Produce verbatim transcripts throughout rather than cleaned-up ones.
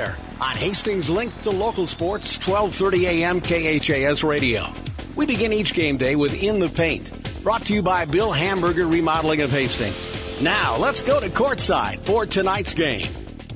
there on Hastings Link to Local Sports, twelve thirty a.m. K H A S Radio. We begin each game day with In the Paint, brought to you by Bill Hamburger Remodeling of Hastings. Now, let's go to courtside for tonight's game.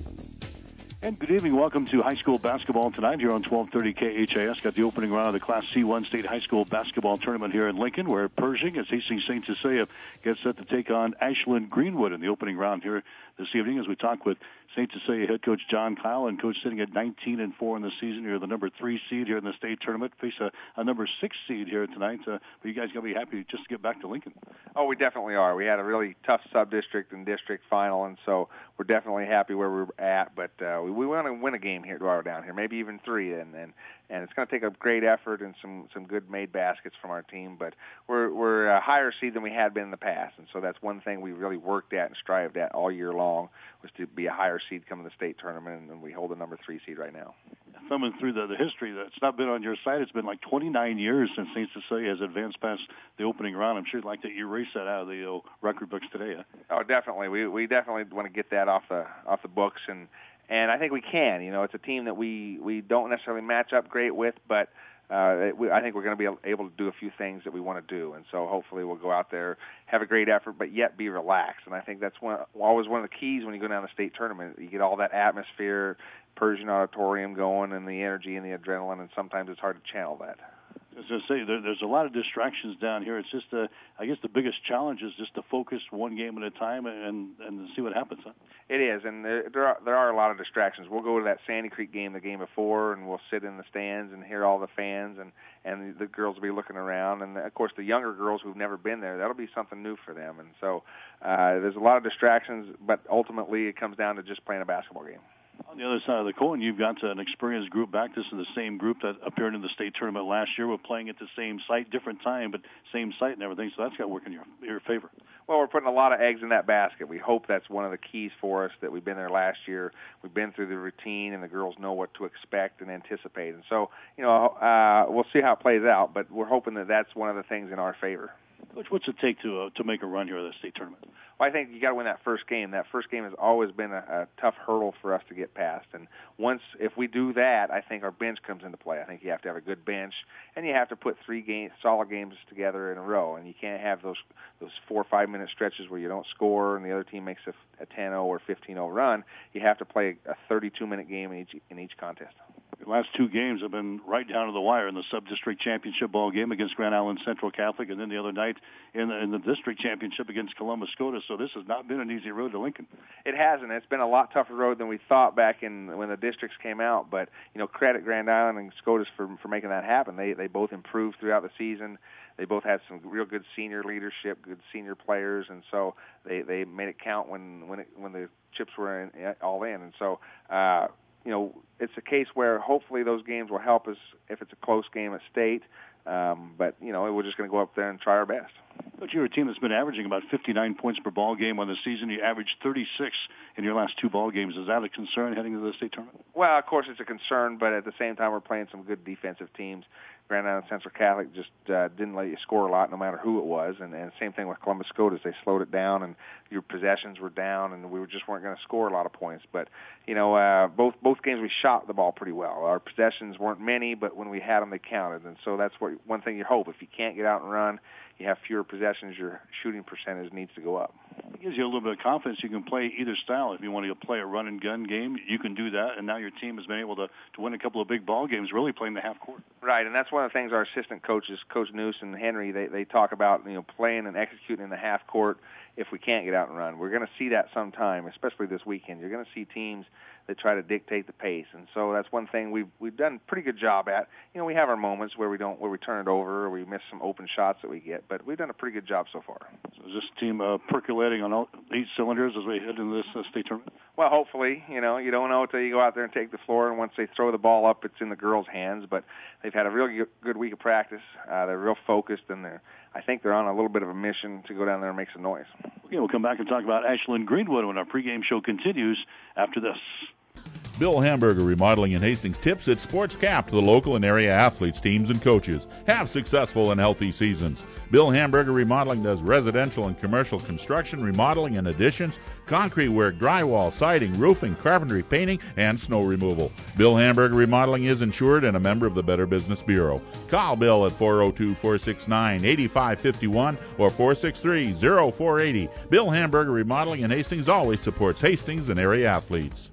And good evening. Welcome to high school basketball tonight here on twelve thirty K H A S. Got the opening round of the Class C one State High School basketball tournament here in Lincoln, where Pershing, as Hastings Saint Cecilia, gets set to take on Ashland Greenwood in the opening round here this evening as we talk with Saint Cecilia head coach John Kyle, and coach sitting at nineteen and four in the season. You're the number three seed here in the state tournament. Face a, a number six seed here tonight. Uh, but you guys going to be happy just to get back to Lincoln. Oh, we definitely are. We had a really tough sub-district and district final, and so we're definitely happy where we're at. But uh, we, we want to win a game here down here, maybe even three, and and, and it's going to take a great effort and some, some good made baskets from our team. But we're we're a higher seed than we had been in the past, and so that's one thing we really worked at and strived at all year long, was to be a higher seed coming to the state tournament, and we hold the number three seed right now. Thumbing through the, the history, that's not been on your side. It's been like twenty-nine years since Saint Cecilia has advanced past the opening round. I'm sure you'd like to erase that out of the uh, record books today. Huh? Oh, definitely. We we definitely want to get that off the off the books, and and I think we can. You know, it's a team that we, we don't necessarily match up great with, but Uh, we, I think we're going to be able to do a few things that we want to do, and so hopefully we'll go out there, have a great effort, but yet be relaxed. And I think that's one, always one of the keys when you go down the state tournament. You get all that atmosphere, Pershing Auditorium going, and the energy and the adrenaline, and sometimes it's hard to channel that. As I say, there, there's a lot of distractions down here. It's just, uh, I guess, the biggest challenge is just to focus one game at a time and and see what happens. Huh? It is, and there there are, there are a lot of distractions. We'll go to that Sandy Creek game the game before, and we'll sit in the stands and hear all the fans, and and the girls will be looking around, and of course the younger girls who've never been there, that'll be something new for them. And so uh, there's a lot of distractions, but ultimately it comes down to just playing a basketball game. On the other side of the coin, you've got an experienced group back. This is the same group that appeared in the state tournament last year. We're playing at the same site, different time, but same site and everything, so that's got to work in your, your favor. Well, we're putting a lot of eggs in that basket. We hope that's one of the keys for us, that we've been there last year. We've been through the routine, and the girls know what to expect and anticipate. And so, you know, uh, we'll see how it plays out, but we're hoping that that's one of the things in our favor. Coach, what's it take to uh, to make a run here at the state tournament? Well, I think you got to win that first game. That first game has always been a, a tough hurdle for us to get past. And once, if we do that, I think our bench comes into play. I think you have to have a good bench, and you have to put three game, solid games together in a row. And you can't have those those four or five minute stretches where you don't score and the other team makes a, a ten oh or fifteen oh run. You have to play a thirty-two minute game in each in each contest. The last two games have been right down to the wire. In the sub-district championship ball game against Grand Island Central Catholic, and then the other night in the, in the district championship against Columbus Scotus. So this has not been an easy road to Lincoln. It hasn't. It's been a lot tougher road than we thought back in when the districts came out. But you know, credit Grand Island and Scotus for for making that happen. They they both improved throughout the season. They both had some real good senior leadership, good senior players, and so they, they made it count when when it, when the chips were in, all in. And so. Uh, You know, it's a case where hopefully those games will help us if it's a close game at state. Um, but, you know, we're just going to go up there and try our best. But you're a team that's been averaging about fifty-nine points per ball game on the season. You averaged thirty-six in your last two ball games. Is that a concern heading to the state tournament? Well, of course it's a concern, but at the same time we're playing some good defensive teams. Grand Island Central Catholic just uh, didn't let you score a lot no matter who it was, and, and same thing with Columbus Scotus. They slowed it down, and your possessions were down, and we were just weren't going to score a lot of points. But, you know, uh, both both games we shot the ball pretty well. Our possessions weren't many, but when we had them, they counted. And so that's what one thing you hope. If you can't get out and run, you have fewer possessions, your shooting percentage needs to go up. It gives you a little bit of confidence. You can play either style. If you want to play a run-and-gun game, you can do that, and now your team has been able to, to win a couple of big ball games, really playing the half court. Right, and that's one of the things our assistant coaches, Coach Noose and Henry, they, they talk about, you know, playing and executing in the half court if we can't get out and run. We're going to see that sometime, especially this weekend. You're going to see teams that try to dictate the pace, and so that's one thing we've we've done a pretty good job at. You know, we have our moments where we don't where we turn it over or we miss some open shots that we get, but we've done a pretty good job so far. So is this team uh, percolating on all eight cylinders as we head into this uh, state tournament? Well, hopefully. You know, you don't know until you go out there and take the floor, and once they throw the ball up, it's in the girls' hands. But they've had a real good week of practice. Uh, they're real focused, and they're I think they're on a little bit of a mission to go down there and make some noise. Okay, we'll come back and talk about Ashland Greenwood when our pregame show continues after this. Bill Hamburger Remodeling in Hastings tips its Sports Cap to the local and area athletes, teams, and coaches. Have successful and healthy seasons. Bill Hamburger Remodeling does residential and commercial construction, remodeling and additions, concrete work, drywall, siding, roofing, carpentry, painting, and snow removal. Bill Hamburger Remodeling is insured and a member of the Better Business Bureau. Call Bill at four oh two, four six nine, eight five five one or four six three, oh four eight oh. Bill Hamburger Remodeling in Hastings always supports Hastings and area athletes.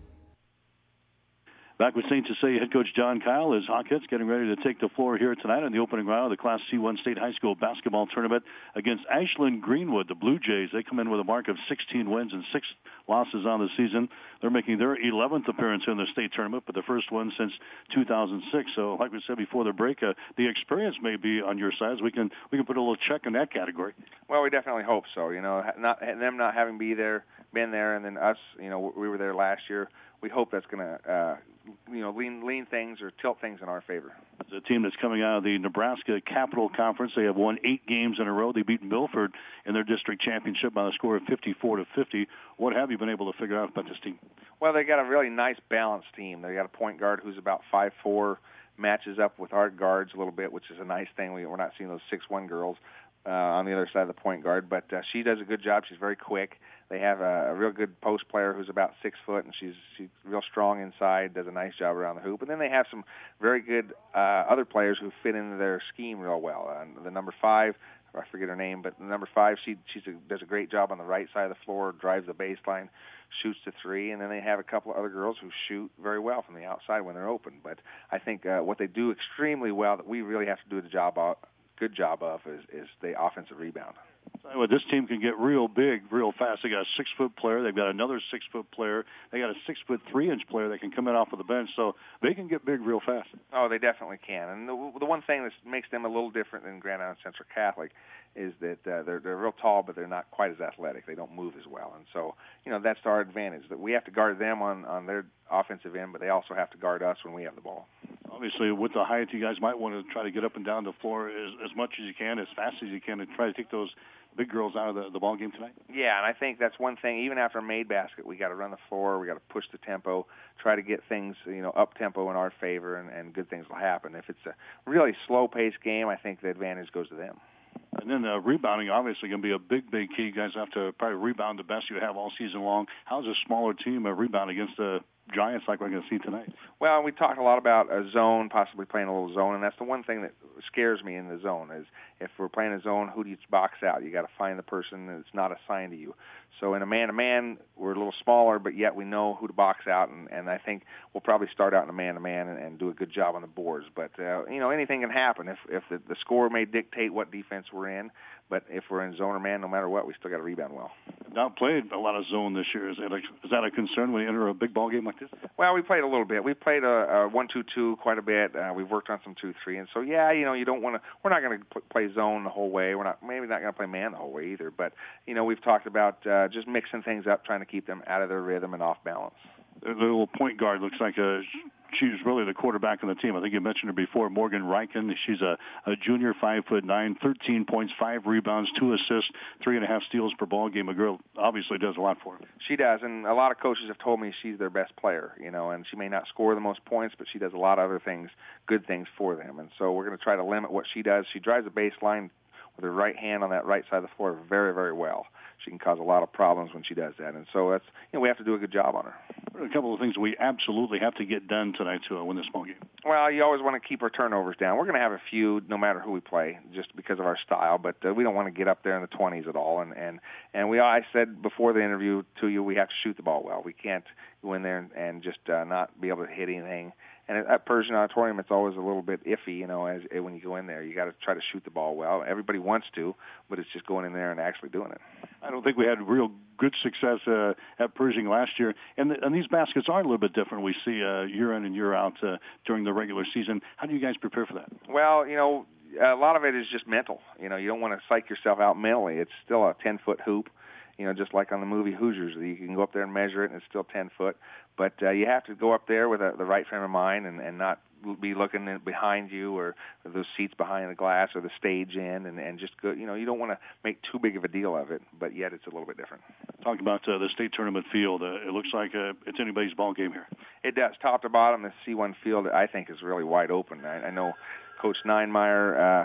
Back with Saint Cecilia head coach John Kyle as Hawkettes getting ready to take the floor here tonight in the opening round of the Class C one State High School basketball tournament against Ashland Greenwood. The Blue Jays, they come in with a mark of sixteen wins and six losses on the season. They're making their eleventh appearance in the state tournament, but the first one since two thousand six. So, like we said before the break, uh, the experience may be on your side. We can we can put a little check in that category. Well, we definitely hope so. You know, not them not having be there, been there, and then us. You know, we were there last year. We hope that's going to, uh, you know, lean lean things or tilt things in our favor. It's a team that's coming out of the Nebraska Capital Conference. They have won eight games in a row. They beat Milford in their district championship by a score of fifty-four to fifty. What have you been able to figure out about this team? Well, they got a really nice balanced team. They got a point guard who's about five foot four, matches up with our guards a little bit, which is a nice thing. We, we're not seeing those six one girls uh, on the other side of the point guard, but uh, she does a good job. She's very quick. They have a, a real good post player who's about six foot, and she's she's real strong inside, does a nice job around the hoop. And then they have some very good uh, other players who fit into their scheme real well. Uh, the number five, I forget her name, but the number five, she she's a, does a great job on the right side of the floor, drives the baseline, shoots to three, and then they have a couple of other girls who shoot very well from the outside when they're open. But I think uh, what they do extremely well that we really have to do the job of, good job of is, is the offensive rebound. Well, this team can get real big real fast. They got a six-foot player. They've got another six-foot player. They got a six-foot, three-inch player that can come in off of the bench. So they can get big real fast. Oh, they definitely can. And the, the one thing that makes them a little different than Grand Island Central Catholic is that uh, they're they're real tall, but they're not quite as athletic. They don't move as well. And so, you know, that's to our advantage, that we have to guard them on, on their offensive end, but they also have to guard us when we have the ball. Obviously, with the height, you guys might want to try to get up and down the floor as, as much as you can, as fast as you can, and try to take those big girls out of the, the ball game tonight? Yeah, and I think that's one thing. Even after a made basket, we got to run the floor. We got to push the tempo, try to get things, you know, up tempo in our favor, and, and good things will happen. If it's a really slow-paced game, I think the advantage goes to them. And then uh, rebounding, obviously, going to be a big, big key. You guys have to probably rebound the best you have all season long. How's a smaller team uh, rebound against the Giants like we're going to see tonight? Well, we talked a lot about a zone, possibly playing a little zone, and that's the one thing that scares me in the zone is if we're playing a zone, who do you box out? You got to find the person that's not assigned to you. So in a man-to-man, we're a little smaller, but yet we know who to box out, and, and I think we'll probably start out in a man-to-man and, and do a good job on the boards. But, uh, you know, anything can happen. If, if the, the score may dictate what defense we're in, but if we're in zone or man, no matter what, we still got to rebound well. Not played a lot of zone this year. Is that a, is that a concern when you enter a big ball game like this? Well, we played a little bit. We played a, a one two two quite a bit. Uh, we've worked on some two three, and so yeah, you know, you don't want to. We're not going to play zone the whole way. We're not maybe not going to play man the whole way either. But you know, we've talked about uh, just mixing things up, trying to keep them out of their rhythm and off balance. The little point guard looks like a. She's really the quarterback on the team. I think you mentioned her before, Morgan Riken. She's a, a junior, five foot nine, thirteen points, five rebounds, two assists, three and a half steals per ball game. A girl obviously does a lot for her. She does, and a lot of coaches have told me she's their best player. You know, and she may not score the most points, but she does a lot of other things, good things for them. And so we're going to try to limit what she does. She drives the baseline with her right hand on that right side of the floor very, very well. She can cause a lot of problems when she does that, and so that's you know we have to do a good job on her. There are a couple of things we absolutely have to get done tonight to win this ball game. Well, you always want to keep our turnovers down. We're going to have a few no matter who we play, just because of our style, but uh, we don't want to get up there in the twenties at all. And and and we I said before the interview to you, we have to shoot the ball well. We can't go in there and, and just uh, not be able to hit anything. And at Pershing Auditorium, it's always a little bit iffy, you know, as, as when you go in there. You got to try to shoot the ball well. Everybody wants to, but it's just going in there and actually doing it. I don't think we had real good success uh, at Pershing last year. And, the, and these baskets are a little bit different. We see uh, year in and year out uh, during the regular season. How do you guys prepare for that? Well, you know, a lot of it is just mental. You know, you don't want to psych yourself out mentally. It's still a ten-foot hoop. You know, just like on the movie Hoosiers, you can go up there and measure it, and it's still ten foot. But uh, you have to go up there with a, the right frame of mind and, and not be looking behind you or, or those seats behind the glass or the stage end, and, and just go. You know, you don't want to make too big of a deal of it, but yet it's a little bit different. Talking about uh, the state tournament field, uh, it looks like uh, it's anybody's ball game here. It does, top to bottom. The C one field, I think, is really wide open. I, I know Coach Ninemeyer. Uh,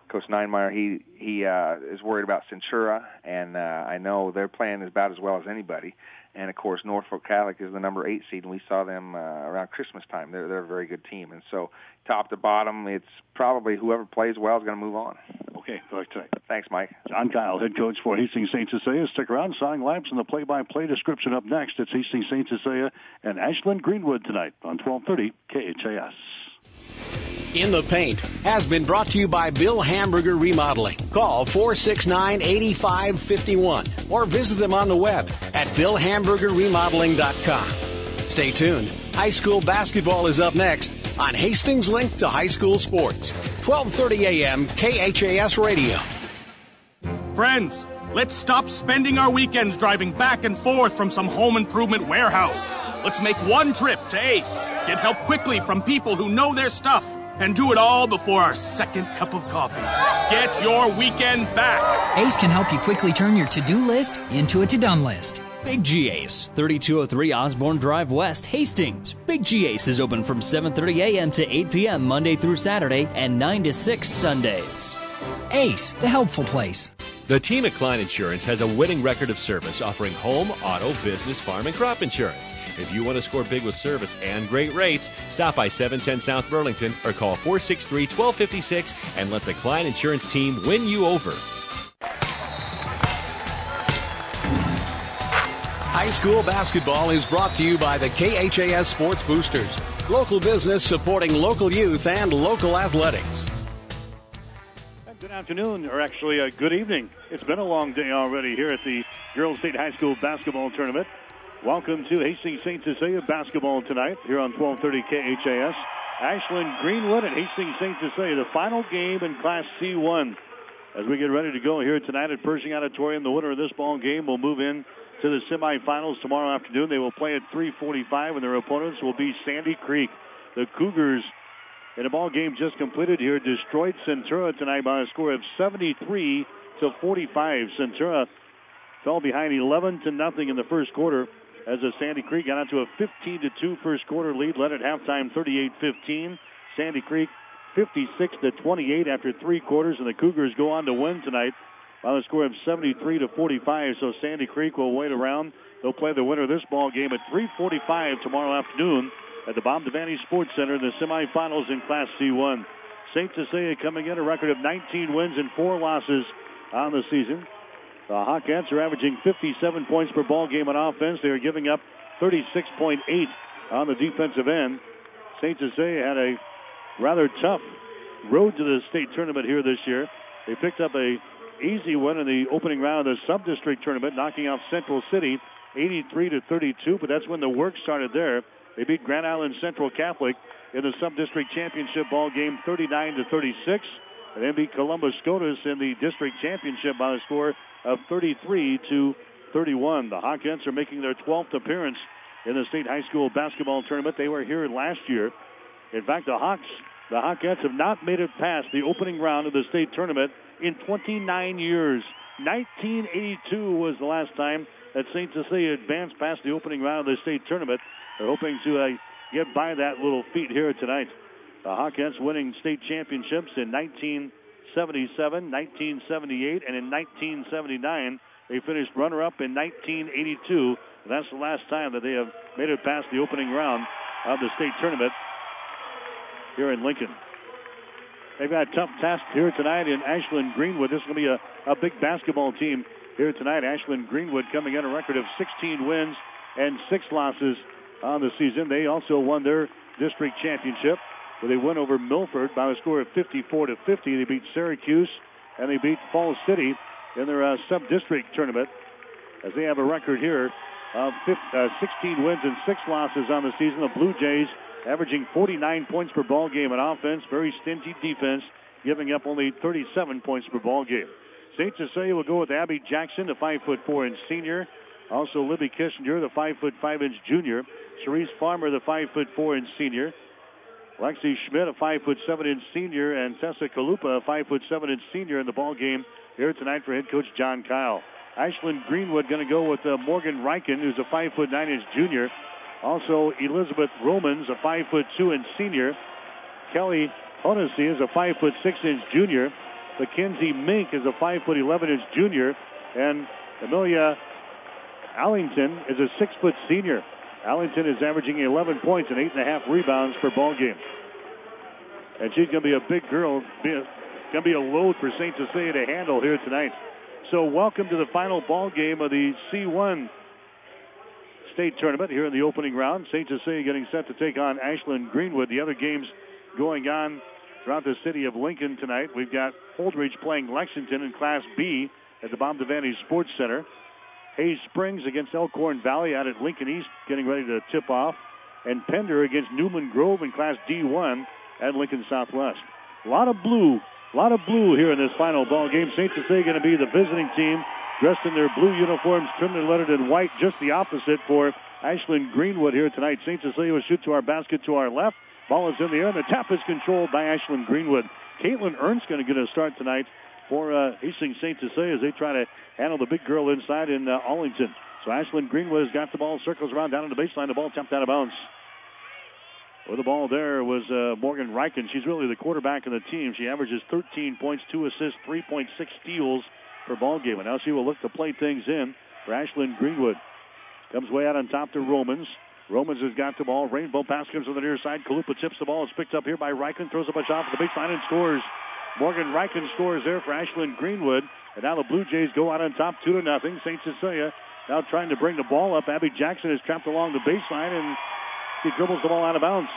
Coach Ninemeyer, he he uh, is worried about Centura, and uh, I know their plan is about as well as anybody. And, of course, Norfolk Catholic is the number eight seed, and we saw them uh, around Christmas time. They're, they're a very good team. And so top to bottom, it's probably whoever plays well is going to move on. Okay, good luck tonight. Thanks, Mike. John Kyle, head coach for Hastings Saint Cecilia. Stick around. Song Labs and the play-by-play description up next. It's Hastings Saint Cecilia and Ashland Greenwood tonight on twelve thirty K H A S. In the Paint has been brought to you by Bill Hamburger Remodeling. Call four six nine, eight five five one or visit them on the web at bill hamburger remodeling dot com. Stay tuned. High school basketball is up next on Hastings Link to High School Sports. twelve thirty a.m. K H A S Radio. Friends, let's stop spending our weekends driving back and forth from some home improvement warehouse. Let's make one trip to Ace. Get help quickly from people who know their stuff. And do it all before our second cup of coffee. Get your weekend back. Ace can help you quickly turn your to-do list into a to-done list. Big G Ace, thirty-two oh three Osborne Drive West, Hastings. Big G Ace is open from seven thirty a.m. to eight p.m. Monday through Saturday and nine to six Sundays. Ace, the helpful place. The team at Klein Insurance has a winning record of service offering home, auto, business, farm, and crop insurance. If you want to score big with service and great rates, stop by seven ten South Burlington or call four six three, one two five six and let the Klein Insurance team win you over. High school basketball is brought to you by the K H A S Sports Boosters. Local business supporting local youth and local athletics. Good afternoon, or actually uh, good evening. It's been a long day already here at the Girls State High School Basketball Tournament. Welcome to Hastings Saint Cecilia basketball tonight here on twelve thirty K H A S. Ashland Greenwood and Hastings Saint Cecilia, the final game in Class C one. As we get ready to go here tonight at Pershing Auditorium, the winner of this ball game will move in to the semifinals tomorrow afternoon. They will play at three forty-five, and their opponents will be Sandy Creek. The Cougars, in a ball game just completed here, destroyed Centura tonight by a score of seventy-three to forty-five. Centura fell behind eleven to nothing in the first quarter, as a Sandy Creek got out to a fifteen to two first quarter lead, led at halftime thirty-eight fifteen. Sandy Creek fifty-six to twenty-eight after three quarters, and the Cougars go on to win tonight by the score of seventy-three to forty-five. So Sandy Creek will wait around. They'll play the winner of this ball game at three forty-five tomorrow afternoon at the Bob Devaney Sports Center in the semifinals in Class C one. Saint Cecilia coming in a record of nineteen wins and four losses on the season. The Hawkettes are averaging fifty-seven points per ball game on offense. They are giving up thirty-six point eight on the defensive end. Saint Cecilia had a rather tough road to the state tournament here this year. They picked up a easy win in the opening round of the sub-district tournament, knocking off Central City eighty-three to thirty-two, but that's when the work started there. They beat Grand Island Central Catholic in the sub-district championship ball game thirty-nine to thirty-six, and then beat Columbus Scotus in the district championship by the score of thirty-three to thirty-one. The Hawkettes are making their twelfth appearance in the state high school basketball tournament. They were here last year. In fact, the Hawks, the Hawkettes have not made it past the opening round of the state tournament in twenty-nine years. nineteen eighty-two was the last time that Saint Cecilia advanced past the opening round of the state tournament. They're hoping to uh, get by that little feat here tonight. The Hawkettes winning state championships in nineteen seventy-seven, nineteen seventy-eight, and in nineteen seventy-nine. They finished runner-up in nineteen eighty-two. That's the last time that they have made it past the opening round of the state tournament here in Lincoln. They've got a tough task here tonight in Ashland Greenwood. This is going to be a, a big basketball team here tonight. Ashland Greenwood coming in a record of sixteen wins and six losses on the season. They also won their district championship, where they won over Milford by a score of fifty-four to fifty. They beat Syracuse and they beat Falls City in their uh, sub-district tournament, as they have a record here of fifteen, uh, sixteen wins and six losses on the season. The Blue Jays averaging forty-nine points per ball game on offense, very stingy defense, giving up only thirty-seven points per ball game. Saint Cecilia will go with Abby Jackson, the five foot four inch senior. Also Libby Kissinger, the five foot five inch junior. Cerise Farmer, the five foot four inch senior. Lexi Schmidt, a five foot seven inch senior, and Tessa Kalupa, a five foot seven inch senior in the ball game here tonight for head coach John Kyle. Ashland Greenwood going to go with uh, Morgan Reichen, who's a five foot nine inch junior. Also Elizabeth Romans, a five foot two inch senior. Kelly Honesty is a five foot six inch junior. Mackenzie Mink is a five foot eleven inch junior, and Amelia Allington is a six foot senior. Allington is averaging eleven points and eight and a half rebounds per ball game. And she's going to be a big girl, going to be a load for Saint Cecilia to handle here tonight. So welcome to the final ball game of the C one state tournament here in the opening round. Saint Cecilia getting set to take on Ashland Greenwood. The other games going on throughout the city of Lincoln tonight. We've got Holdridge playing Lexington in Class B at the Bob Devaney Sports Center. Hayes Springs against Elkhorn Valley out at Lincoln East getting ready to tip off. And Pender against Newman Grove in Class D one at Lincoln Southwest. A lot of blue, a lot of blue here in this final ball game. Saint Cecilia going to be the visiting team dressed in their blue uniforms, trimmed and lettered in white, just the opposite for Ashland Greenwood here tonight. Saint Cecilia will shoot to our basket to our left. Ball is in the air, and the tap is controlled by Ashland Greenwood. Caitlin Ernst going to get a start tonight for uh, Hastings Saint Cecilia as they try to handle the big girl inside in uh, Arlington. So Ashland Greenwood has got the ball, circles around down to the baseline. The ball tapped out of bounds. With the ball there was uh, Morgan Riken. She's really the quarterback of the team. She averages thirteen points, two assists, three point six steals per ball game. And now she will look to play things in for Ashland Greenwood. Comes way out on top to Romans. Romans has got the ball. Rainbow pass comes to the near side. Kalupa tips the ball. It's picked up here by Riken. Throws up a shot for the baseline and scores. Morgan Riken scores there for Ashland Greenwood. And now the Blue Jays go out on top two to nothing. Saint Cecilia now trying to bring the ball up. Abby Jackson is trapped along the baseline, and he dribbles the ball out of bounds.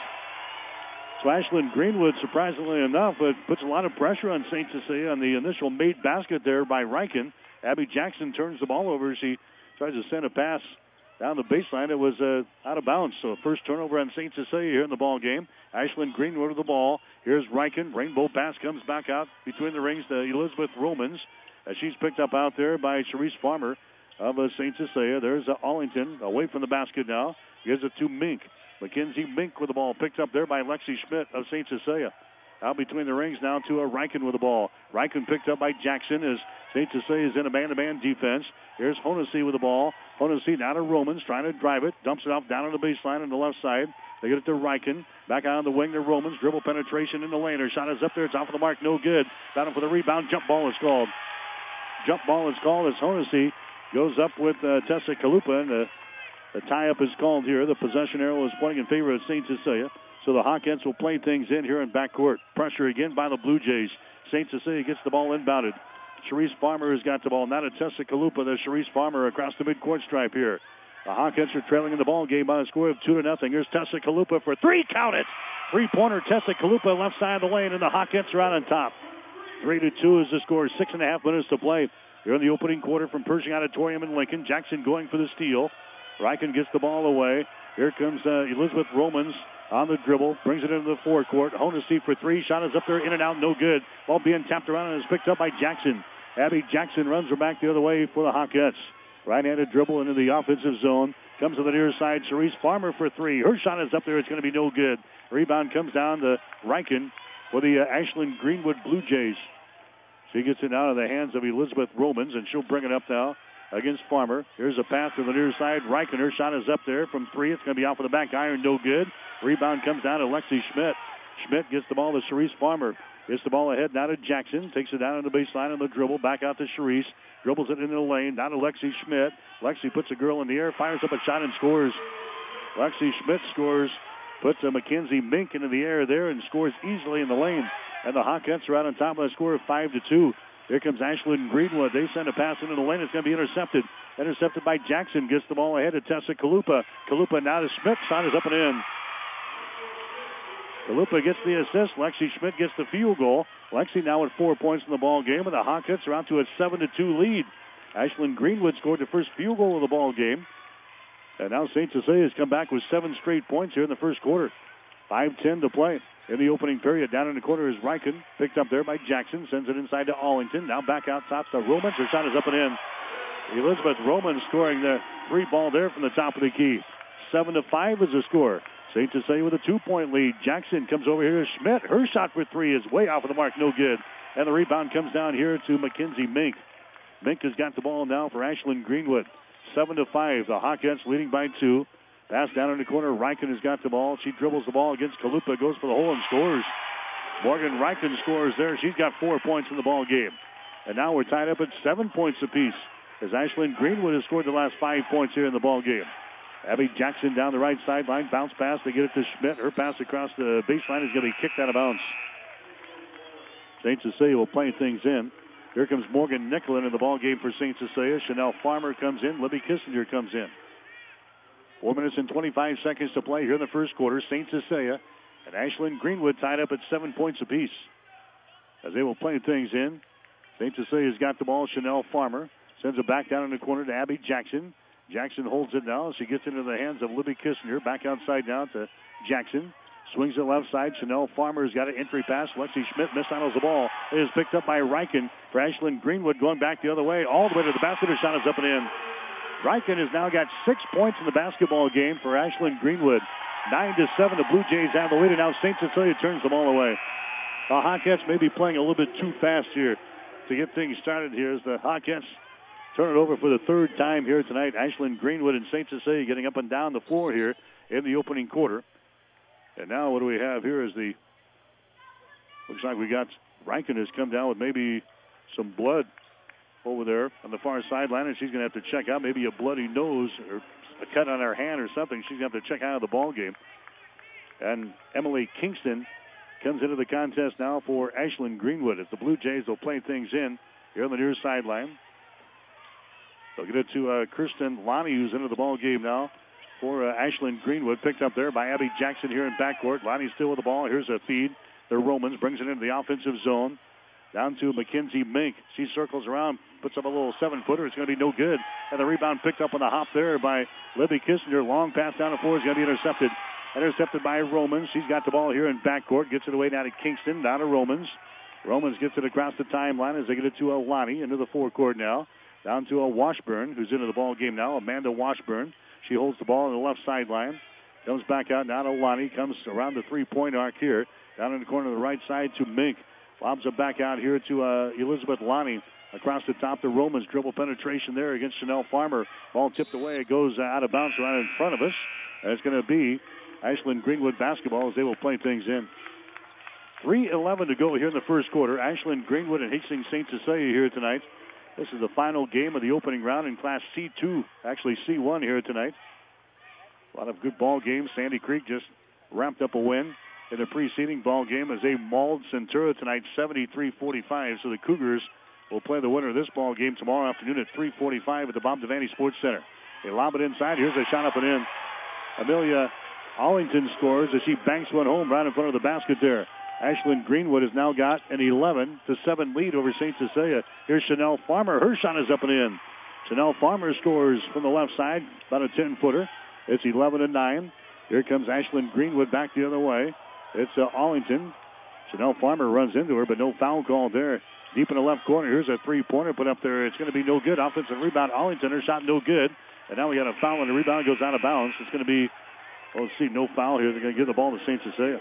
So Ashland Greenwood, surprisingly enough, it puts a lot of pressure on Saint Cecilia on the initial made basket there by Riken. Abby Jackson turns the ball over. She tries to send a pass down the baseline. It was uh, out of bounds. So first turnover on Saint Cecilia here in the ball game. Ashland Greenwood with the ball. Here's Riken. Rainbow pass comes back out between the rings to Elizabeth Romans. As she's picked up out there by Cherise Farmer of uh, Saint Cecilia. There's uh, Allington away from the basket now. Gives it to Mink. Mackenzie Mink with the ball, picked up there by Lexi Schmidt of Saint Cecilia. Out between the rings now to a Riken with the ball. Riken picked up by Jackson as Saint Cecilia is in a man-to-man defense. Here's Honesy with the ball. Honesy now to Romans, trying to drive it. Dumps it off down on the baseline on the left side. They get it to Riken. Back out on the wing to Romans. Dribble penetration in the lane. Her shot is up there. It's off of the mark. No good. Battle for the rebound. Jump ball is called. Jump ball is called as Honesy goes up with uh, Tessa Kalupa, and the The tie-up is called here. The possession arrow is pointing in favor of Saint Cecilia. So the Hawkettes will play things in here in backcourt. Pressure again by the Blue Jays. Saint Cecilia gets the ball inbounded. Cherise Farmer has got the ball. Now to Tessa Kalupa. There's Cherise Farmer across the midcourt stripe here. The Hawkettes are trailing in the ball game by a score of two to nothing. Here's Tessa Kalupa for three. Count it. Three-pointer Tessa Kalupa left side of the lane, and the Hawkettes are out on top. Three to two is the score. Six and a half minutes to play. Here in the opening quarter from Pershing Auditorium in Lincoln. Jackson going for the steal. Riken gets the ball away. Here comes uh, Elizabeth Romans on the dribble. Brings it into the forecourt. Honesty for three. Shot is up there, in and out, no good. Ball being tapped around and is picked up by Jackson. Abby Jackson runs her back the other way for the Hawkettes. Right-handed dribble into the offensive zone. Comes to the near side. Cherise Farmer for three. Her shot is up there. It's going to be no good. Rebound comes down to Riken for the uh, Ashland Greenwood Blue Jays. She gets it out of the hands of Elizabeth Romans, and she'll bring it up now against Farmer. Here's a pass to the near side. Riken, her shot is up there from three. It's going to be off of the back iron, no good. Rebound comes down to Lexi Schmidt. Schmidt gets the ball to Cherise Farmer. Gets the ball ahead now to Jackson. Takes it down on the baseline on the dribble. Back out to Cherise. Dribbles it into the lane. Down to Lexi Schmidt. Lexi puts a girl in the air. Fires up a shot and scores. Lexi Schmidt scores. Puts a Mackenzie Mink into the air there and scores easily in the lane. And the Hawkettes are out on top of a score of five to two. Here comes Ashland Greenwood. They send a pass into the lane. It's going to be intercepted. Intercepted by Jackson. Gets the ball ahead to Tessa Kalupa. Kalupa now to Schmidt. Shot is up and in. Kalupa gets the assist. Lexi Schmidt gets the field goal. Lexi now with four points in the ball game, and the Hawkettes are out to a seven to two lead. Ashland Greenwood scored the first field goal of the ball game. And now Saint Cecilia has come back with seven straight points here in the first quarter. five ten to play in the opening period. Down in the corner is Riken. Picked up there by Jackson. Sends it inside to Allington. Now back out top to Romans. Her shot is up and in. Elizabeth Romans scoring the three ball there from the top of the key. seven to five is the score. Saint Cecilia with a two-point lead. Jackson comes over here to Schmidt. Her shot for three is way off of the mark. No good. And the rebound comes down here to Mackenzie Mink. Mink has got the ball now for Ashland Greenwood. seven to five. The Hawkettes leading by two. Pass down in the corner. Riken has got the ball. She dribbles the ball against Kalupa. Goes for the hole and scores. Morgan Riken scores there. She's got four points in the ball game. And now we're tied up at seven points apiece as Ashlyn Greenwood has scored the last five points here in the ball game. Abby Jackson down the right sideline. Bounce pass. They get it to Schmidt. Her pass across the baseline is going to be kicked out of bounds. Saint Cecilia will play things in. Here comes Morgan Nicklin in the ball game for Saint Cecilia. Chanel Farmer comes in. Libby Kissinger comes in. Four minutes and twenty-five seconds to play here in the first quarter. Saint Cecilia and Ashlyn Greenwood tied up at seven points apiece. As they will play things in, Saint Cecilia's got the ball. Chanel Farmer sends it back down in the corner to Abby Jackson. Jackson holds it now. She gets into the hands of Libby Kissinger. Back outside now to Jackson. Swings it left side. Chanel Farmer's got an entry pass. Lexi Schmidt mishandles the ball. It is picked up by Riken for Ashlyn Greenwood going back the other way. All the way to the basket. Her shot is up and in. Riken has now got six points in the basketball game for Ashlyn Greenwood. Nine to seven. The Blue Jays have the lead, and now Saint Cecilia turns the ball away. The Hawkettes may be playing a little bit too fast here to get things started here as the Hawkettes turn it over for the third time here tonight. Ashlyn Greenwood and Saint Cecilia getting up and down the floor here in the opening quarter. And now what do we have here is the, looks like we got Riken has come down with maybe some blood over there on the far sideline, and she's going to have to check out maybe a bloody nose or a cut on her hand or something. She's going to have to check out of the ball game. And Emily Kingston comes into the contest now for Ashlyn Greenwood as the Blue Jays will play things in here on the near sideline. They'll get it to uh, Kirsten Lonnie, who's into the ball game now for uh, Ashlyn Greenwood. Picked up there by Abby Jackson here in backcourt. Lonnie's still with the ball. Here's a feed. The Romans brings it into the offensive zone. Down to Mackenzie Mink. She circles around, puts up a little seven-footer. It's going to be no good. And the rebound picked up on the hop there by Libby Kissinger. Long pass down the floor is going to be intercepted. Intercepted by Romans. She's got the ball here in backcourt. Gets it away down to Kingston. Down to Romans. Romans gets it across the timeline as they get it to Lonnie into the forecourt now. Down to a Washburn, who's into the ball game now. Amanda Washburn. She holds the ball on the left sideline. Comes back out now to Lonnie. Comes around the three-point arc here. Down in the corner of the right side to Mink. Lobs it back out here to uh, Elizabeth Lonnie. Across the top, the Romans dribble penetration there against Chanel Farmer. Ball tipped away. It goes uh, out of bounds right in front of us. And it's going to be Ashlyn Greenwood basketball as they will play things in. three eleven to go here in the first quarter. Ashlyn Greenwood and Hastings Saint Cecilia here tonight. This is the final game of the opening round in Class C two, actually C one here tonight. A lot of good ball games. Sandy Creek just ramped up a win in the preceding ball game as they mauled Centura tonight seventy-three forty-five. So the Cougars will play the winner of this ball game tomorrow afternoon at three forty-five at the Bob Devaney Sports Center. They lob it inside. Here's a shot up and in. Amelia Allington scores as she banks one home right in front of the basket there. Ashlyn Greenwood has now got an eleven to seven lead over Saint Cecilia. Here's Chanel Farmer. Her shot is up and in. Chanel Farmer scores from the left side, about a ten-footer. It's eleven to nine. Here comes Ashlyn Greenwood back the other way. It's uh, Allington. Chanel Farmer runs into her, but no foul call there. Deep in the left corner, here's a three-pointer put up there. It's going to be no good. Offensive rebound, Allington. Her shot no good. And now we got a foul, and the rebound goes out of bounds. It's going to be, well, let's see, no foul here. They're going to give the ball to Saint Cecilia.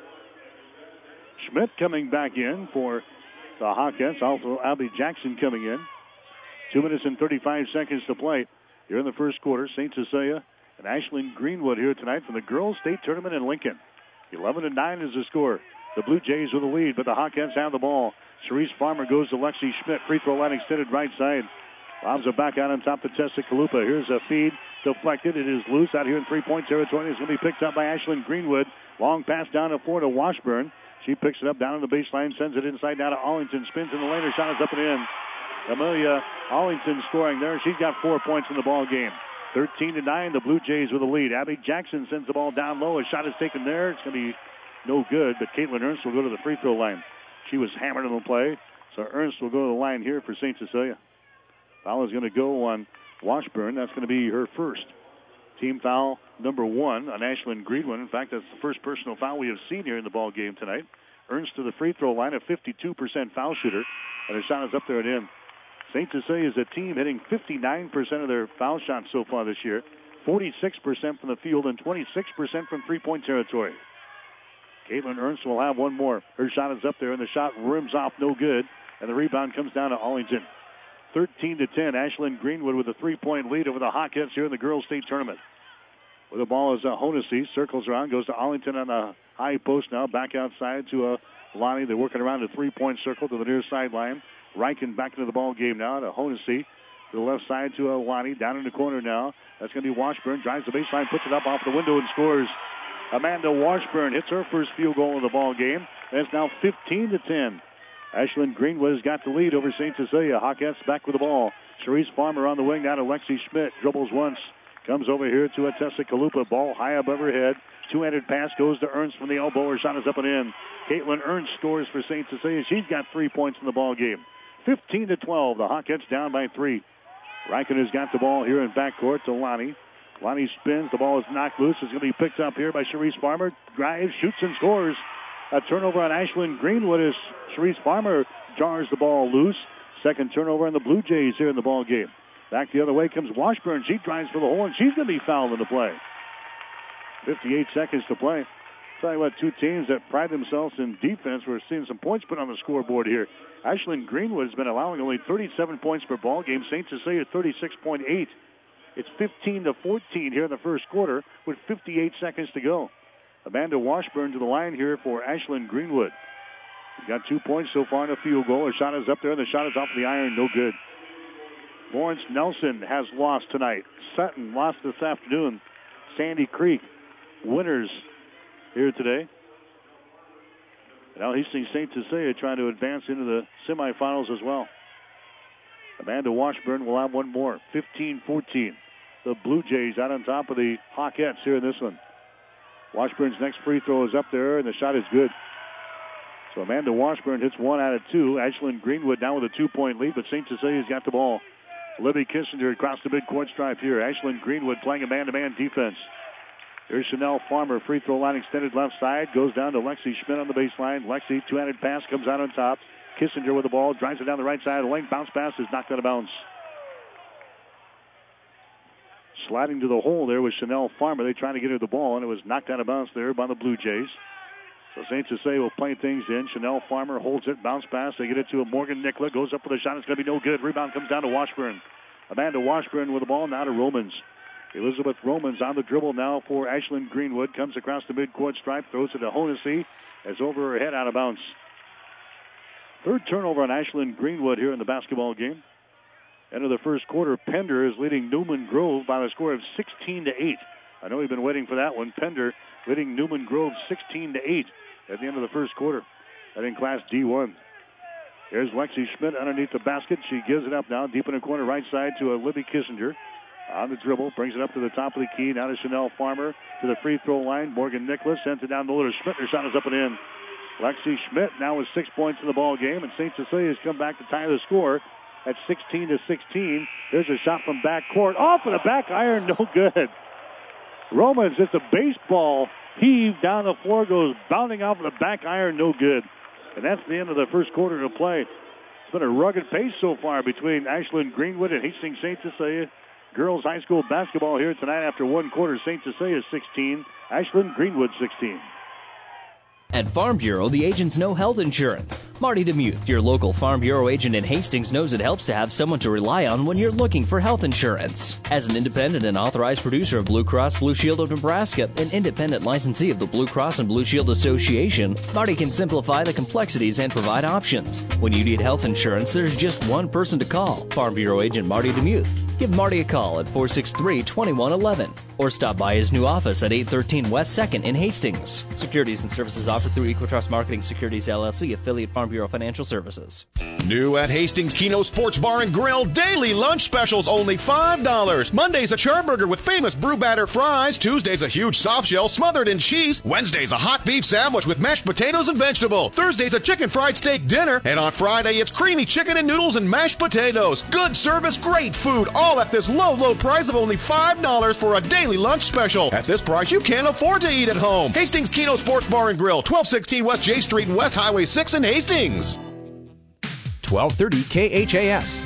Schmidt coming back in for the Hawkettes. Also, Abby Jackson coming in. Two minutes and thirty-five seconds to play here in the first quarter. Saint Cecilia and Ashlyn Greenwood here tonight from the Girls State Tournament in Lincoln. eleven to nine is the score. The Blue Jays with the lead, but the Hawkettes have the ball. Cerise Farmer goes to Lexi Schmidt. Free throw line extended right side. Lobs it back out on top to Tessa Kalupa. Here's a feed. Deflected. It is loose out here in three-point territory. It's going to be picked up by Ashlyn Greenwood. Long pass down the floor to Washburn. She picks it up down on the baseline, sends it inside down to Allington. Spins in the lane. Her shot is up and in. Amelia Allington scoring there. She's got four points in the ball game. thirteen to nine, the Blue Jays with the lead. Abby Jackson sends the ball down low. A shot is taken there. It's going to be no good, but Caitlin Ernst will go to the free throw line. She was hammered in the play, so Ernst will go to the line here for Saint Cecilia. Foul is going to go on Washburn. That's going to be her first. Team foul number one on Ashlyn Greenwood. In fact, that's the first personal foul we have seen here in the ball game tonight. Ernst to the free throw line, a fifty-two percent foul shooter, and her shot is up there and in. Saint Cecilia is a team hitting fifty-nine percent of their foul shots so far this year, forty-six percent from the field and twenty-six percent from three-point territory. Caitlin Ernst will have one more. Her shot is up there, and the shot rims off no good, and the rebound comes down to Allington. thirteen to ten, Ashlyn Greenwood with a three-point lead over the Hawkettes here in the Girls State Tournament. Where the ball is uh, Honesty. Circles around. Goes to Arlington on the high post now. Back outside to uh, Lonnie. They're working around the three-point circle to the near sideline. Riken back into the ball game now to Honesty. To the left side to uh, Lonnie. Down in the corner now. That's going to be Washburn. Drives the baseline. Puts it up off the window and scores. Amanda Washburn hits her first field goal of the ball game. And it's now fifteen to ten. Ashland Greenwood has got the lead over Saint Cecilia. Hawkettes back with the ball. Cherise Farmer on the wing now to Lexi Schmidt. Dribbles once. Comes over here to a Tessa Kalupa. Ball high above her head. Two-handed pass goes to Ernst from the elbow. Her shot is up and in. Caitlin Ernst scores for Saint Cecilia. She's got three points in the ball game. fifteen to twelve. The Hawkettes down by three. Riken has got the ball here in backcourt to Lonnie. Lonnie spins. The ball is knocked loose. It's going to be picked up here by Cherise Farmer. Drives, shoots, and scores. A turnover on Ashland Greenwood as Cherise Farmer jars the ball loose. Second turnover on the Blue Jays here in the ball game. Back the other way comes Washburn. She drives for the hole, and she's going to be fouled in the play. fifty-eight seconds to play. Tell you what, two teams that pride themselves in defense. We're seeing some points put on the scoreboard here. Ashland Greenwood has been allowing only thirty-seven points per ball game. Saint Cecilia thirty-six point eight. It's fifteen to fourteen here in the first quarter with fifty-eight seconds to go. Amanda Washburn to the line here for Ashland Greenwood. Got two points so far in a field goal. Her shot is up there, and the shot is off the iron. No good. Lawrence Nelson has lost tonight. Sutton lost this afternoon. Sandy Creek winners here today. Now Hastings Saint Cecilia trying to advance into the semifinals as well. Amanda Washburn will have one more. fifteen fourteen. The Blue Jays out on top of the Hawkettes here in this one. Washburn's next free throw is up there, and the shot is good. So Amanda Washburn hits one out of two. Ashland Greenwood now with a two-point lead, but Saint Cecilia's got the ball. Libby Kissinger across the midcourt stripe here. Ashland Greenwood playing a man-to-man defense. Here's Chanel Farmer, free throw line extended left side. Goes down to Lexi Schmidt on the baseline. Lexi, two-handed pass, comes out on top. Kissinger with the ball, drives it down the right side of the lane. Bounce pass is knocked out of bounds. Sliding to the hole there was Chanel Farmer. They tried to get her the ball, and it was knocked out of bounds there by the Blue Jays. So Saint Cecilia will play things in. Chanel Farmer holds it, bounce pass. They get it to a Morgan Nicola. Goes up for the shot. It's going to be no good. Rebound comes down to Washburn. Amanda Washburn with the ball, now to Romans. Elizabeth Romans on the dribble now for Ashland Greenwood. Comes across the midcourt stripe, throws it to Honesty. As over her head, out of bounds. Third turnover on Ashland Greenwood here in the basketball game. End of the first quarter, Pender is leading Newman Grove by a score of sixteen to eight. I know we've been waiting for that one. Pender leading Newman Grove sixteen to eight at the end of the first quarter. That in Class D one. Here's Lexi Schmidt underneath the basket. She gives it up now, deep in the corner right side to a Libby Kissinger. On the dribble, brings it up to the top of the key. Now to Chanel Farmer to the free throw line. Morgan Nicholas sends it down the to Schmidt. Her shot is up and in. Lexi Schmidt now with six points in the ball game, and Saint Cecilia has come back to tie the score at sixteen to sixteen. There's a shot from backcourt. Off of the back iron, no good. Romans, it's a baseball heave down the floor, goes bounding off of the back iron, no good. And that's the end of the first quarter to play. It's been a rugged pace so far between Ashland Greenwood and Hastings Saint Cecilia. Girls high school basketball here tonight after one quarter. Saint Cecilia sixteen, Ashland Greenwood sixteen. At Farm Bureau, the agents know health insurance. Marty DeMuth, your local Farm Bureau agent in Hastings, knows it helps to have someone to rely on when you're looking for health insurance. As an independent and authorized producer of Blue Cross Blue Shield of Nebraska, an independent licensee of the Blue Cross and Blue Shield Association, Marty can simplify the complexities and provide options. When you need health insurance, there's just one person to call, Farm Bureau agent Marty DeMuth. Give Marty a call at four six three, two one one one or stop by his new office at eight thirteen West second in Hastings. Securities and services offered through Equitrust Marketing Securities, L L C, affiliate Farm Bureau Financial Services. New at Hastings Keno Sports Bar and Grill, daily lunch specials only five dollars. Mondays a charburger with famous brew batter fries. Tuesdays a huge soft shell smothered in cheese. Wednesdays a hot beef sandwich with mashed potatoes and vegetable. Thursdays a chicken fried steak dinner. And on Friday it's creamy chicken and noodles and mashed potatoes. Good service, great food, all at this low, low price of only five dollars for a daily lunch special. At this price, you can't afford to eat at home. Hastings Keno Sports Bar and Grill, twelve sixteen West J Street and West Highway six in Hastings. twelve thirty K H A S.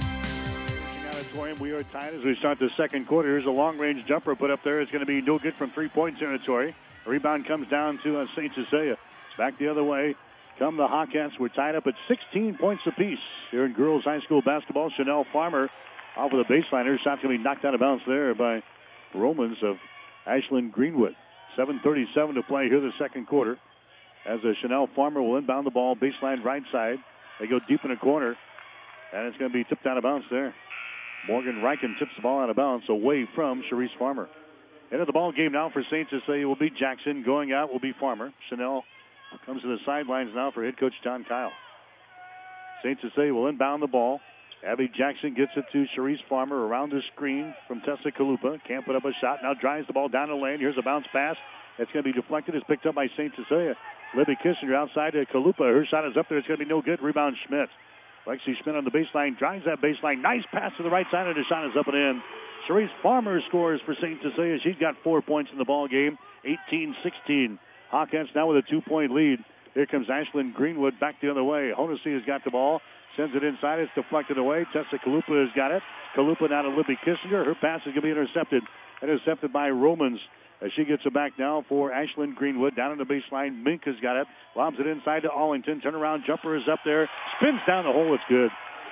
We are tied as we start the second quarter. Here's a long-range jumper put up there. It's going to be no good from three-point territory. A rebound comes down to uh, Saint Cecilia. Back the other way come the Hawkettes. We're tied up at sixteen points apiece here in girls high school basketball. Chanel Farmer off of the baseline. Her shot's going to be knocked out of bounds there by Romans of Ashland Greenwood. seven thirty-seven to play here the second quarter. As a Chanel Farmer will inbound the ball, baseline right side. They go deep in the corner, and it's going to be tipped out of bounds there. Morgan Riken tips the ball out of bounds away from Sharice Farmer. Into the ball game now for Saint Cecilia will be Jackson. Going out will be Farmer. Chanel comes to the sidelines now for head coach John Kyle. Saint Cecilia will inbound the ball. Abby Jackson gets it to Sharice Farmer around the screen from Tessa Kalupa. Can't put up a shot. Now drives the ball down the lane. Here's a bounce pass. It's going to be deflected. It's picked up by Saint Cecilia. Libby Kissinger outside to Kalupa. Her shot is up there. It's going to be no good. Rebound Schmidt. Lexi Schmidt on the baseline. Drives that baseline. Nice pass to the right side, and the shot is up and in. Sharice Farmer scores for Saint Cecilia. She's got four points in the ball game. eighteen sixteen. Hawkins now with a two-point lead. Here comes Ashland Greenwood back the other way. Honesty has got the ball. Sends it inside. It's deflected away. Tessa Kalupa has got it. Kalupa now to Libby Kissinger. Her pass is going to be intercepted. Intercepted by Romans. As she gets it back now for Ashland Greenwood. Down on the baseline. Mink has got it. Lobs it inside to Allington. Turnaround jumper is up there. Spins down the hole. It's good.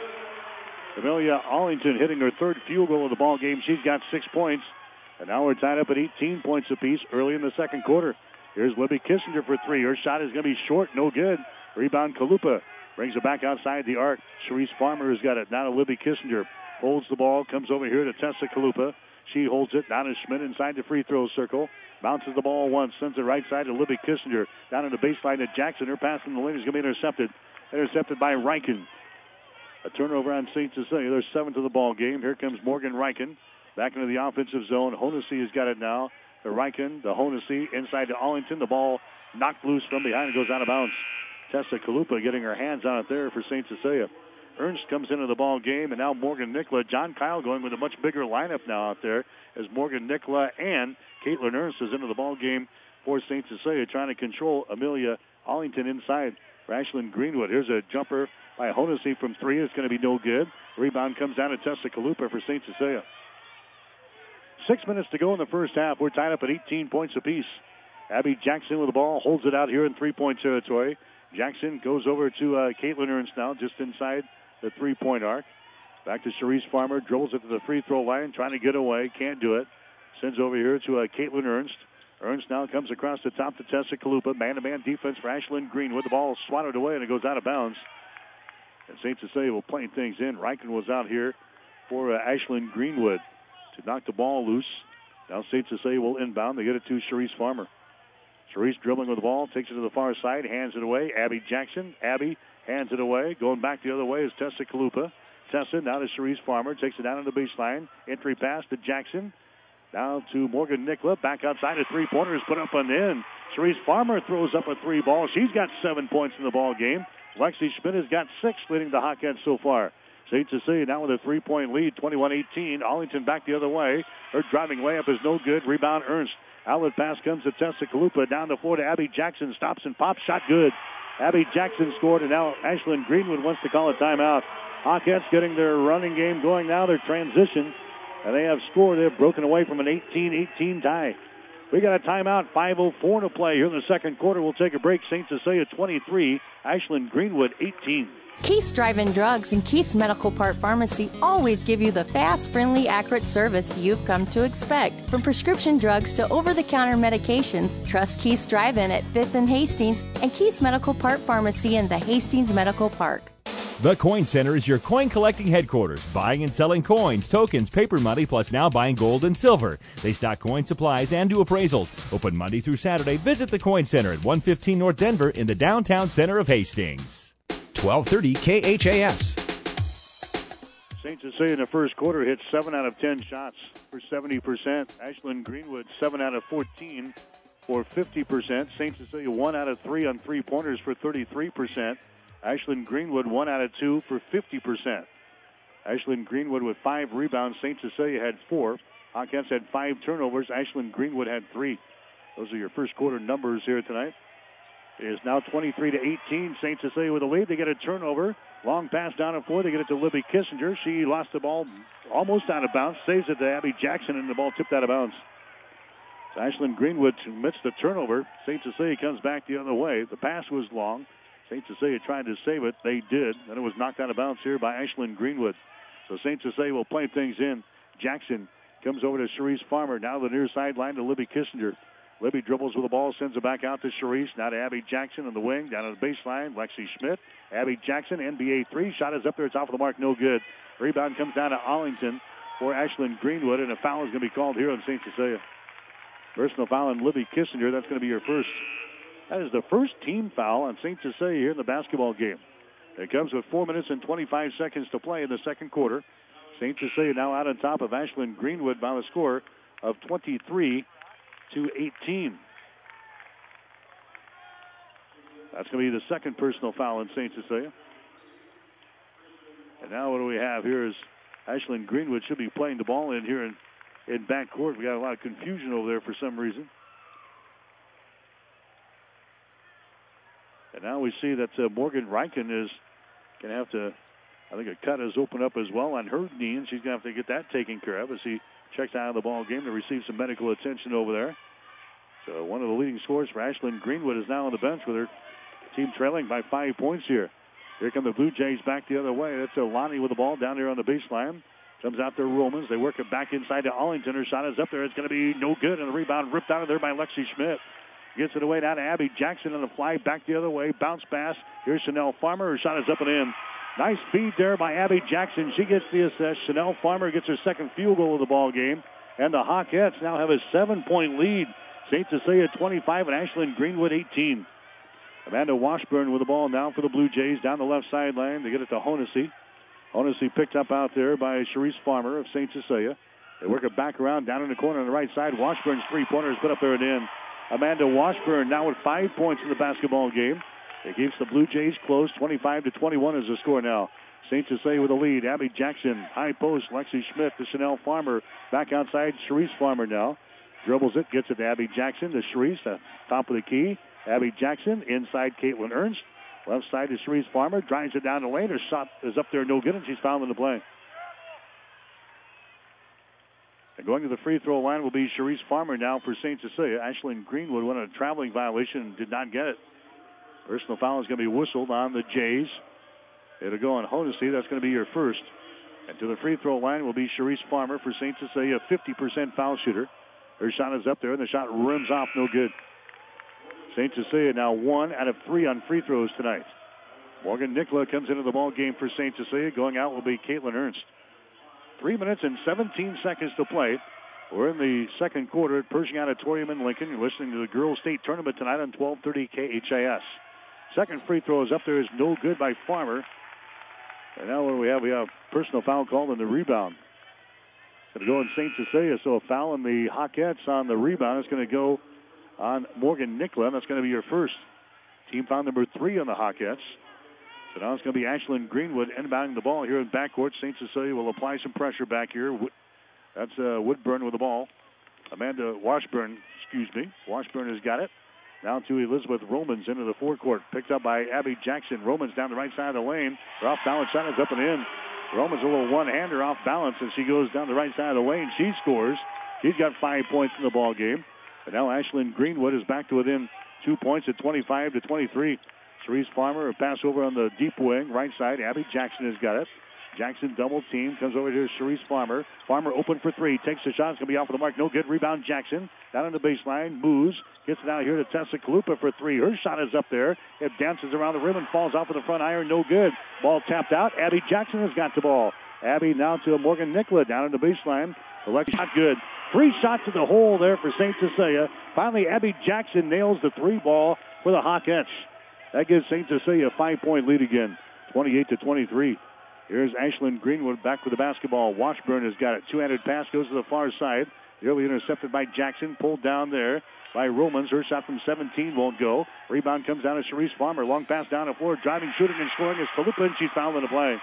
Amelia Allington hitting her third field goal of the ball game. She's got six points. And now we're tied up at eighteen points apiece early in the second quarter. Here's Libby Kissinger for three. Her shot is going to be short. No good. Rebound Kalupa. Brings it back outside the arc. Sharice Farmer has got it. Now to Libby Kissinger. Holds the ball. Comes over here to Tessa Kalupa. She holds it. Down to Schmidt inside the free throw circle. Bounces the ball once. Sends it right side to Libby Kissinger. Down in the baseline to Jackson. Her pass in the lane is going to be intercepted. Intercepted by Riken. A turnover on Saint Cecilia. There's seven to the ball game. Here comes Morgan Riken. Back into the offensive zone. Honesty has got it now. The Riken, the Honesty, inside to Allington. The ball knocked loose from behind. It goes out of bounds. Tessa Kalupa getting her hands on it there for Saint Cecilia. Ernst comes into the ball game, and now Morgan Nicola. John Kyle going with a much bigger lineup now out there as Morgan Nicola and Caitlin Ernst is into the ball game for Saint Cecilia, trying to control Amelia Allington inside for Ashland Greenwood. Here's a jumper by Honesty from three. It's going to be no good. Rebound comes down to Tessa Kalupa for Saint Cecilia. Six minutes to go in the first half. We're tied up at eighteen points apiece. Abby Jackson with the ball, holds it out here in three-point territory. Jackson goes over to uh, Caitlin Ernst now, just inside the three-point arc. Back to Sharice Farmer, dribbles it to the free throw line, trying to get away, can't do it. Sends over here to uh, Caitlin Ernst. Ernst now comes across the top to Tessa Kalupa. Man-to-man defense for Ashland Greenwood. The ball swatted away, and it goes out of bounds. And Saint Cecilia will play things in. Riken was out here for uh, Ashland Greenwood to knock the ball loose. Now Saint Cecilia will inbound. They get it to Sharice Farmer. Sharice dribbling with the ball, takes it to the far side, hands it away. Abby Jackson. Abby hands it away. Going back the other way is Tessa Kalupa. Tessa now to Sharice Farmer. Takes it down on the baseline. Entry pass to Jackson. Now to Morgan Nicola. Back outside. A three-pointer is put up on the end. Sharice Farmer throws up a three ball. She's got seven points in the ball game. Lexi Schmidt has got six, leading the Hawkins so far. Saint Cecilia now with a three-point lead, twenty-one eighteen. Allington back the other way. Her driving layup is no good. Rebound Ernst. Outlet pass comes to Tessa Kalupa. Down the floor to Abby Jackson. Stops and pops. Shot good. Abby Jackson scored, and now Ashland Greenwood wants to call a timeout. Hawkins getting their running game going now. Their transition. And they have scored. They've broken away from an eighteen eighteen tie. We got a timeout. five oh four to play here in the second quarter. We'll take a break. Saint Cecilia twenty-three. Ashland Greenwood eighteen. Keith's Drive-In Drugs and Keith's Medical Park Pharmacy always give you the fast, friendly, accurate service you've come to expect. From prescription drugs to over-the-counter medications, trust Keith's Drive-In at fifth and Hastings and Keith's Medical Park Pharmacy in the Hastings Medical Park. The Coin Center is your coin collecting headquarters, buying and selling coins, tokens, paper money, plus now buying gold and silver. They stock coin supplies and do appraisals. Open Monday through Saturday. Visit the Coin Center at one fifteen North Denver in the downtown center of Hastings. twelve thirty K H A S. Saint Cecilia in the first quarter hit seven out of ten shots for seventy percent. Ashland Greenwood seven out of fourteen for fifty percent. Saint Cecilia one out of three on three-pointers for thirty-three percent. Ashland Greenwood one out of two for fifty percent. Ashland Greenwood with five rebounds. Saint Cecilia had four. Hawkins had five turnovers. Ashland Greenwood had three. Those are your first quarter numbers here tonight. It is now twenty-three to eighteen. Saint Cecilia with a lead. They get a turnover. Long pass down the floor. They get it to Libby Kissinger. She lost the ball almost out of bounds. Saves it to Abby Jackson, and the ball tipped out of bounds. So Ashland Greenwood commits the turnover. Saint Cecilia comes back the other way. The pass was long. Saint Cecilia tried to save it. They did. And it was knocked out of bounds here by Ashland Greenwood. So Saint Cecilia will play things in. Jackson Comes over to Sharice Farmer. Now the near sideline to Libby Kissinger. Libby dribbles with the ball, sends it back out to Sharice. Now to Abby Jackson on the wing. Down on the baseline, Lexi Schmidt. Abby Jackson, N B A three. Shot is up there. It's off of the mark. No good. Rebound comes down to Arlington for Ashlyn Greenwood, and a foul is going to be called here on Saint Cecilia. Personal foul on Libby Kissinger. That's going to be your first. That is the first team foul on Saint Cecilia here in the basketball game. It comes with four minutes and twenty-five seconds to play in the second quarter. Saint Cecilia now out on top of Ashlyn Greenwood by the score of twenty-three to eighteen. That's going to be the second personal foul on Saint Cecilia. And now what do we have here is Ashlyn Greenwood should be playing the ball in here in, in backcourt. We got a lot of confusion over there for some reason. And now we see that uh, Morgan Riken is going to have to, I think a cut has opened up as well on her knee, and she's going to have to get that taken care of as he checks out of the ball game to receive some medical attention over there. So one of the leading scorers for Ashlyn Greenwood is now on the bench with her team trailing by five points here. Here come the Blue Jays back the other way. That's Lonnie with the ball down here on the baseline. Comes out there, Romans. They work it back inside to Arlington. Her shot is up there. It's going to be no good, and the rebound ripped out of there by Lexi Schmidt. Gets it away down to Abby Jackson on the fly back the other way. Bounce pass. Here's Chanel Farmer. Her shot is up and in. Nice feed there by Abby Jackson. She gets the assist. Chanel Farmer gets her second field goal of the ball game. And the Hawkettes now have a seven-point lead. Saint Cecilia twenty-five and Ashlyn Greenwood eighteen. Amanda Washburn with the ball now for the Blue Jays down the left sideline. They get it to Honesy. Honesy picked up out there by Sharice Farmer of Saint Cecilia. They work it back around down in the corner on the right side. Washburn's three-pointer is put up there and in. Amanda Washburn now with five points in the basketball game. It keeps the Blue Jays close. twenty-five to twenty-one is the score now. Saint Cecilia with the lead. Abby Jackson, high post. Lexi Schmidt to Chanel Farmer. Back outside, Sharice Farmer now. Dribbles it, gets it to Abby Jackson to Sharice, uh, top of the key. Abby Jackson inside Caitlin Ernst. Left side to Sharice Farmer. Drives it down the lane. Her shot is up there, no good, and she's fouled in the play. And going to the free throw line will be Sharice Farmer now for Saint Cecilia. Ashlyn Greenwood won a traveling violation and did not get it. Personal foul is going to be whistled on the Jays. It'll go on Honesy. That's going to be your first. And to the free throw line will be Sharice Farmer for Saint Cecilia, fifty percent foul shooter. Her shot is up there, and the shot rims off, no good. Saint Cecilia now one out of three on free throws tonight. Morgan Nicola comes into the ball game for Saint Cecilia. Going out will be Caitlin Ernst. Three minutes and seventeen seconds to play. We're in the second quarter at Pershing Auditorium in Lincoln. You're listening to the Girls State Tournament tonight on twelve thirty K H A S. Second free throw is up there, is no good by Farmer. And now what do we have? We have personal foul called on the rebound. Going to go in Saint Cecilia, so a foul on the Hawkettes on the rebound. It's going to go on Morgan Nicola. That's going to be your first. Team foul number three on the Hawkettes. So now it's going to be Ashlyn Greenwood inbounding the ball here in backcourt. Saint Cecilia will apply some pressure back here. That's uh, Woodburn with the ball. Amanda Washburn, excuse me. Washburn has got it. Now to Elizabeth Romans into the forecourt. Picked up by Abby Jackson. Romans down the right side of the lane. Her off-balance shot is up and in. Romans a little one-hander off balance as she goes down the right side of the lane. She scores. She's got five points in the ball game. And now Ashlyn Greenwood is back to within two points at twenty-five to twenty-three. Sharice Farmer, a pass over on the deep wing, right side. Abby Jackson has got it. Jackson double team, comes over to Sharice Farmer. Farmer open for three, takes the shot, it's going to be off of the mark, no good. Rebound Jackson, down on the baseline, moves, gets it out here to Tessa Kalupa for three. Her shot is up there. It dances around the rim and falls off of the front iron, no good. Ball tapped out. Abby Jackson has got the ball. Abby now to Morgan Nicola down on the baseline. The left shot good. Three shots at the hole there for Saint Cecilia. Finally, Abby Jackson nails the three ball for the Hawkettes. That gives Saint Cecilia a five-point lead again, twenty-eight to twenty-three. Here's Ashlyn Greenwood back with the basketball. Washburn has got it. Two-handed pass goes to the far side. Nearly intercepted by Jackson. Pulled down there by Romans. Her shot from seventeen won't go. Rebound comes down to Sharice Farmer. Long pass down the floor. Driving, shooting, and scoring is Kalupa, and she's fouled in the play.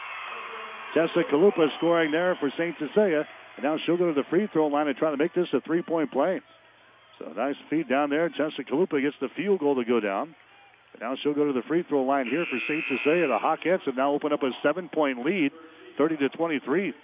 Tessa Kalupa scoring there for Saint Cecilia. And now she'll go to the free throw line and try to make this a three-point play. So nice feed down there. Tessa Kalupa gets the field goal to go down. And now she'll go to the free throw line here for Saint Cecilia. The Hawkettes have now opened up a seven-point lead, thirty to twenty-three.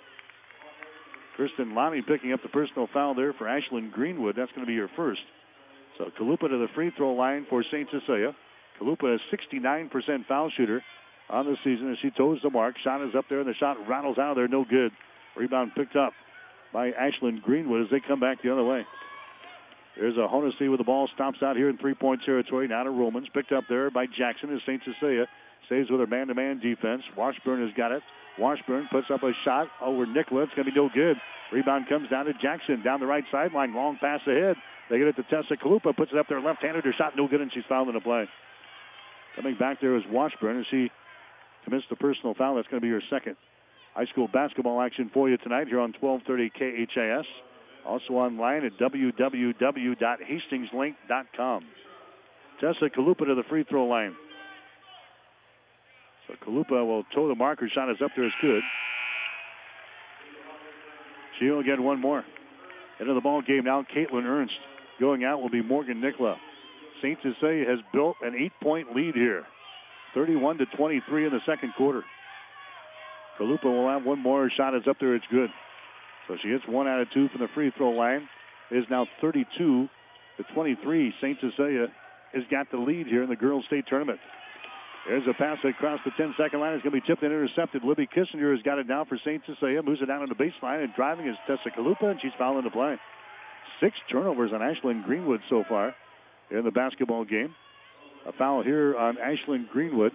Kristen Lonnie picking up the personal foul there for Ashlyn Greenwood. That's going to be her first. So Kalupa to the free throw line for Saint Cecilia. Kalupa is sixty-nine percent foul shooter on the season as she toes the mark. Shot is up there, and the shot rattles out of there. No good. Rebound picked up by Ashland Greenwood as they come back the other way. There's a Honesty with the ball, stops out here in three-point territory. Now to Romans, picked up there by Jackson as Saint Cecilia stays with her man-to-man defense. Washburn has got it. Washburn puts up a shot over Nicola. It's going to be no good. Rebound comes down to Jackson down the right sideline. Long pass ahead. They get it to Tessa Kalupa. Puts it up there left-handed. Her shot no good, and she's fouled in the play. Coming back there is Washburn as she commits the personal foul. That's going to be her second. High school basketball action for you tonight here on twelve thirty K H A S. Also online at w w w dot hastings link dot com. Tessa Kalupa to the free throw line. So Kalupa will toe the mark. Her shot is up there. It's good. She'll get one more. Into the ball game now, Caitlin Ernst. Going out will be Morgan Nicola. Saint Cecilia has built an eight-point lead here. thirty-one to twenty-three in the second quarter. Kalupa will have one more. Her shot is up there. It's good. So she hits one out of two from the free throw line. It is now thirty-two to twenty-three. Saint Cecilia has got the lead here in the girls' state tournament. There's a pass across the ten-second line. It's going to be tipped and intercepted. Libby Kissinger has got it down for Saint Cecilia. Moves it down on the baseline, and driving is Tessa Kalupa, and she's fouling the play. Six turnovers on Ashland Greenwood so far in the basketball game. A foul here on Ashland Greenwood.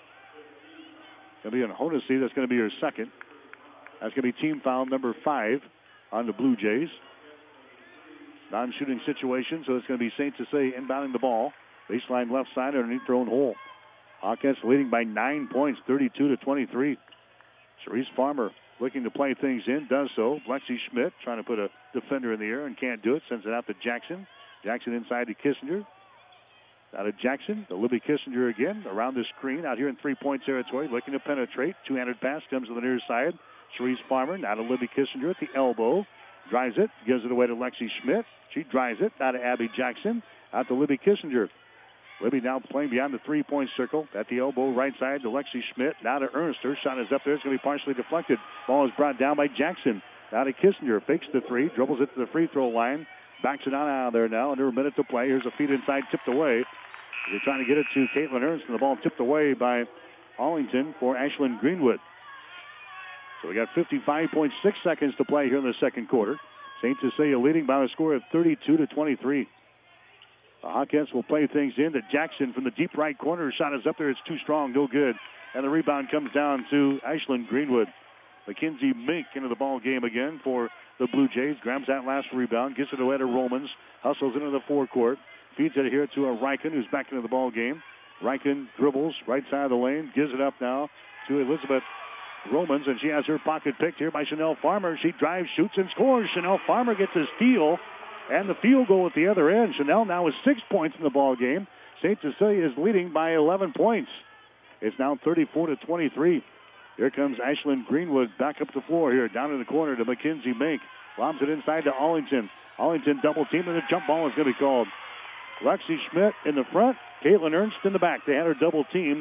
Going to be on Honesty. That's going to be her second. That's going to be team foul number five on the Blue Jays. Non-shooting situation, so it's going to be Saint Cecilia inbounding the ball. Baseline left side underneath their own hole. Hawkins leading by nine points, thirty-two to twenty-three. Cerise Farmer looking to play things in, does so. Lexi Schmidt trying to put a defender in the air and can't do it. Sends it out to Jackson. Jackson inside to Kissinger. Out of Jackson, the Libby Kissinger again around the screen out here in three-point territory, looking to penetrate. Two-handed pass comes to the near side. Cerise Farmer now to Libby Kissinger at the elbow. Drives it, gives it away to Lexi Schmidt. She drives it out to Abby Jackson. Out to Libby Kissinger. Libby now playing beyond the three-point circle. At the elbow, right side to Lexi Schmidt. Now to Ernst. Her shot is up there. It's going to be partially deflected. Ball is brought down by Jackson. Now to Kissinger. Fakes the three. Dribbles it to the free throw line. Backs it on out of there now. Under a minute to play. Here's a feed inside. Tipped away. They're trying to get it to Caitlin Ernst. And the ball tipped away by Arlington for Ashland Greenwood. So we got fifty-five point six seconds to play here in the second quarter. Saint Cecilia leading by a score of thirty-two to twenty-three. The Hawkins will play things in to Jackson from the deep right corner. Shot is up there. It's too strong. No good. And the rebound comes down to Ashland Greenwood. Mackenzie Mink into the ball game again for the Blue Jays. Grabs that last rebound. Gets it away to Romans. Hustles into the forecourt. Feeds it here to a Riken, who's back into the ball game. Riken dribbles right side of the lane. Gives it up now to Elizabeth Romans, and she has her pocket picked here by Chanel Farmer. She drives, shoots, and scores. Chanel Farmer gets a steal and the field goal at the other end. Chanel now with six points in the ball game. Saint Cecilia is leading by eleven points. It's now thirty-four to twenty-three. Here comes Ashland Greenwood back up the floor here, down in the corner to Mackenzie Mink. Lobs it inside to Allington. Allington double team, and the jump ball is going to be called. Lexi Schmidt in the front, Caitlin Ernst in the back. They had her double team.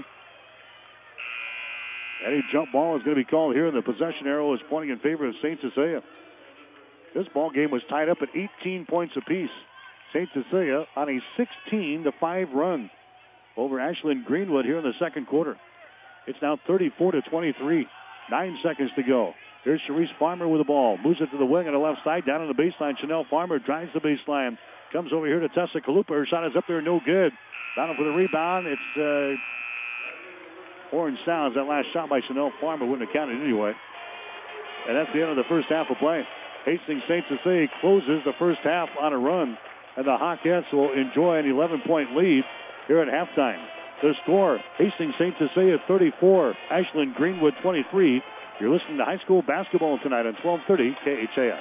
Any jump ball is going to be called here, and the possession arrow is pointing in favor of Saint Cecilia. This ball game was tied up at eighteen points apiece. Saint Cecilia on a sixteen to five run over Ashland Greenwood here in the second quarter. It's now thirty-four to twenty-three. Nine seconds to go. Here's Cerise Farmer with the ball. Moves it to the wing on the left side, down on the baseline. Chanel Farmer drives the baseline. Comes over here to Tessa Kalupa. Her shot is up there, no good. Down for the rebound. It's uh, orange sounds. That last shot by Chanel Farmer wouldn't have counted anyway. And that's the end of the first half of play. Hastings Saint Cecilia closes the first half on a run, and the Hawkettes will enjoy an eleven-point lead here at halftime. The score, Hastings Saint Cecilia thirty-four, Ashland Greenwood twenty-three. You're listening to high school basketball tonight on twelve thirty K H A S.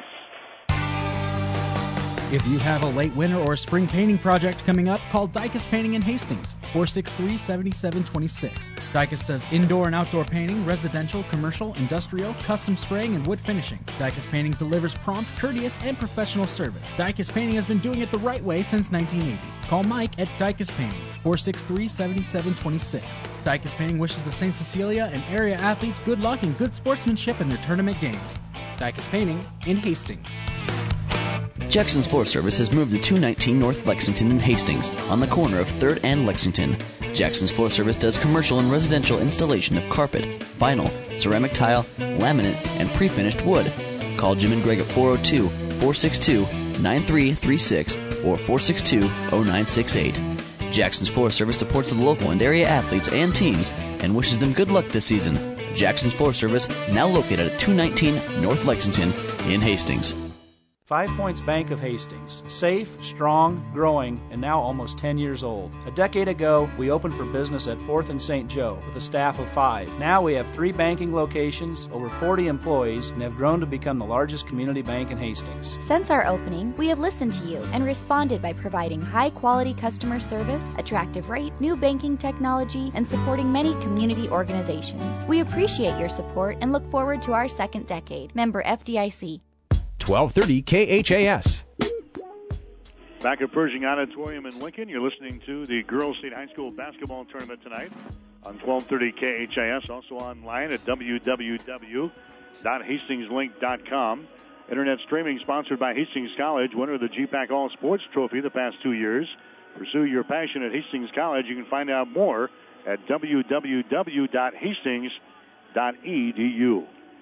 If you have a late winter or spring painting project coming up, call Dykus Painting in Hastings, four six three, seven seven two six. Dykus does indoor and outdoor painting, residential, commercial, industrial, custom spraying, and wood finishing. Dykus Painting delivers prompt, courteous, and professional service. Dykus Painting has been doing it the right way since nineteen eighty. Call Mike at Dykus Painting, four six three, seven seven two six. Dykus Painting wishes the Saint Cecilia and area athletes good luck and good sportsmanship in their tournament games. Dykus Painting in Hastings. Jackson's Forest Service has moved to two nineteen North Lexington in Hastings, on the corner of third and Lexington. Jackson's Forest Service does commercial and residential installation of carpet, vinyl, ceramic tile, laminate, and pre-finished wood. Call Jim and Greg at four oh two, four six two, nine three three six or four six two, oh nine six eight. Jackson's Forest Service supports the local and area athletes and teams and wishes them good luck this season. Jackson's Forest Service, now located at two nineteen North Lexington in Hastings. Five Points Bank of Hastings. Safe, strong, growing, and now almost ten years old. A decade ago, we opened for business at fourth and Saint Joe with a staff of five. Now we have three banking locations, over forty employees, and have grown to become the largest community bank in Hastings. Since our opening, we have listened to you and responded by providing high-quality customer service, attractive rate, new banking technology, and supporting many community organizations. We appreciate your support and look forward to our second decade. Member F D I C. twelve thirty K H A S. Back at Pershing Auditorium in Lincoln, you're listening to the Girls State High School Basketball Tournament tonight on twelve thirty K H A S, also online at w w w dot hastings link dot com. Internet streaming sponsored by Hastings College, winner of the G PAC All Sports Trophy the past two years. Pursue your passion at Hastings College. You can find out more at w w w dot hastings dot e d u.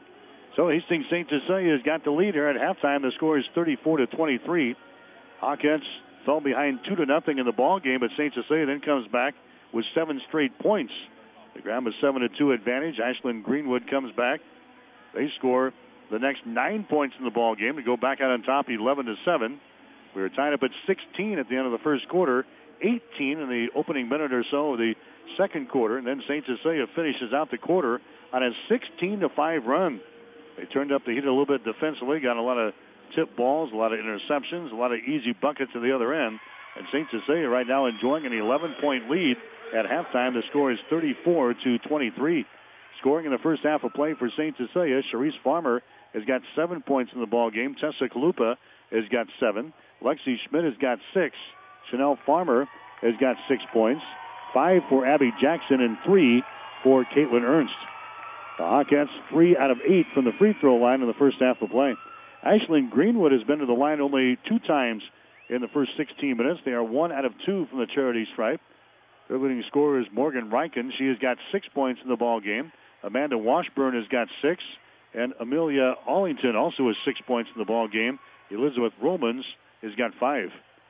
So Hastings Saint Cecilia has got the lead here at halftime. The score is thirty-four to twenty-three. Hawkettes fell behind two to nothing in the ball game, but Saint Cecilia then comes back with seven straight points. They grab a seven to two advantage. Ashland Greenwood comes back. They score the next nine points in the ball game to go back out on top, eleven to seven. We were tied up at sixteen at the end of the first quarter, eighteen in the opening minute or so of the second quarter, and then Saint Cecilia finishes out the quarter on a sixteen to five run. They turned up the heat a little bit defensively, got a lot of tip balls, a lot of interceptions, a lot of easy buckets at the other end. And Saint Cecilia right now enjoying an eleven-point lead at halftime. The score is thirty-four to twenty-three. Scoring in the first half of play for Saint Cecilia, Sharice Farmer has got seven points in the ball game. Tessa Kalupa has got seven. Lexi Schmidt has got six. Chanel Farmer has got six points. Five for Abby Jackson and three for Caitlin Ernst. The Hawkettes three out of eight from the free throw line in the first half of play. Ashland Greenwood has been to the line only two times in the first sixteen minutes. They are one out of two from the charity stripe. Their leading scorer is Morgan Riken. She has got six points in the ball game. Amanda Washburn has got six, and Amelia Allington also has six points in the ball game. Elizabeth Romans has got five.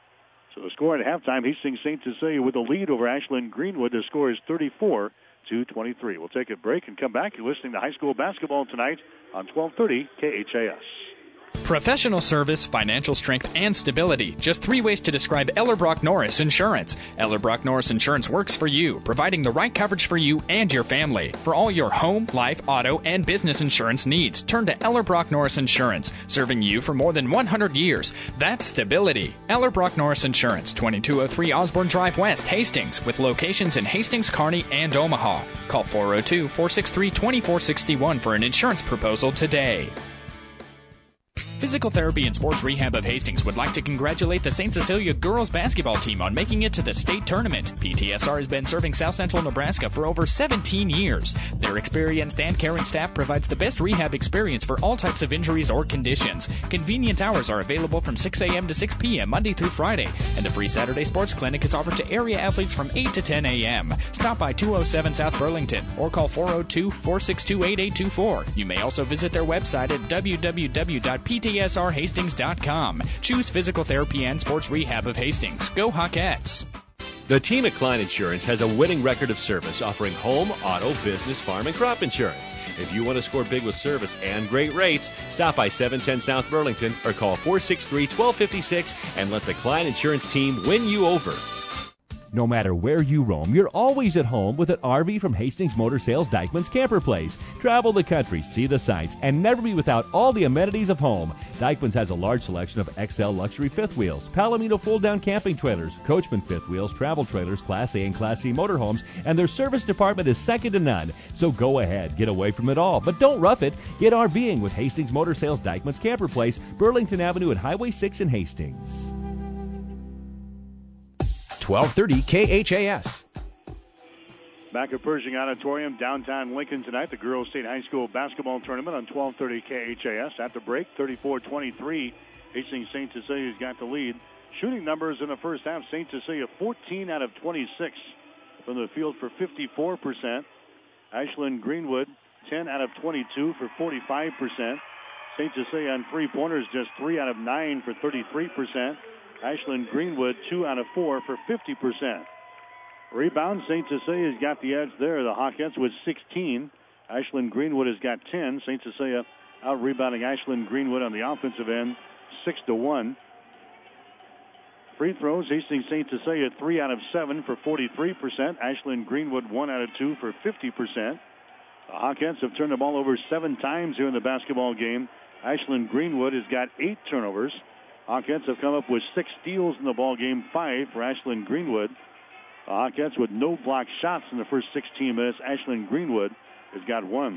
So the score at halftime, Hastings Saint Cecilia with the lead over Ashland Greenwood. The score is thirty-four to twenty-three. We'll take a break and come back. You're listening to high school basketball tonight on twelve thirty K H A S. Professional service, financial strength, and stability. Just three ways to describe Ellerbrock Norris Insurance. Ellerbrock Norris Insurance works for you, providing the right coverage for you and your family. For all your home, life, auto, and business insurance needs, turn to Ellerbrock Norris Insurance, serving you for more than one hundred years. That's stability. Ellerbrock Norris Insurance, twenty-two oh three Osborne Drive West, Hastings, with locations in Hastings, Kearney, and Omaha. Call four oh two, four six three, two four six one for an insurance proposal today. Physical Therapy and Sports Rehab of Hastings would like to congratulate the Saint Cecilia girls basketball team on making it to the state tournament. P T S R has been serving South Central Nebraska for over seventeen years. Their experienced and caring staff provides the best rehab experience for all types of injuries or conditions. Convenient hours are available from six a.m. to six p.m. Monday through Friday, and a free Saturday sports clinic is offered to area athletes from eight to ten a.m. Stop by two oh seven South Burlington or call four oh two, four six two, eight eight two four. You may also visit their website at w w w dot p t s r hastings dot com. Choose Physical Therapy and Sports Rehab of Hastings. Go Hawkettes! The team at Klein Insurance has a winning record of service, offering home, auto, business, farm, and crop insurance. If you want to score big with service and great rates, stop by seven ten South Burlington or call four six three, one two five six and let the Klein Insurance team win you over. No matter where you roam, you're always at home with an R V from Hastings Motor Sales Dykeman's Camper Place. Travel the country, see the sights, and never be without all the amenities of home. Dykeman's has a large selection of X L luxury fifth wheels, Palomino fold-down camping trailers, Coachman fifth wheels, travel trailers, Class A and Class C motorhomes, and their service department is second to none. So go ahead, get away from it all, but don't rough it. Get RVing with Hastings Motor Sales Dykeman's Camper Place, Burlington Avenue at Highway six in Hastings. twelve thirty K H A S. Back at Pershing Auditorium, downtown Lincoln tonight, the Girls State High School Basketball Tournament on twelve thirty K H A S. At the break, thirty-four twenty-three. Hastings Saint Cecilia's got the lead. Shooting numbers in the first half, Saint Cecilia fourteen out of twenty-six from the field for fifty-four percent. Ashland Greenwood ten out of twenty-two for forty-five percent. Saint Cecilia on three-pointers, just three out of nine for thirty-three percent. Ashland Greenwood, two out of four for fifty percent. Rebound, Saint Cecilia's got the edge there. The Hawkettes with sixteen. Ashland Greenwood has got ten. Saint Cecilia out-rebounding Ashland Greenwood on the offensive end, six to one. Free throws, Hastings Saint Cecilia three out of seven for forty-three percent. Ashland Greenwood one out of two for fifty percent. The Hawkettes have turned the ball over seven times here in the basketball game. Ashland Greenwood has got eight turnovers. Hawkettes have come up with six steals in the ball game, five for Ashland Greenwood. The Hawkettes with no blocked shots in the first sixteen minutes. Ashland Greenwood has got one.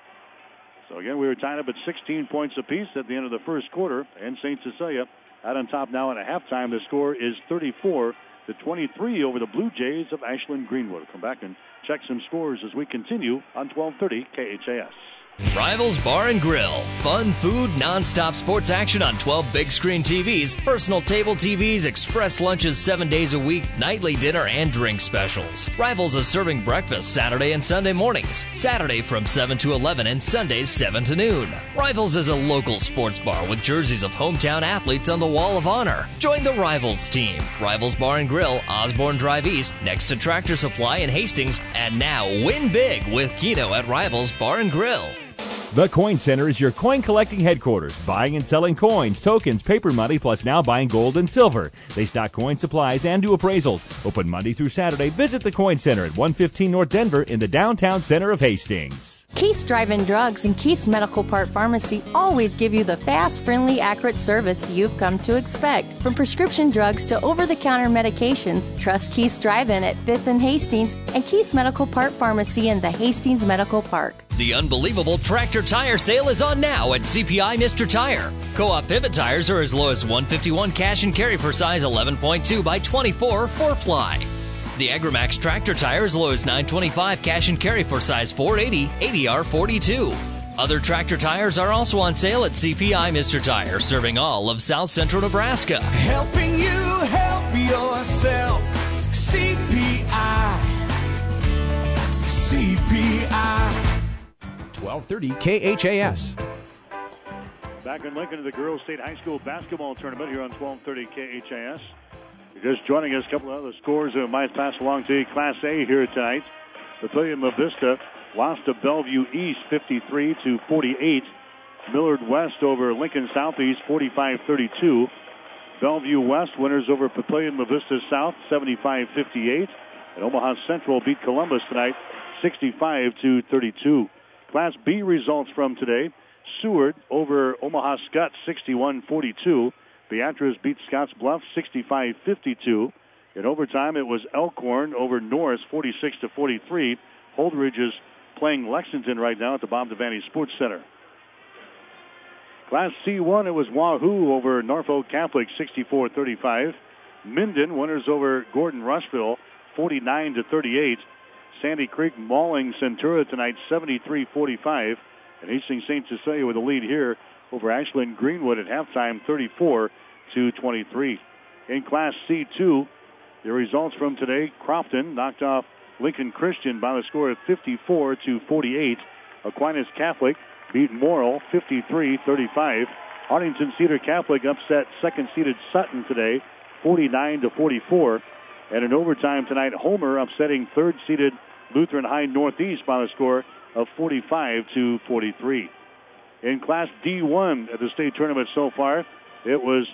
So again, we were tied up at sixteen points apiece at the end of the first quarter, and Saint Cecilia out on top now at a halftime. The score is thirty-four to twenty-three over the Blue Jays of Ashland Greenwood. We'll come back and check some scores as we continue on twelve thirty K H A S. Rivals Bar and Grill. Fun food, non-stop sports action on twelve big screen T Vs, personal table T Vs, express lunches seven days a week, nightly dinner and drink specials. Rivals is serving breakfast Saturday and Sunday mornings, Saturday from seven to eleven and Sundays seven to noon. Rivals is a local sports bar with jerseys of hometown athletes on the Wall of Honor. Join the Rivals team. Rivals Bar and Grill, Osborne Drive East, next to Tractor Supply in Hastings, and now win big with Keno at Rivals Bar and Grill. The Coin Center is your coin collecting headquarters, buying and selling coins, tokens, paper money, plus now buying gold and silver. They stock coin supplies and do appraisals. Open Monday through Saturday. Visit the Coin Center at one fifteen North Denver in the downtown center of Hastings. Keith's Drive-In Drugs and Keith's Medical Part Pharmacy always give you the fast, friendly, accurate service you've come to expect. From prescription drugs to over-the-counter medications, trust Keith's Drive-In at fifth and Hastings and Keith's Medical Part Pharmacy in the Hastings Medical Park. The unbelievable Tractor Tire sale is on now at C P I Mister Tire. Co-op pivot tires are as low as one fifty-one cash and carry for size eleven point two by twenty-four four-ply. The Agramax tractor tire is low as nine twenty-five cash and carry for size four eighty, eighty R forty-two. Other tractor tires are also on sale at C P I Mister Tire, serving all of South Central Nebraska. Helping you help yourself. C P I. C P I. twelve thirty K H A S. Back in Lincoln to the Girls State High School basketball tournament here on twelve thirty K H A S. You're just joining us, a couple of other scores that might pass along to you. Class A here tonight. Papillion La Vista lost to Bellevue East fifty-three to forty-eight. Millard West over Lincoln Southeast forty-five thirty-two. Bellevue West winners over Papillion La Vista South seventy-five fifty-eight. And Omaha Central beat Columbus tonight sixty-five to thirty-two. Class B results from today. Seward over Omaha Skutt sixty-one forty-two. Beatrice beat Scotts Bluff sixty-five fifty-two. In overtime, it was Elkhorn over Norris forty-six to forty-three. Holdridge is playing Lexington right now at the Bob Devaney Sports Center. Class C one, it was Wahoo over Norfolk Catholic sixty-four thirty-five. Minden winners over Gordon Rushville forty-nine to thirty-eight. Sandy Creek mauling Centura tonight seventy-three forty-five. And Hastings Saint Cecilia with a lead here over Ashland Greenwood at halftime thirty-four to twenty-three. In Class C two, the results from today, Crofton knocked off Lincoln Christian by the score of fifty-four to forty-eight. Aquinas Catholic beat Morrill fifty-three thirty-five. Arlington Cedar Catholic upset second-seeded Sutton today forty-nine to forty-four. And in overtime tonight, Homer upsetting third-seeded Lutheran High Northeast by the score of forty-five to forty-three. In Class D one at the state tournament so far, it was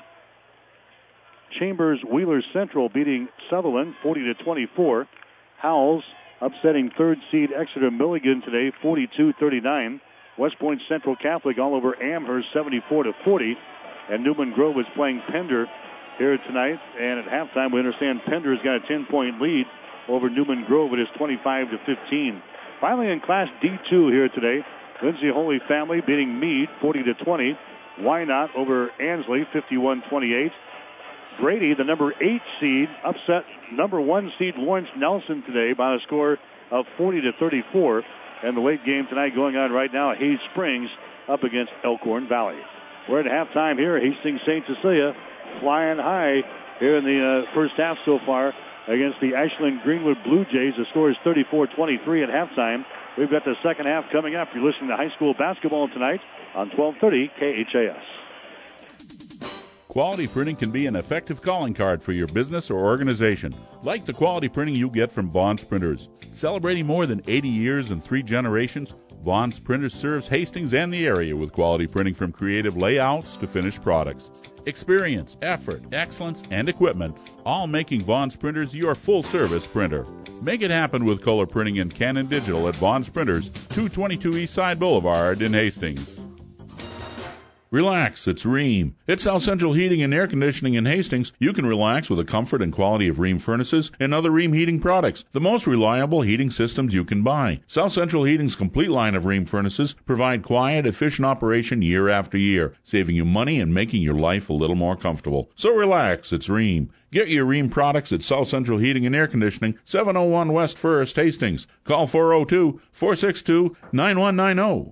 Chambers Wheeler Central beating Sutherland forty to twenty-four. Howells upsetting third seed Exeter Milligan today forty-two thirty-nine. West Point Central Catholic all over Amherst seventy-four to forty. And Newman Grove is playing Pender here tonight. And at halftime, we understand Pender's got a ten-point lead over Newman Grove. It is twenty-five to fifteen. Finally, in Class D two here today, Lindsay Holy Family beating Meade forty to twenty. Wynot over Ansley fifty-one twenty-eight. Grady, the number eight seed, upset number one seed Lawrence Nelson today by a score of forty to thirty-four. And the late game tonight going on right now, Hayes Springs up against Elkhorn Valley. We're at halftime here. Hastings Saint Cecilia flying high here in the uh, first half so far. against the Ashland Greenwood Blue Jays. The score is thirty-four twenty-three at halftime. We've got the second half coming up. You're listening to high school basketball tonight on twelve thirty K H A S. Quality printing can be an effective calling card for your business or organization, like the quality printing you get from Vaughn's Printers. Celebrating more than eighty years and three generations, Vaughn's Printers serves Hastings and the area with quality printing from creative layouts to finished products. Experience, effort, excellence, and equipment, all making Vaughn's Printers your full-service printer. Make it happen with color printing and Canon Digital at Vaughn's Printers, two twenty-two East Side Boulevard in Hastings. Relax, it's Rheem. At South Central Heating and Air Conditioning in Hastings, you can relax with the comfort and quality of Rheem furnaces and other Rheem heating products, the most reliable heating systems you can buy. South Central Heating's complete line of Rheem furnaces provide quiet, efficient operation year after year, saving you money and making your life a little more comfortable. So relax, it's Rheem. Get your Rheem products at South Central Heating and Air Conditioning, seven oh one West First, Hastings. Call four oh two, four six two, nine one nine oh.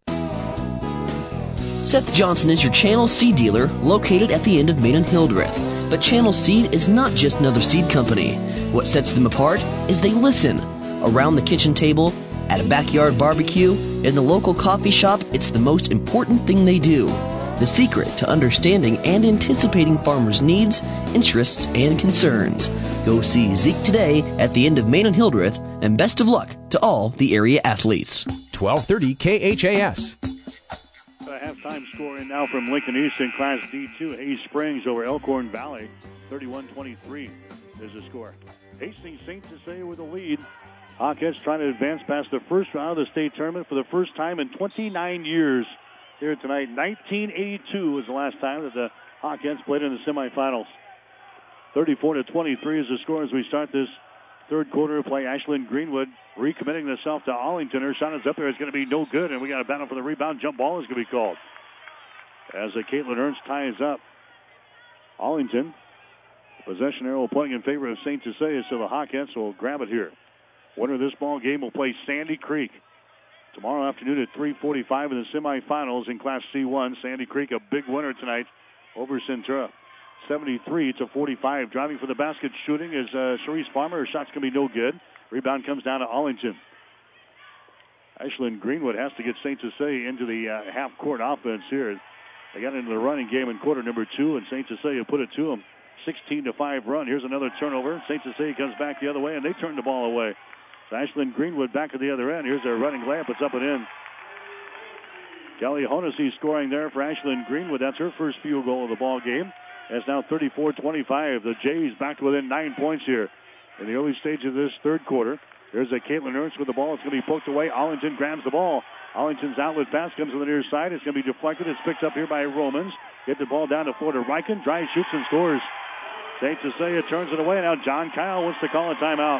Seth Johnson is your Channel Seed dealer located at the end of Main and Hildreth. But Channel Seed is not just another seed company. What sets them apart is they listen. Around the kitchen table, at a backyard barbecue, in the local coffee shop, it's the most important thing they do. The secret to understanding and anticipating farmers' needs, interests, and concerns. Go see Zeke today at the end of Main and Hildreth, and best of luck to all the area athletes. twelve thirty K H A S. A halftime score in now from Lincoln East in Class D two. Hayes Springs over Elkhorn Valley. thirty-one twenty-three is the score. Hastings Saint Cecilia with the lead. Hawkettes trying to advance past the first round of the state tournament for the first time in twenty-nine years here tonight. nineteen eighty-two was the last time that the Hawkettes played in the semifinals. thirty-four to twenty-three is the score as we start this third quarter of play. Ashland Greenwood recommitting herself to Allington. Her shot is up there. It's going to be no good, and we got a battle for the rebound. Jump ball is going to be called as uh, Caitlin Ernst ties up Allington. Possession arrow pointing in favor of Saint Cecilia, so the Hawkettes will grab it here. Winner of this ball game will play Sandy Creek tomorrow afternoon at three forty-five in the semifinals in Class C one. Sandy Creek a big winner tonight over Centura. seventy-three to forty-five. Driving for the basket shooting is uh, Cherise Farmer. Her shot's going to be no good. Rebound comes down to Allington. Ashland Greenwood has to get Saint Cecilia into the uh, half-court offense here. They got into the running game in quarter number two, and Saint Cecilia put it to them. sixteen to five run. Here's another turnover. Saint Cecilia comes back the other way, and they turn the ball away. So Ashland Greenwood back at the other end. Here's their running layup. It's up and in. Kelly Honesy scoring there for Ashland Greenwood. That's her first field goal of the ball game. It's now thirty-four twenty-five. The Jays back to within nine points here in the early stage of this third quarter. There's a Caitlin Ernst with the ball. It's going to be poked away. Allington grabs the ball. Allington's outlet pass comes to the near side. It's going to be deflected. It's picked up here by Romans. Get the ball down to Florida Riken. Drives, shoots, and scores. Saint Cecilia turns it away. Now John Kyle wants to call a timeout.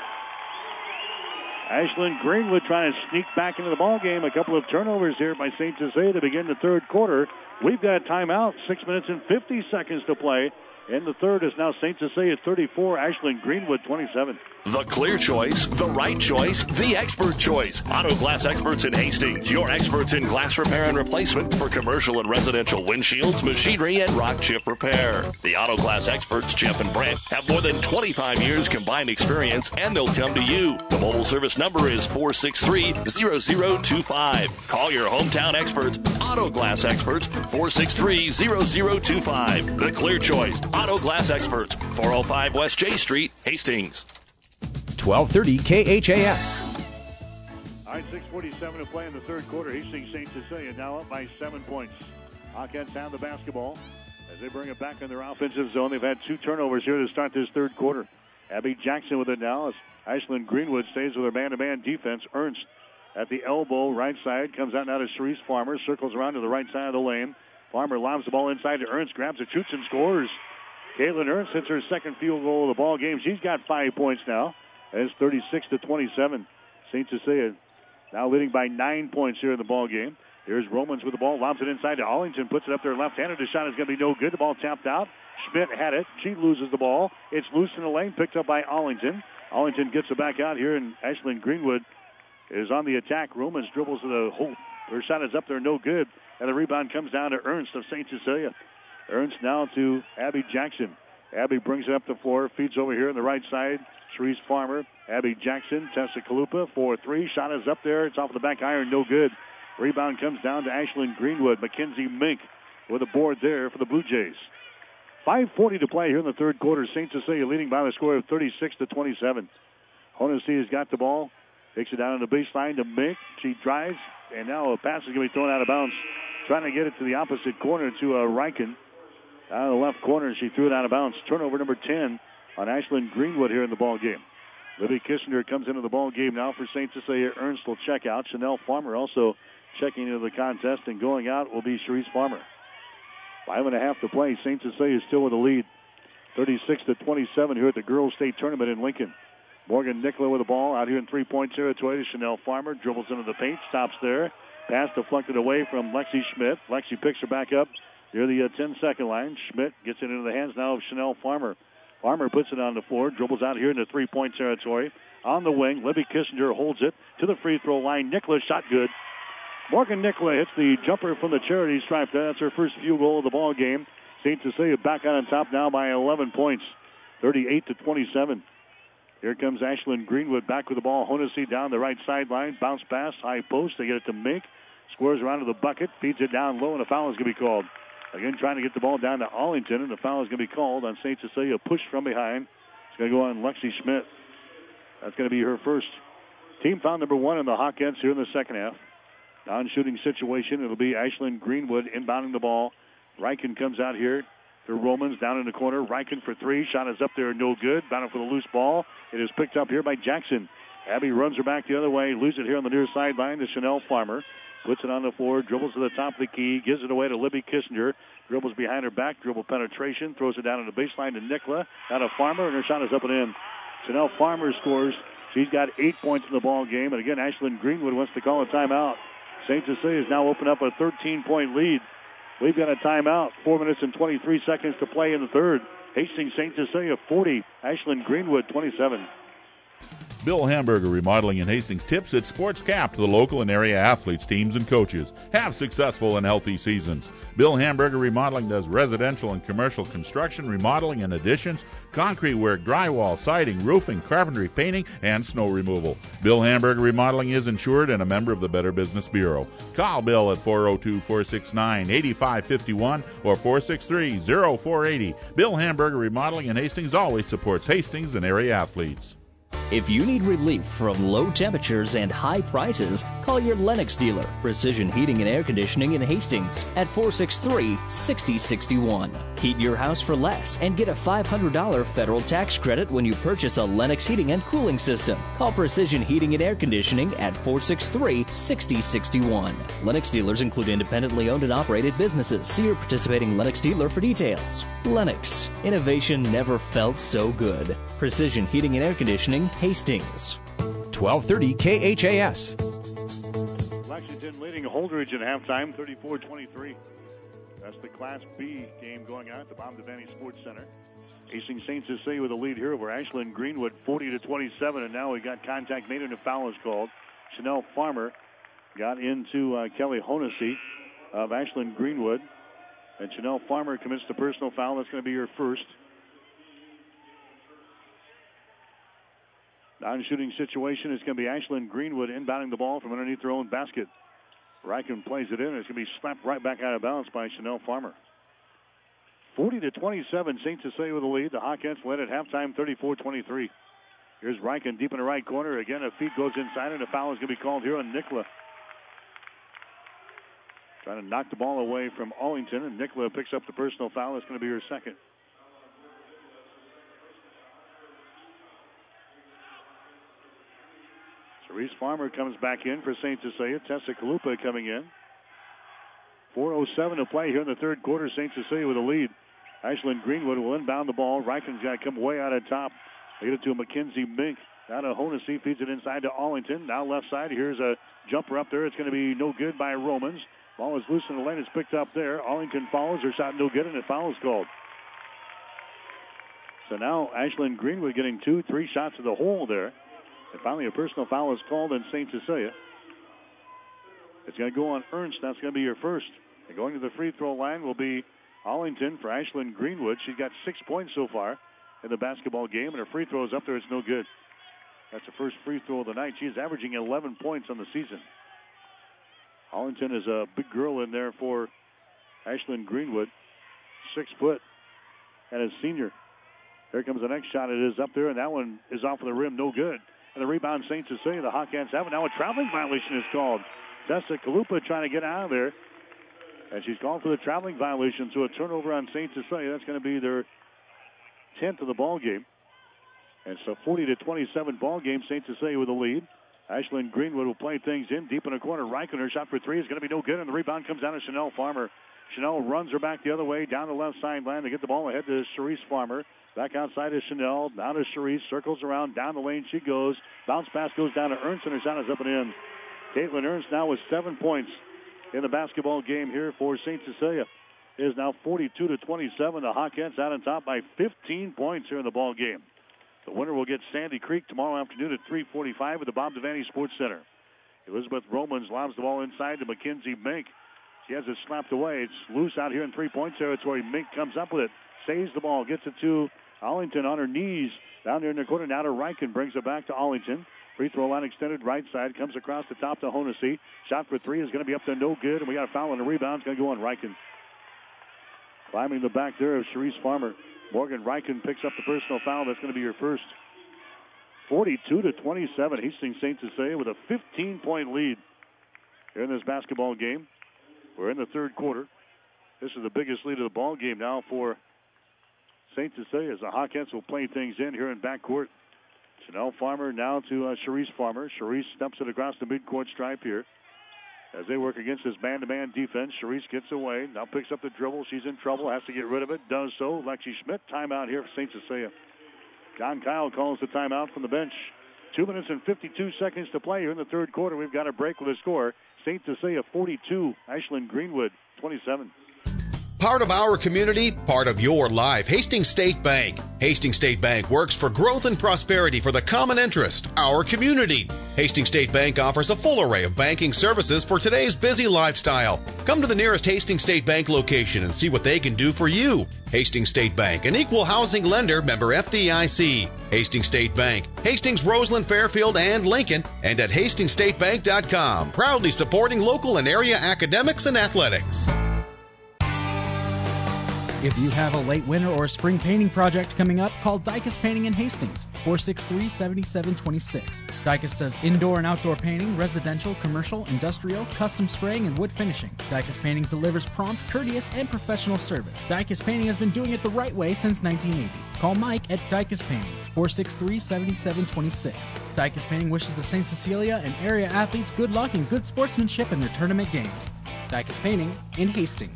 Ashland Greenwood trying to sneak back into the ball game. A couple of turnovers here by Saint Cecilia to begin the third quarter. We've got a timeout. Six minutes and fifty seconds to play. In the third is now Saint Cecilia thirty-four, Ashland Greenwood twenty-seven. The clear choice, the right choice, the expert choice. Auto Glass Experts in Hastings, your experts in glass repair and replacement for commercial and residential windshields, machinery, and rock chip repair. The Auto Glass Experts, Jeff and Brent, have more than twenty-five years combined experience, and they'll come to you. The mobile service number is four six three, zero zero two five. Call your hometown experts, Auto Glass Experts, four six three, zero zero two five. The clear choice, Auto Glass Experts, four oh five West J Street, Hastings. twelve thirty K H A S. All right, six forty-seven to play in the third quarter. Hastings Saint Cecilia now up by seven points. Hawkettes have the basketball as they bring it back in their offensive zone. They've had two turnovers here to start this third quarter. Abby Jackson with it now as Ashland Greenwood stays with her man-to-man defense. Ernst at the elbow, right side, comes out now to Cherise Farmer, circles around to the right side of the lane. Farmer lobs the ball inside to Ernst, grabs it, shoots, and scores. Caitlin Ernst hits her second field goal of the ball game. She's got five points now. It's thirty-six to twenty-seven. Saint Cecilia now leading by nine points here in the ball game. Here's Romans with the ball, lobs it inside to Allington, puts it up there left-handed. The shot is going to be no good. The ball tapped out. Schmidt had it. She loses the ball. It's loose in the lane, picked up by Allington. Allington gets it back out here, and Ashland Greenwood is on the attack. Romans dribbles to the hole. Her shot is up there, no good. And the rebound comes down to Ernst of Saint Cecilia. Ernst now to Abby Jackson. Abby brings it up the floor, feeds over here on the right side. Cerise Farmer, Abby Jackson, Tessa Kalupa for three. Shot is up there. It's off the back iron, no good. Rebound comes down to Ashlyn Greenwood. Mackenzie Mink with a board there for the Blue Jays. five forty to play here in the third quarter. Saint Cecilia leading by the score of thirty-six to twenty-seven. Honesty has got the ball. Takes it down on the baseline to Mink. She drives, and now a pass is going to be thrown out of bounds. Trying to get it to the opposite corner to uh, Riken. Out of the left corner, she threw it out of bounds. Turnover number ten on Ashlyn Greenwood here in the ball game. Libby Kissinger comes into the ball game now for Saint Cecilia. Ernst will check out. Chanel Farmer also checking into the contest, and going out will be Cherise Farmer. Five and a half to play. Saint Cecilia is still with the lead. thirty-six to twenty-seven here at the Girls State Tournament in Lincoln. Morgan Nicola with the ball out here in three-point territory to Chanel Farmer. Dribbles into the paint, stops there. Pass deflected away from Lexi Schmidt. Lexi picks her back up near the ten-second line. Schmidt gets it into the hands now of Chanel Farmer. Farmer puts it on the floor, dribbles out here into three-point territory. On the wing, Libby Kissinger holds it to the free throw line. Nicola shot good. Morgan Nicola hits the jumper from the charity stripe. That's her first field goal of the ball game. Saint Cecilia back on top now by eleven points, thirty-eight to twenty-seven. Here comes Ashlyn Greenwood back with the ball. Honesty down the right sideline. Bounce pass, high post. They get it to Mink. Squares around to the bucket. Feeds it down low, and a foul is going to be called. Again, trying to get the ball down to Allington, and the foul is going to be called on Saint Cecilia. Push from behind. It's going to go on Lexi Schmidt. That's going to be her first. Team foul number one in the Hawkettes here in the second half. Non-shooting situation. It'll be Ashlyn Greenwood inbounding the ball. Riken comes out here to Romans down in the corner. Riken for three. Shot is up there, no good. Bound for the loose ball. It is picked up here by Jackson. Abby runs her back the other way. Loses it here on the near sideline to Chanel Farmer. Puts it on the floor. Dribbles to the top of the key. Gives it away to Libby Kissinger. Dribbles behind her back. Dribble penetration. Throws it down on the baseline to Nicola. Out of Farmer, and her shot is up and in. Chanel Farmer scores. She's got eight points in the ball game. And again, Ashlyn Greenwood wants to call a timeout. Saint Cecilia has now opened up a thirteen-point lead. We've got a timeout. Four minutes and twenty-three seconds to play in the third. Hastings Saint Cecilia forty. Ashlyn Greenwood twenty-seven. Bill Hamburger Remodeling in Hastings tips its sports cap to the local and area athletes, teams, and coaches. Have successful and healthy seasons. Bill Hamburger Remodeling does residential and commercial construction, remodeling and additions, concrete work, drywall, siding, roofing, carpentry, painting, and snow removal. Bill Hamburger Remodeling is insured and a member of the Better Business Bureau. Call Bill at four oh two, four six nine, eight five five one or four six three, oh four eight oh. Bill Hamburger Remodeling in Hastings always supports Hastings and area athletes. If you need relief from low temperatures and high prices, call your Lennox dealer, Precision Heating and Air Conditioning in Hastings, at four six three, six oh six one. Heat your house for less and get a five hundred dollars federal tax credit when you purchase a Lennox heating and cooling system. Call Precision Heating and Air Conditioning at four six three, six oh six one. Lennox dealers include independently owned and operated businesses. See your participating Lennox dealer for details. Lennox. Innovation never felt so good. Precision Heating and Air Conditioning, Hastings. twelve thirty K H A S. Lexington leading Holdridge at halftime, thirty-four twenty-three. That's the Class B game going on at the Bob Devaney Sports Center. Hastings Saint Cecilia with a lead here over Ashlyn Greenwood, forty to twenty-seven, and now we got contact made and a foul is called. Chanel Farmer got into uh, Kelly Honesty of Ashlyn Greenwood, and Chanel Farmer commits the personal foul. That's going to be her first. Non-shooting situation is going to be Ashlyn Greenwood inbounding the ball from underneath her own basket. Riken plays it in. It's going to be slapped right back out of bounds by Chanel Farmer. forty to twenty-seven, Saint Cecilia with the lead. The Hawkettes led at halftime, thirty-four twenty-three. Here's Riken deep in the right corner. Again, a feed goes inside, and a foul is going to be called here on Nicola. Trying to knock the ball away from Allington, and Nicola picks up the personal foul. That's going to be her second. Cerise Farmer comes back in for Saint Cecilia. Tessa Kalupa coming in. four oh seven to play here in the third quarter. Saint Cecilia with a lead. Ashlyn Greenwood will inbound the ball. Riken's got to come way out of top. They get it to Mackenzie Mink. Out of Honesty, feeds it inside to Allington. Now left side. Here's a jumper up there. It's going to be no good by Romans. Ball is loose in the lane. It's picked up there. Allington follows. Her shot no good, and a foul is called. So now Ashlyn Greenwood getting two, three shots to the hole there. And finally, a personal foul is called in Saint Cecilia. It's going to go on Ernst. That's going to be your first. And going to the free throw line will be Arlington for Ashlyn Greenwood. She's got six points so far in the basketball game, and her free throw is up there. It's no good. That's the first free throw of the night. She's averaging eleven points on the season. Arlington is a big girl in there for Ashlyn Greenwood. Six foot and a senior. Here comes the next shot. It is up there, and that one is off of the rim. No good. And the rebound, Saint Cecilia. The Hawkins have it. Now a traveling violation is called. Tessa Kalupa trying to get out of there. And she's called for the traveling violation, so a turnover on Saint Cecilia. That's going to be their tenth of the ball game. And so forty to twenty-seven ball game. Saint Cecilia with the lead. Ashlyn Greenwood will play things in deep in the corner. Reichen, her shot for three is going to be no good, and the rebound comes down to Chanel Farmer. Chanel runs her back the other way down the left sideline. They get the ball ahead to Cherise Farmer. Back outside to Chanel. Down to Cherise. Circles around. Down the lane she goes. Bounce pass goes down to Ernst, and her shot is up and in. Caitlin Ernst now with seven points in the basketball game here for Saint Cecilia. It is now forty-two to twenty-seven. The Hawkettes out on top by fifteen points here in the ball game. The winner will get Sandy Creek tomorrow afternoon at three forty-five at the Bob Devaney Sports Center. Elizabeth Romans lobs the ball inside to Mackenzie Mink. She has it slapped away. It's loose out here in three-point territory. Mink comes up with it, saves the ball, gets it to Arlington on her knees. Down there in the corner, now to Reichen, brings it back to Arlington. Free throw line extended right side, comes across the top to Honesy. Shot for three is going to be up there, no good, and we got a foul on the rebound. It's going to go on Reichen. Climbing the back there of Cherise Farmer. Morgan Reichen picks up the personal foul. That's going to be her first. forty-two to twenty-seven. Hastings Saint Cecilia with a fifteen-point lead here in this basketball game. We're in the third quarter. This is the biggest lead of the ball game now for Saint Cecilia as the Hawkettes will play things in here in backcourt. Chanel Farmer now to uh, Cherise Farmer. Cherise steps it across the midcourt stripe here as they work against this man-to-man defense. Cherise gets away, now picks up the dribble. She's in trouble, has to get rid of it, does so. Lexi Schmidt, timeout here for Saint Cecilia. John Kyle calls the timeout from the bench. Two minutes and fifty-two seconds to play here in the third quarter. We've got a break with a score. Saint Cecilia forty-two, Ashlyn Greenwood twenty-seven. Part of our community, part of your life. Hastings State Bank. Hastings State Bank works for growth and prosperity for the common interest, our community. Hastings State Bank offers a full array of banking services for today's busy lifestyle. Come to the nearest Hastings State Bank location and see what they can do for you. Hastings State Bank, an equal housing lender, member F D I C. Hastings State Bank, Hastings, Roseland, Fairfield, and Lincoln, and at hastings state bank dot com. Proudly supporting local and area academics and athletics. If you have a late winter or spring painting project coming up, call Dykus Painting in Hastings, four six three, seven seven two six. Dykus does indoor and outdoor painting, residential, commercial, industrial, custom spraying, and wood finishing. Dykus Painting delivers prompt, courteous, and professional service. Dykus Painting has been doing it the right way since nineteen eighty. Call Mike at Dykus Painting, four six three, seven seven two six. Dykus Painting wishes the Saint Cecilia and area athletes good luck and good sportsmanship in their tournament games. Dykus Painting in Hastings.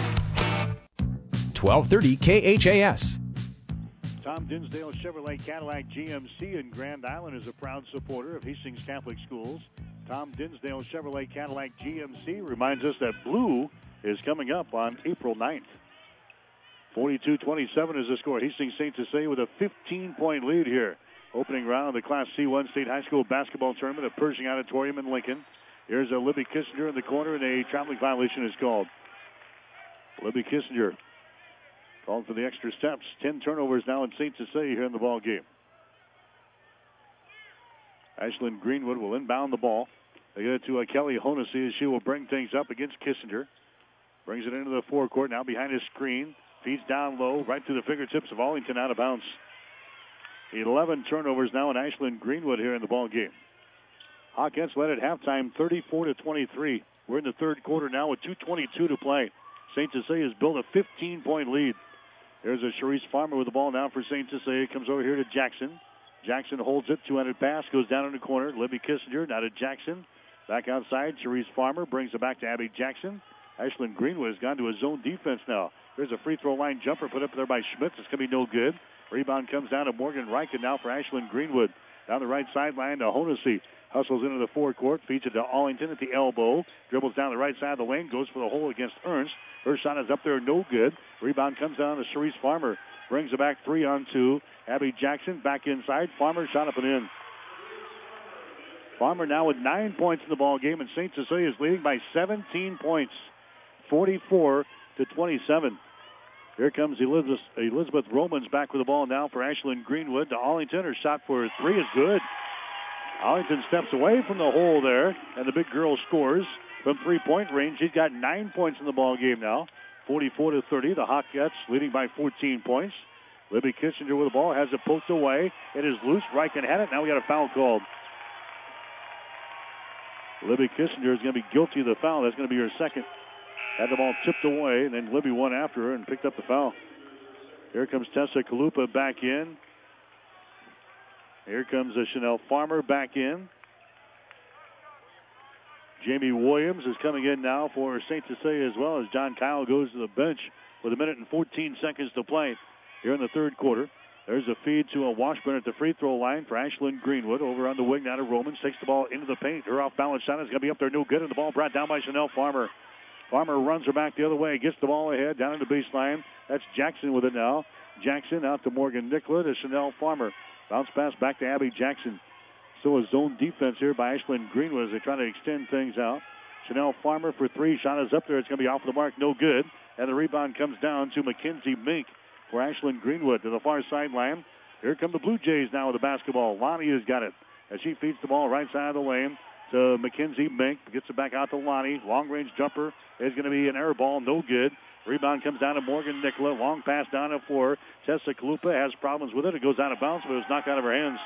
twelve thirty K H A S. Tom Dinsdale Chevrolet Cadillac G M C in Grand Island is a proud supporter of Hastings Catholic Schools. Tom Dinsdale Chevrolet Cadillac G M C reminds us that Blue is coming up on April ninth. forty-two twenty-seven is the score. Hastings Saint Cecilia with a fifteen-point lead here. Opening round of the Class C one State High School basketball tournament at Pershing Auditorium in Lincoln. Here's a Libby Kissinger in the corner, and a traveling violation is called. Libby Kissinger called for the extra steps. Ten turnovers now in Saint Cecilia here in the ball game. Ashlyn Greenwood will inbound the ball. They get it to uh, Kelly Honesy as she will bring things up against Kissinger. Brings it into the forecourt now behind his screen. Feeds down low right to the fingertips of Arlington, out of bounds. eleven turnovers now in Ashlyn Greenwood here in the ball game. Hawkins led at halftime thirty-four to twenty-three. We're in the third quarter now with two twenty-two to play. Saint Cecilia has built a fifteen-point lead. There's a Cherise Farmer with the ball now for Saint Cecilia. Comes over here to Jackson. Jackson holds it. two-handed pass. Goes down in the corner. Libby Kissinger now to Jackson. Back outside. Cherise Farmer brings it back to Abby Jackson. Ashlyn Greenwood has gone to a zone defense now. There's a free throw line jumper put up there by Schmitz. It's going to be no good. Rebound comes down to Morgan Reichen now for Ashlyn Greenwood. Down the right sideline to Honesy. Hustles into the forecourt. Feeds it to Arlington at the elbow. Dribbles down the right side of the lane. Goes for the hole against Ernst. Her shot is up there, no good. Rebound comes down to Cherise Farmer. Brings it back three on two. Abby Jackson back inside. Farmer shot up and in. Farmer now with nine points in the ball game, and Saint Cecilia is leading by seventeen points, forty-four to twenty-seven. Here comes Elizabeth, Elizabeth Romans back with the ball now for Ashlyn Greenwood to Allington. Her shot for three is good. Allington steps away from the hole there, and the big girl scores from three-point range. She's got nine points in the ball game now, forty-four to thirty. The Hawkettes leading by fourteen points. Libby Kissinger with the ball, has it poked away. It is loose. Riken had it. Now we got a foul called. Libby Kissinger is going to be guilty of the foul. That's going to be her second. Had the ball tipped away, and then Libby went after her and picked up the foul. Here comes Tessa Kalupa back in. Here comes uh, Chanel Farmer back in. Jamie Williams is coming in now for Saint Cecilia as well as John Kyle goes to the bench with a minute and fourteen seconds to play here in the third quarter. There's a feed to a Washburn at the free throw line for Ashlyn Greenwood. Over on the wing now to Romans. Takes the ball into the paint. Her off-balance shot is going to be up there no good, and the ball brought down by Chanel Farmer. Farmer runs her back the other way, gets the ball ahead, down in the baseline. That's Jackson with it now. Jackson out to Morgan Nicola to Chanel Farmer. Bounce pass back to Abby Jackson. So a zone defense here by Ashlyn Greenwood as they try to extend things out. Chanel Farmer for three. Shot is up there. It's going to be off the mark. No good. And the rebound comes down to Mackenzie Mink for Ashlyn Greenwood to the far sideline. Here come the Blue Jays now with the basketball. Lonnie has got it as she feeds the ball right side of the lane to Mackenzie Mink. Gets it back out to Lonnie. Long-range jumper is going to be an air ball. No good. Rebound comes down to Morgan Nicola. Long pass down to four. Tessa Kalupa has problems with it. It goes out of bounds, but it was knocked out of her hands.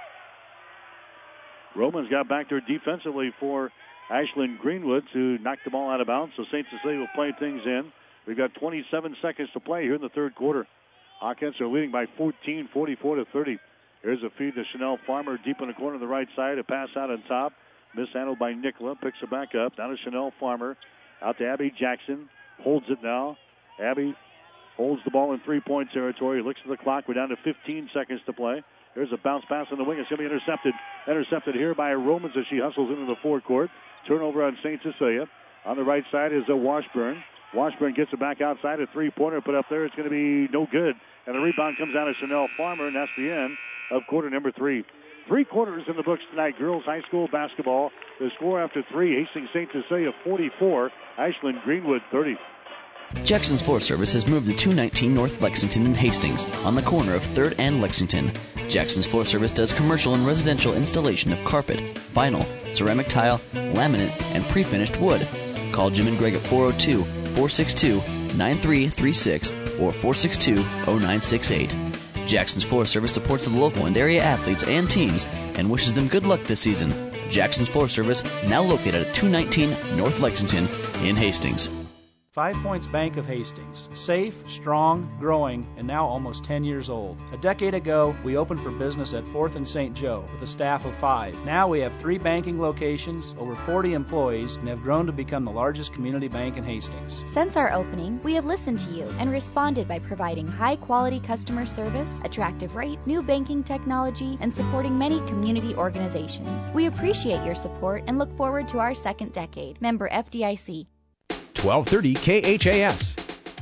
Romans got back there defensively for Ashlyn Greenwood to knock the ball out of bounds. So Saint Cecilia will play things in. We've got twenty-seven seconds to play here in the third quarter. Hawkins are leading by fourteen, forty-four to thirty. Here's a feed to Chanel Farmer deep in the corner on the right side. A pass out on top. Mishandled by Nicola. Picks it back up. Down to Chanel Farmer. Out to Abby Jackson. Holds it now. Abby holds the ball in three-point territory. Looks at the clock. We're down to fifteen seconds to play. There's a bounce pass on the wing. It's going to be intercepted. Intercepted here by Romans as she hustles into the forecourt. Turnover on Saint Cecilia. On the right side is a Washburn. Washburn gets it back outside. A three-pointer put up there. It's going to be no good. And the rebound comes down to Chanel Farmer, and that's the end of quarter number three. Three quarters in the books tonight. Girls high school basketball. The score after three, Hastings Saint Cecilia forty-four, Ashlyn Greenwood thirty. Jackson's Forest Service has moved to two nineteen North Lexington in Hastings on the corner of third and Lexington. Jackson's Forest Service does commercial and residential installation of carpet, vinyl, ceramic tile, laminate, and pre-finished wood. Call Jim and Greg at four oh two, four six two, nine three three six or four six two, oh nine six eight. Jackson's Forest Service supports the local and area athletes and teams and wishes them good luck this season. Jackson's Forest Service, now located at two nineteen North Lexington in Hastings. Five Points Bank of Hastings. Safe, strong, growing, and now almost ten years old. A decade ago, we opened for business at fourth and Saint Joe with a staff of five. Now we have three banking locations, over forty employees, and have grown to become the largest community bank in Hastings. Since our opening, we have listened to you and responded by providing high-quality customer service, attractive rate, new banking technology, and supporting many community organizations. We appreciate your support and look forward to our second decade. Member F D I C. twelve thirty K H A S.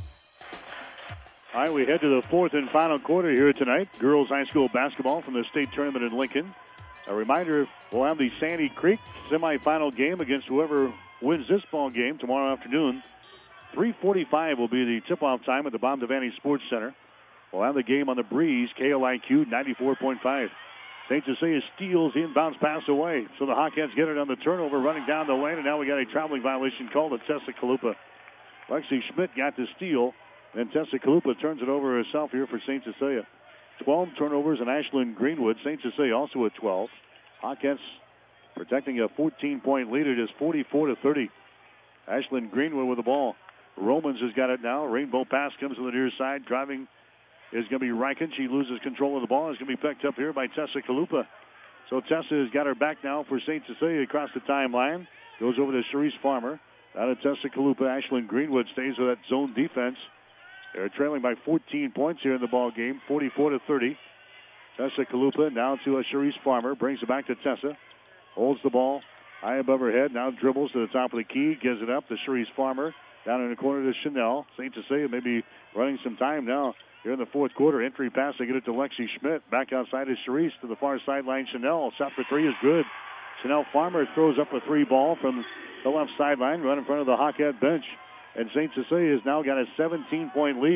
All right, we head to the fourth and final quarter here tonight. Girls high school basketball from the state tournament in Lincoln. A reminder, we'll have the Sandy Creek semifinal game against whoever wins this ball game tomorrow afternoon. three forty-five will be the tip-off time at the Bob Devaney Sports Center. We'll have the game on the Breeze, K L I Q ninety-four point five. Saint Cecilia steals the inbounds pass away. So the Hawkins get it on the turnover, running down the lane, and now we got a traveling violation called at Tessa Kalupa. Lexi Schmidt got the steal, and Tessa Kalupa turns it over herself here for Saint Cecilia. twelve turnovers, and Ashlyn Greenwood. Saint Cecilia also at twelve. Hawkins protecting a fourteen-point lead. It is forty-four to thirty. Ashlyn Greenwood with the ball. Romans has got it now. Rainbow pass comes to the near side. Driving is going to be Riken. She loses control of the ball. It's going to be picked up here by Tessa Kalupa. So Tessa has got her back now for Saint Cecilia across the timeline. Goes over to Cherise Farmer. Out of Tessa Kalupa, Ashlyn Greenwood stays with that zone defense. They're trailing by fourteen points here in the ball game, forty-four to thirty. Tessa Kalupa now to a Cherise Farmer. Brings it back to Tessa. Holds the ball high above her head. Now dribbles to the top of the key. Gives it up to Cherise Farmer. Down in the corner to Chanel. Saint Cecilia maybe running some time now. Here in the fourth quarter, entry pass, they get it to Lexi Schmidt. Back outside is Cherise to the far sideline. Chanel, shot for three is good. Chanel Farmer throws up a three ball from the left sideline, right in front of the Hawkette bench. And Saint Cecilia has now got a seventeen-point lead.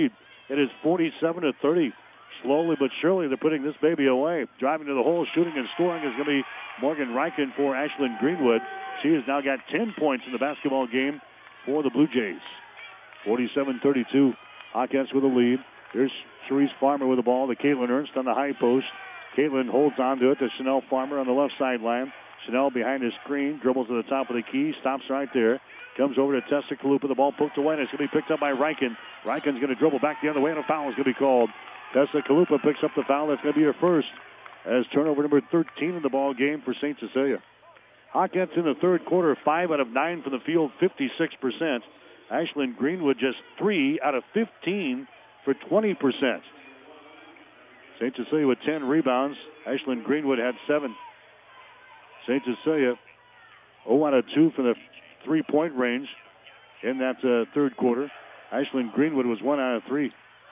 It is forty-seven to thirty. Slowly but surely, they're putting this baby away. Driving to the hole, shooting and scoring is going to be Morgan Reichen for Ashlyn Greenwood. She has now got ten points in the basketball game for the Blue Jays. forty-seven thirty-two. Hawkins with a lead. Here's Cherise Farmer with the ball to Caitlin Ernst on the high post. Caitlin holds on to it to Chanel Farmer on the left sideline. Chanel behind the screen, dribbles to the top of the key, stops right there. Comes over to Tessa Kalupa. The ball poked away, and it's going to be picked up by Reichen. Reichen's going to dribble back the other way, and a foul is going to be called. Tessa Kalupa picks up the foul. That's going to be her first, as turnover number thirteen in the ball game for Saint Cecilia. Hawkins in the third quarter, five out of nine from the field, fifty-six percent. Ashlyn Greenwood just three out of fifteen for twenty percent. Saint Cecilia with ten rebounds. Ashlyn Greenwood had seven. Saint Cecilia zero out of two from the three-point range in that uh, third quarter. Ashlyn Greenwood was one out of three.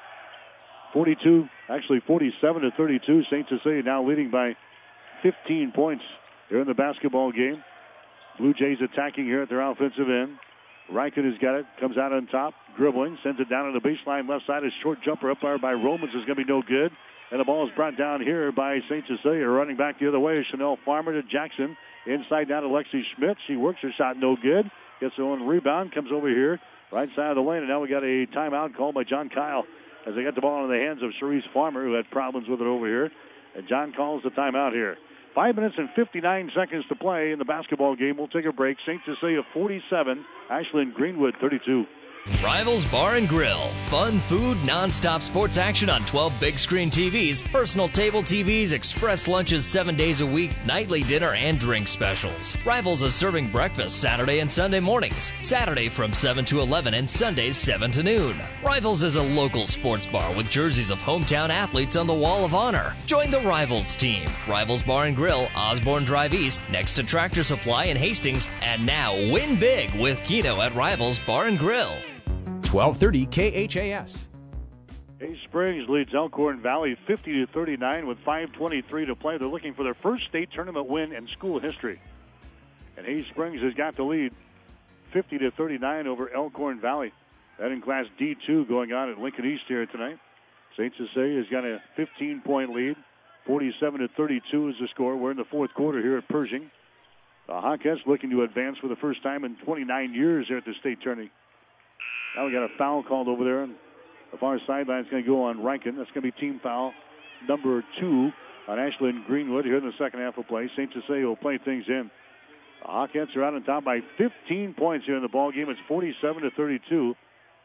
forty-two, actually forty-seven to thirty-two. Saint Cecilia now leading by fifteen points here in the basketball game. Blue Jays attacking here at their offensive end. Reichen has got it, comes out on top, dribbling, sends it down to the baseline left side. A short jumper up there by Romans is going to be no good. And the ball is brought down here by Saint Cecilia. Running back the other way, Chanel Farmer to Jackson. Inside down to Lexi Schmidt. She works her shot, no good. Gets her own rebound, comes over here, right side of the lane. And now we got a timeout called by John Kyle as they got the ball in the hands of Cherise Farmer, who had problems with it over here. And John calls the timeout here. Five minutes and fifty-nine seconds to play in the basketball game. We'll take a break. Saint Cecilia forty-seven, Ashlyn Greenwood thirty-two. Rivals Bar and Grill. Fun food, non-stop sports action on twelve big screen T Vs, personal table T Vs, express lunches seven days a week, nightly dinner and drink specials. Rivals is serving breakfast Saturday and Sunday mornings. Saturday from seven to eleven and Sundays seven to noon. Rivals is a local sports bar with jerseys of hometown athletes on the Wall of Honor. Join the Rivals team. Rivals Bar and Grill, Osborne Drive East, next to Tractor Supply in Hastings. And now win big with Keno at Rivals Bar and Grill. twelve thirty K H A S. Hay Springs leads Elkhorn Valley fifty to thirty-nine with five twenty-three to play. They're looking for their first state tournament win in school history. And Hay Springs has got the lead fifty to thirty-nine over Elkhorn Valley. That in Class D two going on at Lincoln East here tonight. Saint Cecilia has got a fifteen-point lead. forty-seven to thirty-two is the score. We're in the fourth quarter here at Pershing. The Hawkins looking to advance for the first time in twenty-nine years here at the state tourney. Now we got a foul called over there. And the far sideline is going to go on Reichen. That's going to be team foul number two on Ashlyn Greenwood here in the second half of play. Saint Cecilia will play things in. The Hawkins are out on top by fifteen points here in the ball game. It's forty-seven to thirty-two.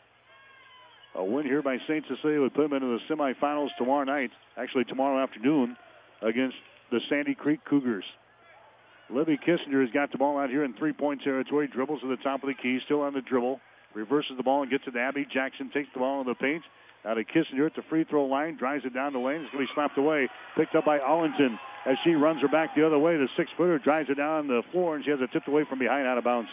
A win here by Saint Cecilia would put them into the semifinals tomorrow night, actually tomorrow afternoon, against the Sandy Creek Cougars. Libby Kissinger has got the ball out here in three-point territory. Dribbles to the top of the key, still on the dribble. Reverses the ball and gets it to Abby Jackson. Takes the ball in the paint. Out to Kissinger at the free throw line. Drives it down the lane. It's going to be slapped away. Picked up by Allington as she runs her back the other way. The six-footer drives it down the floor, and she has it tipped away from behind out of bounds.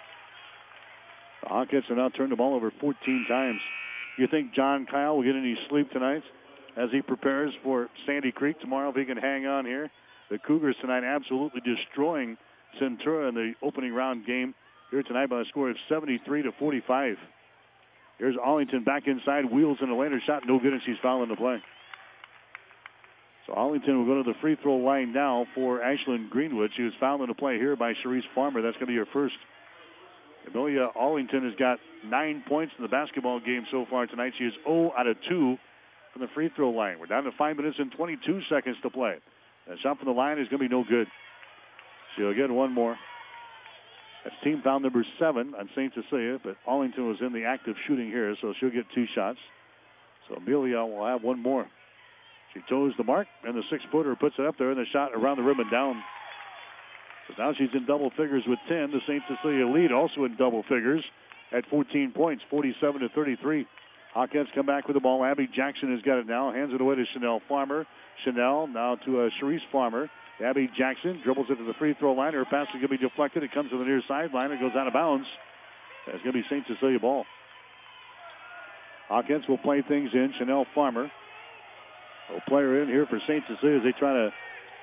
The Hawkins have now turned the ball over fourteen times. You think John Kyle will get any sleep tonight as he prepares for Sandy Creek tomorrow if he can hang on here? The Cougars tonight absolutely destroying Centura in the opening round game here tonight by a score of seventy-three to forty-five. Here's Allington back inside, wheels in the lane, her shot no good, and she's fouling the play. So Allington will go to the free throw line now for Ashlyn Greenwood. She was fouled in the play here by Cherise Farmer. That's going to be her first. Amelia Allington has got nine points in the basketball game so far tonight. She is zero out of two from the free throw line. We're down to five minutes and twenty-two seconds to play. That shot from the line is going to be no good. She'll get one more. That's team foul number seven on Saint Cecilia, but Allington was in the act of shooting here, so she'll get two shots. So Amelia will have one more. She toes the mark, and the six-footer puts it up there, and the shot around the rim and down. So now she's in double figures with ten. The Saint Cecilia lead also in double figures at fourteen points, forty-seven to thirty-three. Hawkins come back with the ball. Abby Jackson has got it now. Hands it away to Chanel Farmer. Chanel now to uh, Cherise Farmer. Abby Jackson dribbles it to the free throw line. Her pass is going to be deflected. It comes to the near sideline. It goes out of bounds. That's going to be Saint Cecilia ball. Hawkins will play things in. Chanel Farmer will play her in here for Saint Cecilia as they try to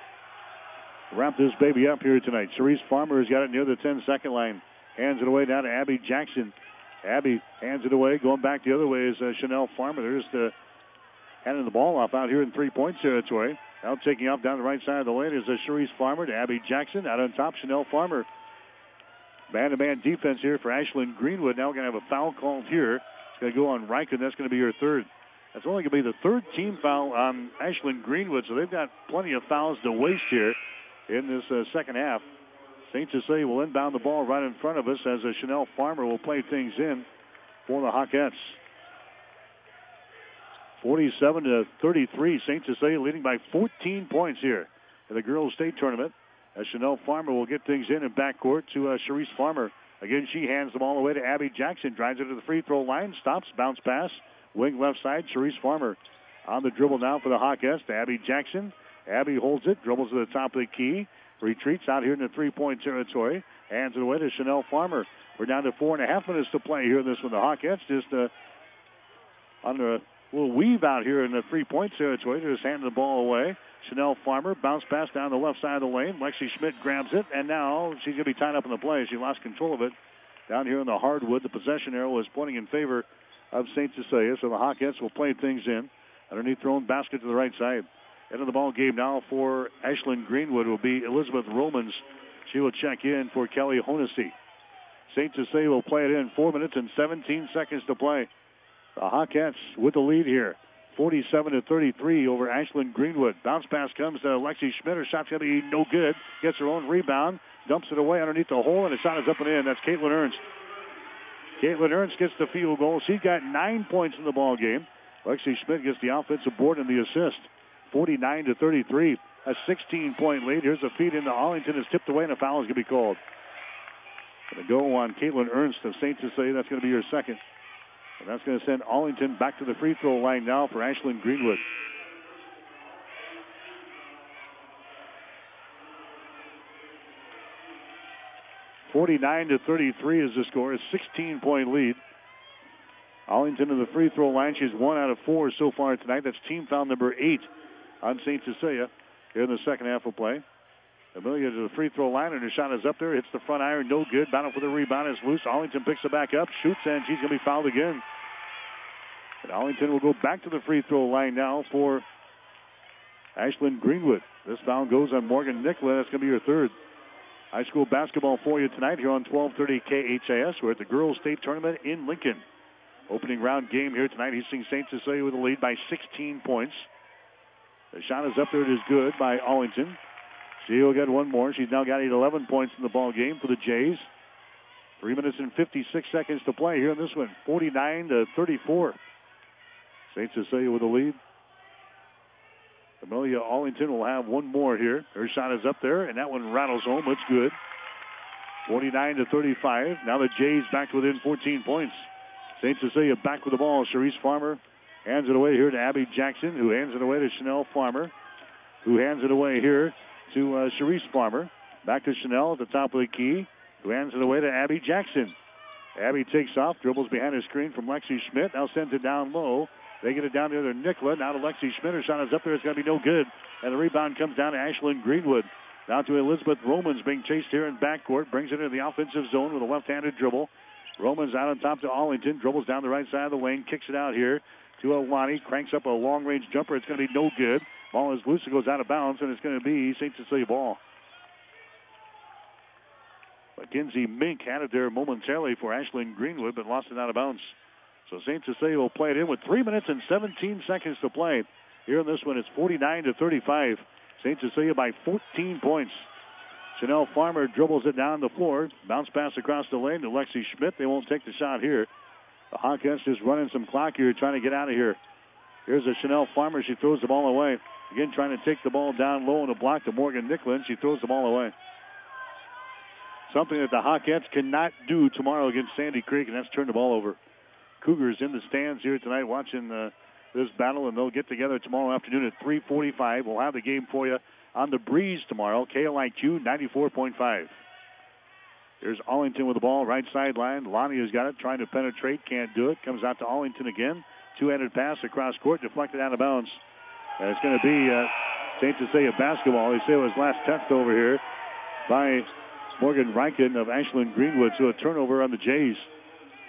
wrap this baby up here tonight. Cherise Farmer has got it near the ten-second line. Hands it away down to Abby Jackson. Abby hands it away. Going back the other way is uh, Chanel Farmer. They're just uh, handing the ball off out here in three-point territory. Now taking off down the right side of the lane is uh, Cherise Farmer to Abby Jackson. Out on top, Chanel Farmer. Man-to-man defense here for Ashland Greenwood. Now we're going to have a foul called here. It's going to go on Riken. That's going to be her third. That's only going to be the third team foul on Ashland Greenwood, so they've got plenty of fouls to waste here in this uh, second half. Saint Cecilia will inbound the ball right in front of us as uh, Chanel Farmer will play things in for the Hawkettes. forty-seven to thirty-three, Saint Cecilia leading by fourteen points here in the girls' state tournament. As Chanel Farmer will get things in in backcourt to uh, Cherise Farmer. Again, she hands the ball away to Abby Jackson. Drives it to the free throw line. Stops. Bounce pass. Wing left side. Cherise Farmer on the dribble now for the Hawkettes to Abby Jackson. Abby holds it. Dribbles to the top of the key. Retreats out here in the three-point territory. Hands it away to Chanel Farmer. We're down to four and a half minutes to play here in this one. The Hawkettes just uh, under a little weave out here in the three-point territory. They're just handing the ball away. Chanel Farmer, bounce pass down the left side of the lane. Lexi Schmidt grabs it, and now she's going to be tied up in the play. She lost control of it down here in the hardwood. The possession arrow is pointing in favor of Saint Cecilia, so the Hawkettes will play things in. Underneath their own basket to the right side. Into the ball game now for Ashland Greenwood will be Elizabeth Romans. She will check in for Kelly Honesty. Saint Cecilia will play it in. Four minutes and seventeen seconds to play. The Hawkettes with the lead here. forty-seven to thirty-three over Ashland Greenwood. Bounce pass comes to Lexi Schmidt. Her shot's going to be no good. Gets her own rebound. Dumps it away underneath the hole, and the shot is up and in. That's Caitlin Ernst. Caitlin Ernst gets the field goal. She got nine points in the ball game. Lexi Schmidt gets the offensive board and the assist. forty-nine to thirty-three. A sixteen-point lead. Here's a feed into Arlington. It's tipped away, and a foul is going to be called. Going to go on Caitlin Ernst of Saint Cecilia. That's going to be her second. And that's going to send Arlington back to the free throw line now for Ashland Greenwood. forty-nine to thirty-three is the score. A sixteen-point lead. Arlington to the free throw line. She's one out of four so far tonight. That's team foul number eight on Saint Cecilia here in the second half of play. Amelia to the free throw line, and her shot is up there. Hits the front iron, no good. Battle for the rebound is loose. Arlington picks it back up, shoots, and she's going to be fouled again. And Arlington will go back to the free throw line now for Ashland Greenwood. This foul goes on Morgan Nicola. That's going to be her third. High school basketball for you tonight here on twelve thirty K H A S. We're at the girls' state tournament in Lincoln. Opening round game here tonight. He's seeing Saint Cecilia with a lead by sixteen points. The shot is up there. It is good by Arlington. She will get one more. She's now got eleven points in the ball game for the Jays. Three minutes and fifty-six seconds to play here in this one. forty-nine to thirty-four. Saint Cecilia with the lead. Amelia Arlington will have one more here. Her shot is up there, and that one rattles home. It's good. forty-nine to thirty-five. Now the Jays back to within fourteen points. Saint Cecilia back with the ball. Cherise Farmer hands it away here to Abby Jackson, who hands it away to Chanel Farmer, who hands it away here to uh, Cherise Farmer. Back to Chanel at the top of the key, who hands it away to Abby Jackson. Abby takes off, dribbles behind the screen from Lexi Schmidt, now sends it down low. They get it down there to Nicola. Now to Lexi Schmidt. Her shot is up there. It's going to be no good. And the rebound comes down to Ashland Greenwood. Now to Elizabeth Romans, being chased here in backcourt. Brings it into the offensive zone with a left-handed dribble. Romans out on top to Arlington. Dribbles down the right side of the lane. Kicks it out here to Alani. Cranks up a long-range jumper. It's going to be no good. Ball is loose. It goes out of bounds, and it's going to be Saint Cecilia ball. Mackenzie Mink had it there momentarily for Ashland Greenwood, but lost it out of bounds. So Saint Cecilia will play it in with three minutes and seventeen seconds to play. Here in this one, it's forty-nine to thirty-five. Saint Cecilia by fourteen points. Chanel Farmer dribbles it down the floor. Bounce pass across the lane to Lexi Schmidt. They won't take the shot here. The Hawkettes just running some clock here, trying to get out of here. Here's a Chanel Farmer. She throws the ball away. Again, trying to take the ball down low in a block to Morgan Nicklin. She throws the ball away. Something that the Hawkettes cannot do tomorrow against Sandy Creek, and that's turn the ball over. Cougars in the stands here tonight watching uh, this battle, and they'll get together tomorrow afternoon at three forty-five. We'll have the game for you on the Breeze tomorrow, K L I Q ninety-four point five. Here's Arlington with the ball, right sideline. Lonnie has got it, trying to penetrate, can't do it. Comes out to Arlington again. Two-handed pass across court, deflected out of bounds. And it's going to be uh, Saint Cecilia basketball. They say it was last touched over here by Morgan Riken of Ashland Greenwood, so a turnover on the Jays.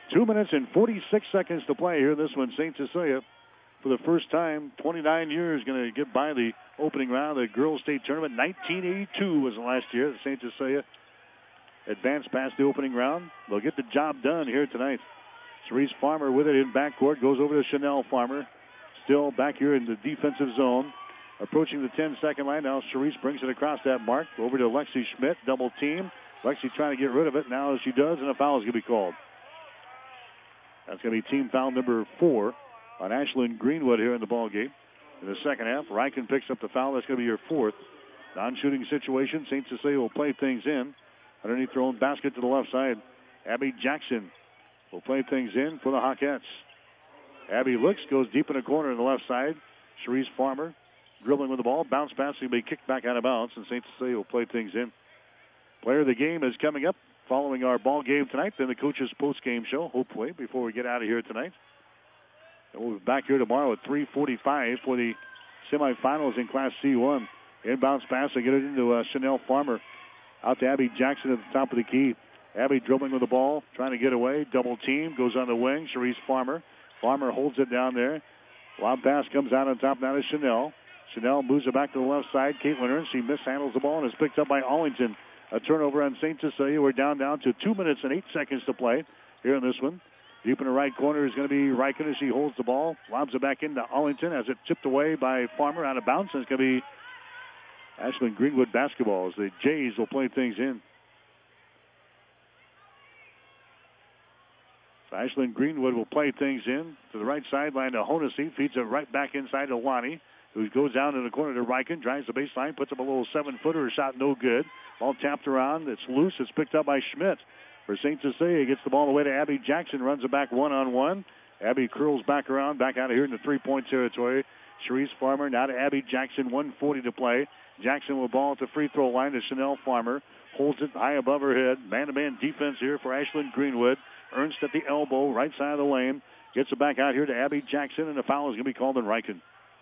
Two minutes and forty-six seconds to play here. This one, Saint Cecilia, for the first time, twenty-nine years, going to get by the opening round of the Girls State Tournament. nineteen eighty-two was the last year that Saint Cecilia advanced past the opening round. They'll get the job done here tonight. Cerise Farmer with it in backcourt, goes over to Chanel Farmer. Still back here in the defensive zone. Approaching the ten-second line now, Cerise brings it across that mark. Over to Lexi Schmidt, double team. Lexi trying to get rid of it. Now she does, and a foul is going to be called. That's going to be team foul number four on Ashlyn Greenwood here in the ball game. In the second half, Riken picks up the foul. That's going to be your fourth. Non-shooting situation. Saint Cecilia will play things in. Underneath their own basket to the left side. Abby Jackson will play things in for the Hawkettes. Abby looks, goes deep in the corner on the left side. Cerise Farmer dribbling with the ball. Bounce pass will be kicked back out of bounds, and Saint Cecilia will play things in. Player of the game is coming up following our ball game tonight, then the coach's post-game show, hopefully, before we get out of here tonight. And we'll be back here tomorrow at three forty-five for the semifinals in Class C one. Inbounds pass, they get it into uh, Chanel Farmer. Out to Abby Jackson at the top of the key. Abby dribbling with the ball, trying to get away. Double team, goes on the wing. Cerise Farmer. Farmer holds it down there. Lob pass comes out on top now to Chanel. Chanel moves it back to the left side. Caitlin Ernst, she mishandles the ball and is picked up by Allington. A turnover on Saint Cecilia. We're down down to two minutes and eight seconds to play here in this one. Deep in the right corner is going to be Riken as she holds the ball. Lobs it back into Allington as it tipped away by Farmer out of bounds. And it's going to be Ashlyn Greenwood basketball as the Jays will play things in. So Ashlyn Greenwood will play things in to the right sideline to Honesy. Feeds it right back inside to Lonnie, who goes down in the corner to Riken. Drives the baseline, puts up a little seven-footer. Shot no good. Ball tapped around. It's loose. It's picked up by Schmidt. For Saint Cecilia, gets the ball away to Abby Jackson. Runs it back one-on-one. Abby curls back around, back out of here in the three-point territory. Cerise Farmer now to Abby Jackson. one forty to play. Jackson with the ball at the free throw line to Chanel Farmer. Holds it high above her head. Man-to-man defense here for Ashlyn Greenwood. Ernst at the elbow, right side of the lane. Gets it back out here to Abby Jackson, and the foul is going to be called on Riken.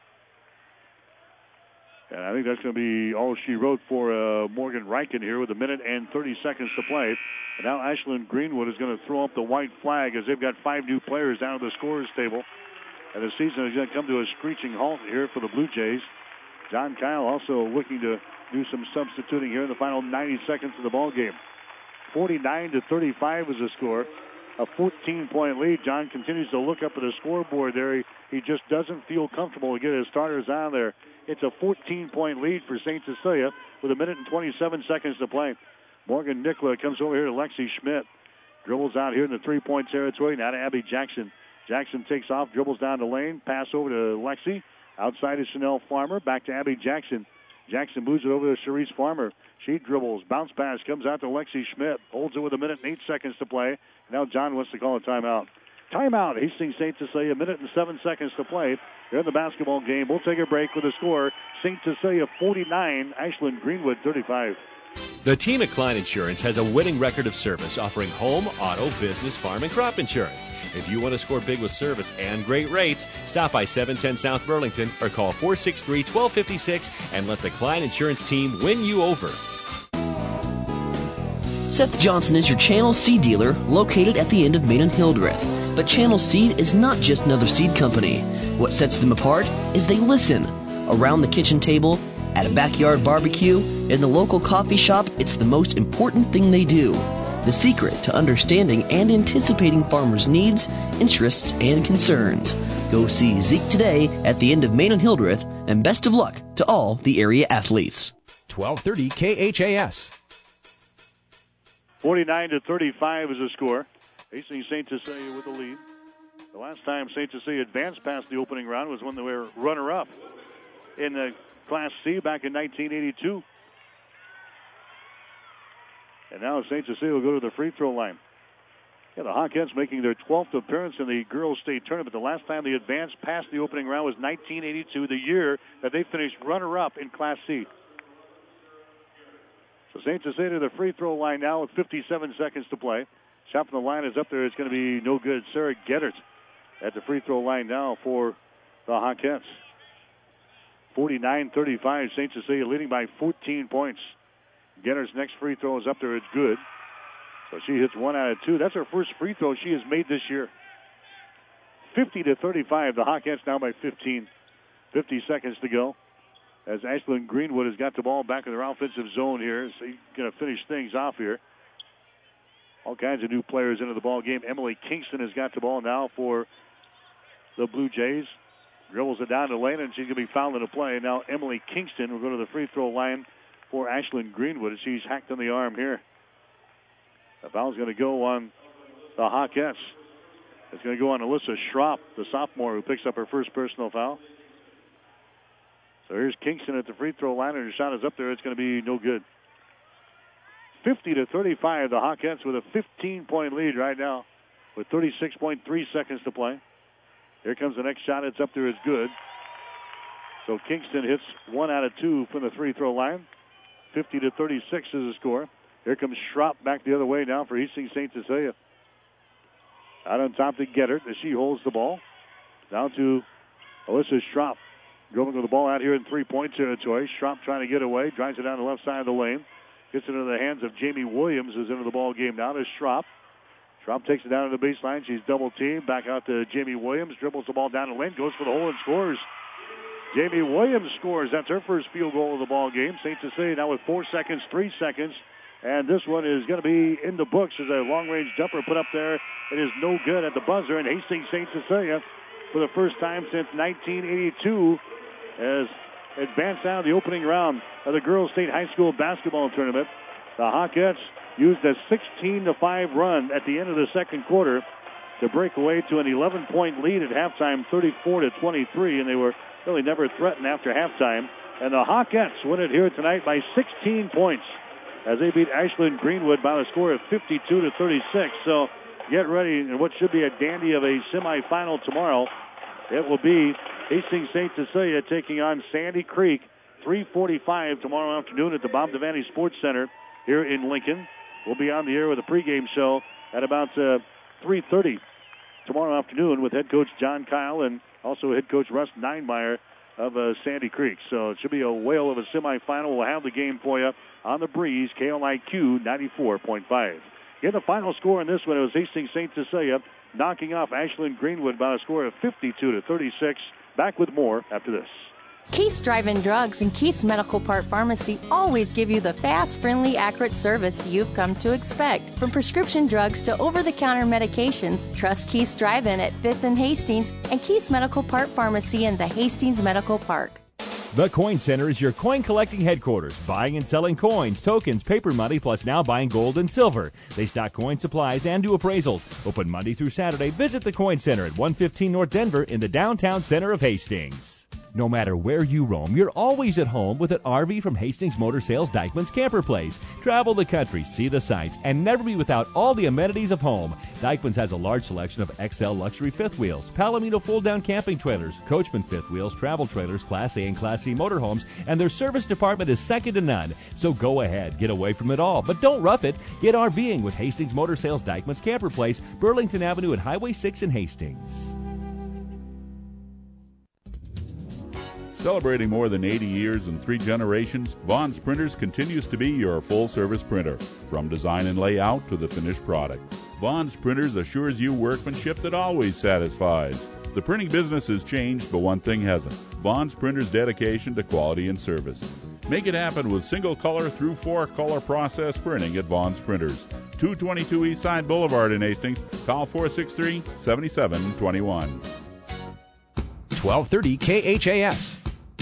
And I think that's going to be all she wrote for uh, Morgan Riken here with a minute and thirty seconds to play. And now Ashlyn Greenwood is going to throw up the white flag as they've got five new players down at the scorers table. And the season is going to come to a screeching halt here for the Blue Jays. John Kyle also looking to do some substituting here in the final ninety seconds of the ball game. forty-nine to thirty-five is the score. A fourteen-point lead. John continues to look up at the scoreboard there. He, he just doesn't feel comfortable to get his starters on there. It's a fourteen-point lead for Saint Cecilia with a minute and twenty-seven seconds to play. Morgan Nicola comes over here to Lexi Schmidt. Dribbles out here in the three-point territory. Now to Abby Jackson. Jackson takes off, dribbles down the lane. Pass over to Lexi. Outside is Chanel Farmer. Back to Abby Jackson. Jackson moves it over to Cerise Farmer. She dribbles. Bounce pass comes out to Lexi Schmidt. Holds it with a minute and eight seconds to play. Now John wants to call a timeout. Timeout. Hastings Saint Cecilia, a minute and seven seconds to play. They're in the basketball game. We'll take a break with a score. Saint Cecilia forty-nine, Ashlyn Greenwood thirty-five. The team at Klein Insurance has a winning record of service offering home, auto, business, farm, and crop insurance. If you want to score big with service and great rates, stop by seven ten South Burlington or call four six three, one two five six and let the Klein Insurance team win you over. Seth Johnson is your Channel Seed dealer located at the end of Main and Hildreth. But Channel Seed is not just another seed company. What sets them apart is they listen. Around the kitchen table, at a backyard barbecue, in the local coffee shop, it's the most important thing they do. The secret to understanding and anticipating farmers' needs, interests, and concerns. Go see Zeke today at the end of Main and Hildreth, and best of luck to all the area athletes. twelve thirty K H A S. forty-nine to thirty-five is the score. Hastings Saint Cecilia with the lead. The last time Saint Cecilia advanced past the opening round was when they were runner-up in the Class C back in nineteen eighty-two. And now Saint Cecilia will go to the free throw line. Yeah, the Hawkettes making their twelfth appearance in the Girls State Tournament. The last time they advanced past the opening round was nineteen eighty-two, the year that they finished runner-up in Class C. So Saint Cecilia to the free throw line now with fifty-seven seconds to play. Shot from the line is up there. It's going to be no good. Sarah Gettert at the free throw line now for the Hawkettes. forty-nine thirty-five, Saint Cecilia leading by fourteen points. Getter's next free throw is up there. It's good. So she hits one out of two. That's her first free throw she has made this year. fifty to thirty-five. The Hawkettes now by fifteen. fifty seconds to go. As Ashlyn Greenwood has got the ball back in their offensive zone here. So he's going to finish things off here. All kinds of new players into the ball game. Emily Kingston has got the ball now for the Blue Jays. Dribbles it down the lane, and she's going to be fouled in the play. Now Emily Kingston will go to the free throw line for Ashlyn Greenwood as she's hacked on the arm here. The foul's going to go on the Hawkettes. It's going to go on Alyssa Schropp, the sophomore, who picks up her first personal foul. So here's Kingston at the free throw line, and her shot is up there. It's going to be no good. fifty to thirty-five, the Hawkettes with a fifteen-point lead right now with thirty-six point three seconds to play. Here comes the next shot. It's up there. It's good. So Kingston hits one out of two from the free throw line. fifty to thirty-six is the score. Here comes Schropp back the other way now for Hastings Saint Cecilia. Out on top to Gettert as she holds the ball. Down to Alyssa Schropp. Going with the ball out here in three-point territory. Schropp trying to get away. Drives it down the left side of the lane. Gets it into the hands of Jamie Williams, who's into the ball game now. To Schropp. Schropp takes it down to the baseline. She's double-teamed. Back out to Jamie Williams. Dribbles the ball down the lane. Goes for the hole and scores. Jamie Williams scores. That's her first field goal of the ball game. Saint Cecilia now with four seconds, three seconds. And this one is going to be in the books. There's a long-range jumper put up there. It is no good at the buzzer. And Hastings Saint Cecilia, for the first time since nineteen eighty-two, has advanced out of the opening round of the Girls State High School basketball tournament. The Hawkettes used a sixteen to five run at the end of the second quarter to break away to an eleven-point lead at halftime, thirty-four to twenty-three, and they were really never threatened after halftime. And the Hawkettes win it here tonight by sixteen points as they beat Ashlyn Greenwood by the score of fifty-two to thirty-six. So get ready in what should be a dandy of a semifinal tomorrow. It will be Hastings Saint Cecilia taking on Sandy Creek, three forty-five tomorrow afternoon at the Bob Devaney Sports Center here in Lincoln. We'll be on the air with a pregame show at about uh, three thirty tomorrow afternoon with head coach John Kyle and also head coach Russ Ninemeyer of uh, Sandy Creek. So it should be a whale of a semifinal. We'll have the game for you on the breeze, K L I Q ninety-four point five. In the final score in this one, it was Hastings Saint Cecilia knocking off Ashlyn Greenwood by a score of fifty-two to thirty-six. Back with more after this. Keith's Drive-In Drugs and Keith's Medical Part Pharmacy always give you the fast, friendly, accurate service you've come to expect. From prescription drugs to over-the-counter medications, trust Keith's Drive-In at fifth and Hastings and Keith's Medical Part Pharmacy in the Hastings Medical Park. The Coin Center is your coin collecting headquarters, buying and selling coins, tokens, paper money, plus now buying gold and silver. They stock coin supplies and do appraisals. Open Monday through Saturday. Visit the Coin Center at one fifteen North Denver in the downtown center of Hastings. No matter where you roam, you're always at home with an R V from Hastings Motor Sales Dykeman's Camper Place. Travel the country, see the sights, and never be without all the amenities of home. Dykeman's has a large selection of X L luxury fifth wheels, Palomino fold-down camping trailers, Coachman fifth wheels, travel trailers, Class A and Class C motorhomes, and their service department is second to none. So go ahead, get away from it all, but don't rough it. Get RVing with Hastings Motor Sales Dykeman's Camper Place, Burlington Avenue and Highway six in Hastings. Celebrating more than eighty years and three generations, Vaughn's Printers continues to be your full-service printer, from design and layout to the finished product. Vaughn's Printers assures you workmanship that always satisfies. The printing business has changed, but one thing hasn't: Vaughn's Printers' dedication to quality and service. Make it happen with single-color through four-color process printing at Vaughn's Printers. two twenty-two East Side Boulevard in Hastings. Call four six three, seven seven two one. twelve thirty K H A S.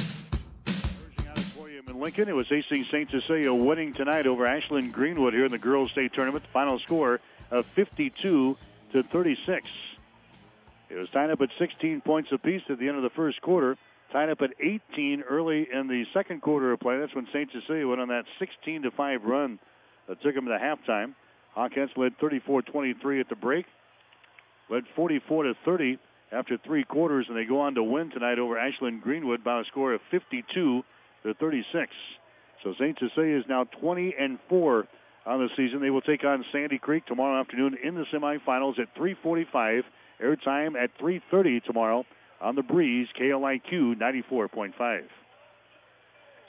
Lincoln. It was Hastings Saint Cecilia winning tonight over Ashlyn Greenwood here in the Girls State Tournament. The final score of fifty-two to thirty-six. It was tied up at sixteen points apiece at the end of the first quarter. Tied up at eighteen early in the second quarter of play. That's when Saint Cecilia went on that sixteen to five run that took them to halftime. Hawkettes led thirty-four twenty-three at the break. Led forty-four to thirty after three quarters, and they go on to win tonight over Ashlyn Greenwood by a score of fifty-two to thirty-six. So Saint Cecilia is now twenty and four on the season. They will take on Sandy Creek tomorrow afternoon in the semifinals at three forty-five. Airtime at three thirty tomorrow on the breeze, K L I Q ninety-four point five.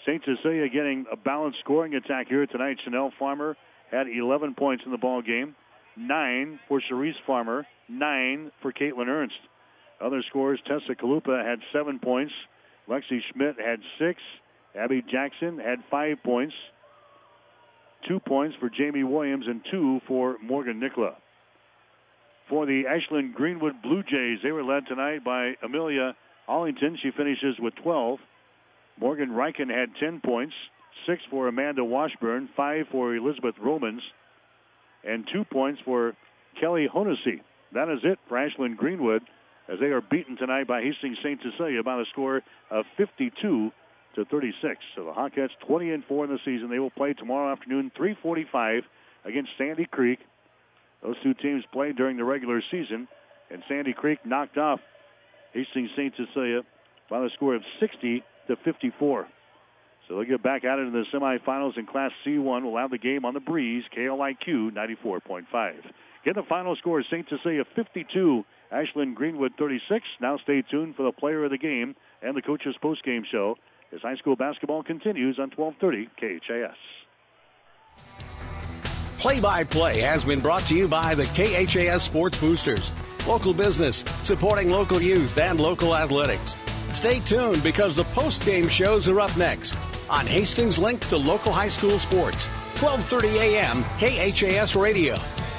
Saint Cecilia getting a balanced scoring attack here tonight. Chanel Farmer had eleven points in the ball game. Nine for Cherise Farmer. Nine for Caitlin Ernst. Other scores, Tessa Kalupa had seven points. Lexi Schmidt had six. Abby Jackson had five points. Two points for Jamie Williams and two for Morgan Nicola. For the Ashland Greenwood Blue Jays, they were led tonight by Amelia Allington. She finishes with twelve. Morgan Riken had ten points. Six for Amanda Washburn. Five for Elizabeth Romans. And two points for Kelly Honesy. That is it for Ashland Greenwood as they are beaten tonight by Hastings Saint Cecilia by a score of fifty-two to thirty-six. So the Hawkettes twenty and four in the season. They will play tomorrow afternoon, three forty-five, against Sandy Creek. Those two teams played during the regular season, and Sandy Creek knocked off Hastings Saint Cecilia by the score of sixty to fifty-four. So they'll get back at it in the semifinals in Class C one. We'll have the game on the Breeze, K L I Q ninety-four point five. Get the final score, Saint Cecilia fifty-two, Ashland Greenwood thirty-six. Now stay tuned for the player of the game and the coach's postgame show as high school basketball continues on twelve thirty K H A S. Play-by-play has been brought to you by the K H A S Sports Boosters. Local business, supporting local youth and local athletics. Stay tuned because the post-game shows are up next on Hastings Link to Local High School Sports, twelve thirty a.m. K H A S Radio.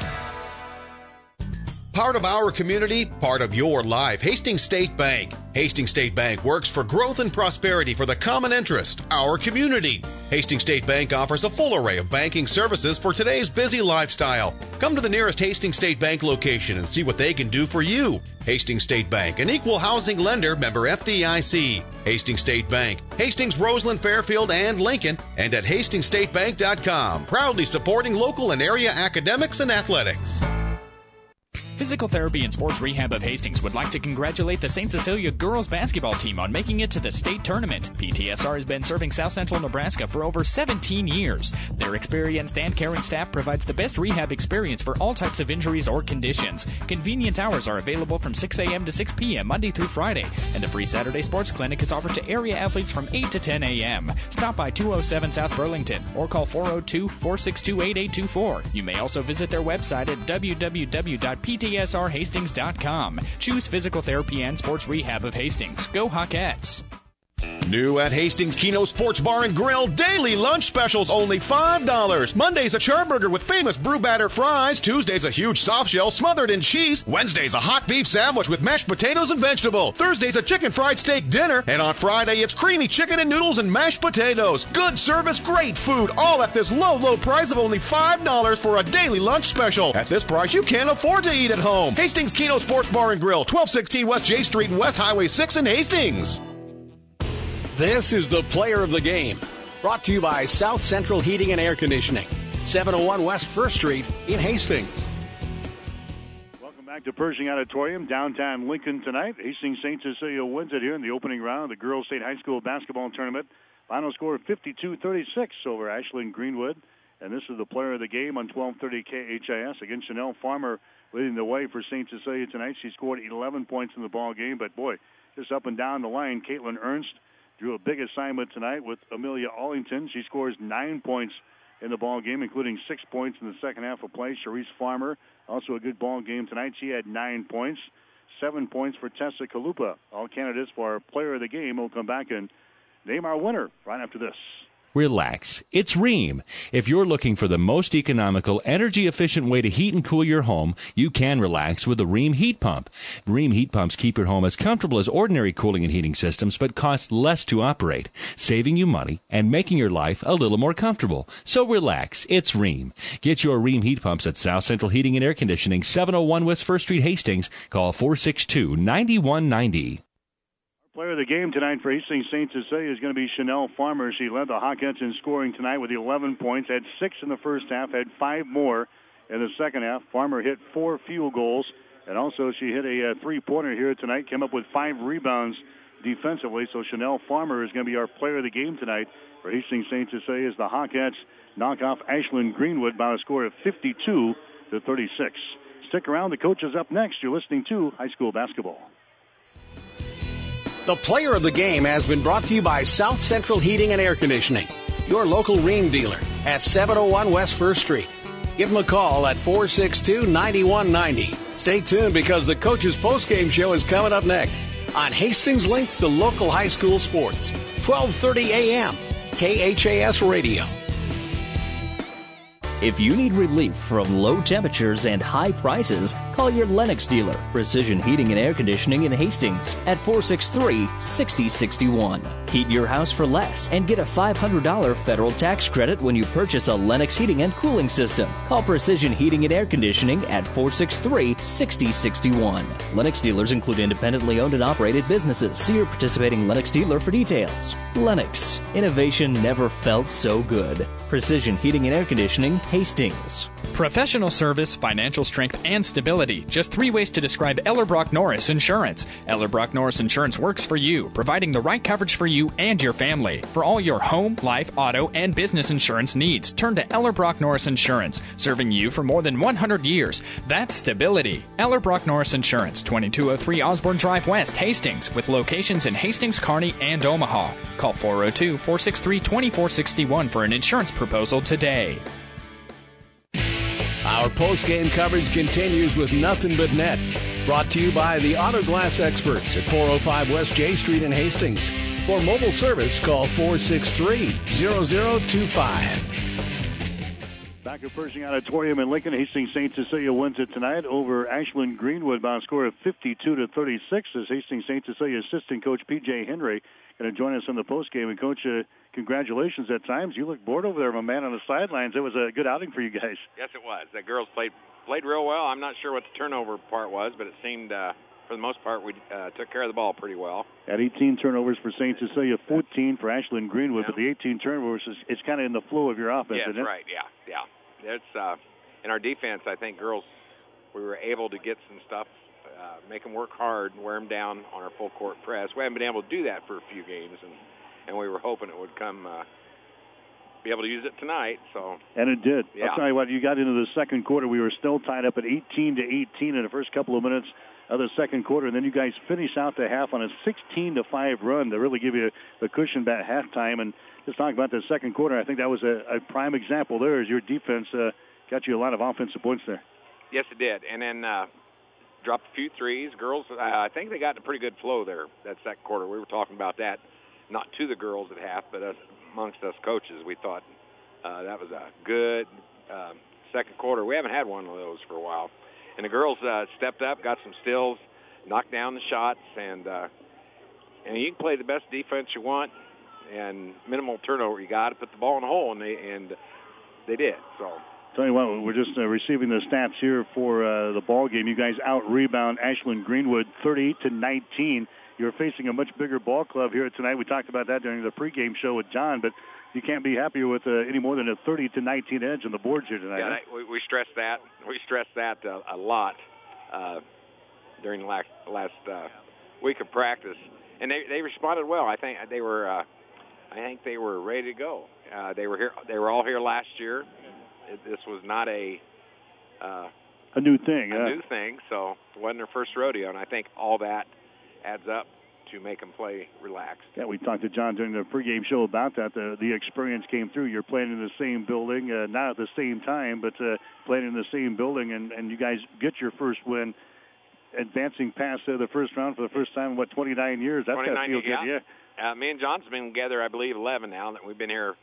Part of our community, part of your life. Hastings State Bank. Hastings State Bank works for growth and prosperity for the common interest, our community. Hastings State Bank offers a full array of banking services for today's busy lifestyle. Come to the nearest Hastings State Bank location and see what they can do for you. Hastings State Bank, an equal housing lender, member F D I C. Hastings State Bank, Hastings, Roseland, Fairfield, and Lincoln, and at hastings state bank dot com. Proudly supporting local and area academics and athletics. Physical Therapy and Sports Rehab of Hastings would like to congratulate the Saint Cecilia girls basketball team on making it to the state tournament. P T S R has been serving South Central Nebraska for over seventeen years. Their experienced and caring staff provides the best rehab experience for all types of injuries or conditions. Convenient hours are available from six a.m. to six p.m. Monday through Friday, and a free Saturday sports clinic is offered to area athletes from eight to ten a.m. Stop by two oh seven South Burlington or call four oh two, four six two, eight eight two four. You may also visit their website at w w w dot p t s r hastings dot com. Choose Physical Therapy and Sports Rehab of Hastings. Go Hawkettes! New at Hastings Keno Sports Bar and Grill, daily lunch specials only five dollars. Monday's a charburger with famous brew batter fries. Tuesday's a huge soft shell smothered in cheese. Wednesday's a hot beef sandwich with mashed potatoes and vegetable. Thursday's a chicken fried steak dinner. And on Friday, it's creamy chicken and noodles and mashed potatoes. Good service, great food, all at this low, low price of only five dollars for a daily lunch special. At this price, you can't afford to eat at home. Hastings Keno Sports Bar and Grill, twelve sixteen West J Street and West Highway six in Hastings. This is the player of the game, brought to you by South Central Heating and Air Conditioning, seven oh one West First Street in Hastings. Welcome back to Pershing Auditorium, downtown Lincoln tonight. Hastings Saint Cecilia wins it here in the opening round of the Girls State High School Basketball Tournament. Final score fifty-two thirty-six over Ashland Greenwood. And this is the player of the game on twelve thirty K H A S. Again, Chanel Farmer leading the way for Saint Cecilia tonight. She scored eleven points in the ball game, but boy, just up and down the line, Caitlin Ernst drew a big assignment tonight with Amelia Allington. She scores nine points in the ball game, including six points in the second half of play. Cherise Farmer, also a good ball game tonight. She had nine points, seven points for Tessa Kalupa. All candidates for our player of the game. We'll come back and name our winner right after this. Relax. It's Rheem. If you're looking for the most economical, energy-efficient way to heat and cool your home, you can relax with the Rheem heat pump. Rheem heat pumps keep your home as comfortable as ordinary cooling and heating systems, but cost less to operate, saving you money and making your life a little more comfortable. So relax. It's Rheem. Get your Rheem heat pumps at South Central Heating and Air Conditioning, seven oh one West First Street, Hastings. Call four six two, nine one nine zero. Player of the game tonight for Hastings Saint Cecilia is going to be Chanel Farmer. She led the Hawkettes in scoring tonight with eleven points, had six in the first half, had five more in the second half. Farmer hit four field goals, and also she hit a uh, three-pointer here tonight, came up with five rebounds defensively. So Chanel Farmer is going to be our player of the game tonight for Hastings Saint Cecilia as the Hawkettes knock off Ashland Greenwood by a score of fifty-two to thirty-six. Stick around. The coach is up next. You're listening to High School Basketball. The player of the game has been brought to you by South Central Heating and Air Conditioning, your local Rheem dealer at seven oh one West First Street. Give them a call at four six two, nine one nine zero. Stay tuned because the Coach's Postgame Show is coming up next on Hastings Link to local high school sports, twelve thirty a.m., K H A S Radio. If you need relief from low temperatures and high prices, call your Lennox dealer, Precision Heating and Air Conditioning in Hastings at four six three, six oh six one. Heat your house for less and get a five hundred dollars federal tax credit when you purchase a Lennox heating and cooling system. Call Precision Heating and Air Conditioning at four six three, six oh six one. Lennox dealers include independently owned and operated businesses. See your participating Lennox dealer for details. Lennox. Innovation never felt so good. Precision Heating and Air Conditioning, Hastings. Professional service, financial strength, and stability. Just three ways to describe Ellerbrock Norris Insurance. Ellerbrock Norris Insurance works for you, providing the right coverage for you and your family. For all your home, life, auto, and business insurance needs, turn to Ellerbrock Norris Insurance, serving you for more than one hundred years. That's stability. Ellerbrock Norris Insurance, twenty-two oh three Osborne Drive West, Hastings, with locations in Hastings, Kearney, and Omaha. Call four oh two, four six three, two four six one for an insurance proposal today. Our post-game coverage continues with Nothing But Net. Brought to you by the Auto Glass Experts at four oh five West J Street in Hastings. For mobile service, call four six three, zero zero two five. Back at Pershing Auditorium in Lincoln, Hastings Saint Cecilia wins it tonight over Ashland Greenwood by a score of fifty-two to thirty-six. As Hastings Saint Cecilia assistant coach P J Henry going to join us on the postgame. And Coach, uh, congratulations. At times you look bored over there, my man, on the sidelines. It was a good outing for you guys. Yes, it was. The girls played played real well. I'm not sure what the turnover part was, but it seemed, uh, for the most part, we uh, took care of the ball pretty well. At eighteen turnovers for Saint Cecilia, fourteen for Ashland Greenwood, yeah. But the eighteen turnovers is it's kind of in the flow of your offense, yeah, isn't it? Right, yeah, yeah. It's uh, in our defense, I think girls, we were able to get some stuff, uh, make them work hard and wear them down on our full court press. We haven't been able to do that for a few games, and, and we were hoping it would come, uh, be able to use it tonight. So and it did. Yeah. I'll tell you what, you got into the second quarter, we were still tied up at eighteen to eighteen in the first couple of minutes of the second quarter, and then you guys finish out the half on a sixteen to five run to really give you the cushion back at halftime. And just talking about the second quarter, I think that was a, a prime example there as your defense uh, got you a lot of offensive points there. Yes, it did. And then uh, dropped a few threes. Girls, uh, I think they got in a pretty good flow there that second quarter. We were talking about that, not to the girls at half, but us, amongst us coaches. We thought uh, that was a good uh, second quarter. We haven't had one of those for a while. And the girls uh, stepped up, got some steals, knocked down the shots, and uh, and you can play the best defense you want and minimal turnover. You got to put the ball in the hole, and they and they did. So. Tell you what, we're just uh, receiving the stats here for uh, the ball game. You guys out-rebound Ashland Greenwood thirty-eight to nineteen. You're facing a much bigger ball club here tonight. We talked about that during the pregame show with John, but you can't be happier with uh, any more than a thirty to nineteen edge on the boards here tonight. Yeah, huh? we, we stressed that. We stressed that uh, a lot uh, during the last, last uh, week of practice, and they they responded well. I think they were uh, I think they were ready to go. Uh, they were here. They were all here last year. It, this was not a uh, a new thing. A yeah. new thing. So it wasn't their first rodeo, and I think all that adds up to make them play relaxed. Yeah, we talked to John during the pregame show about that. The the experience came through. You're playing in the same building, uh, not at the same time, but uh, playing in the same building, and, and you guys get your first win, advancing past uh, the first round for the first time in, what, twenty-nine years? That's got to feel yeah. good, yeah. Uh, me and John's been together, I believe, eleven now. That we've been here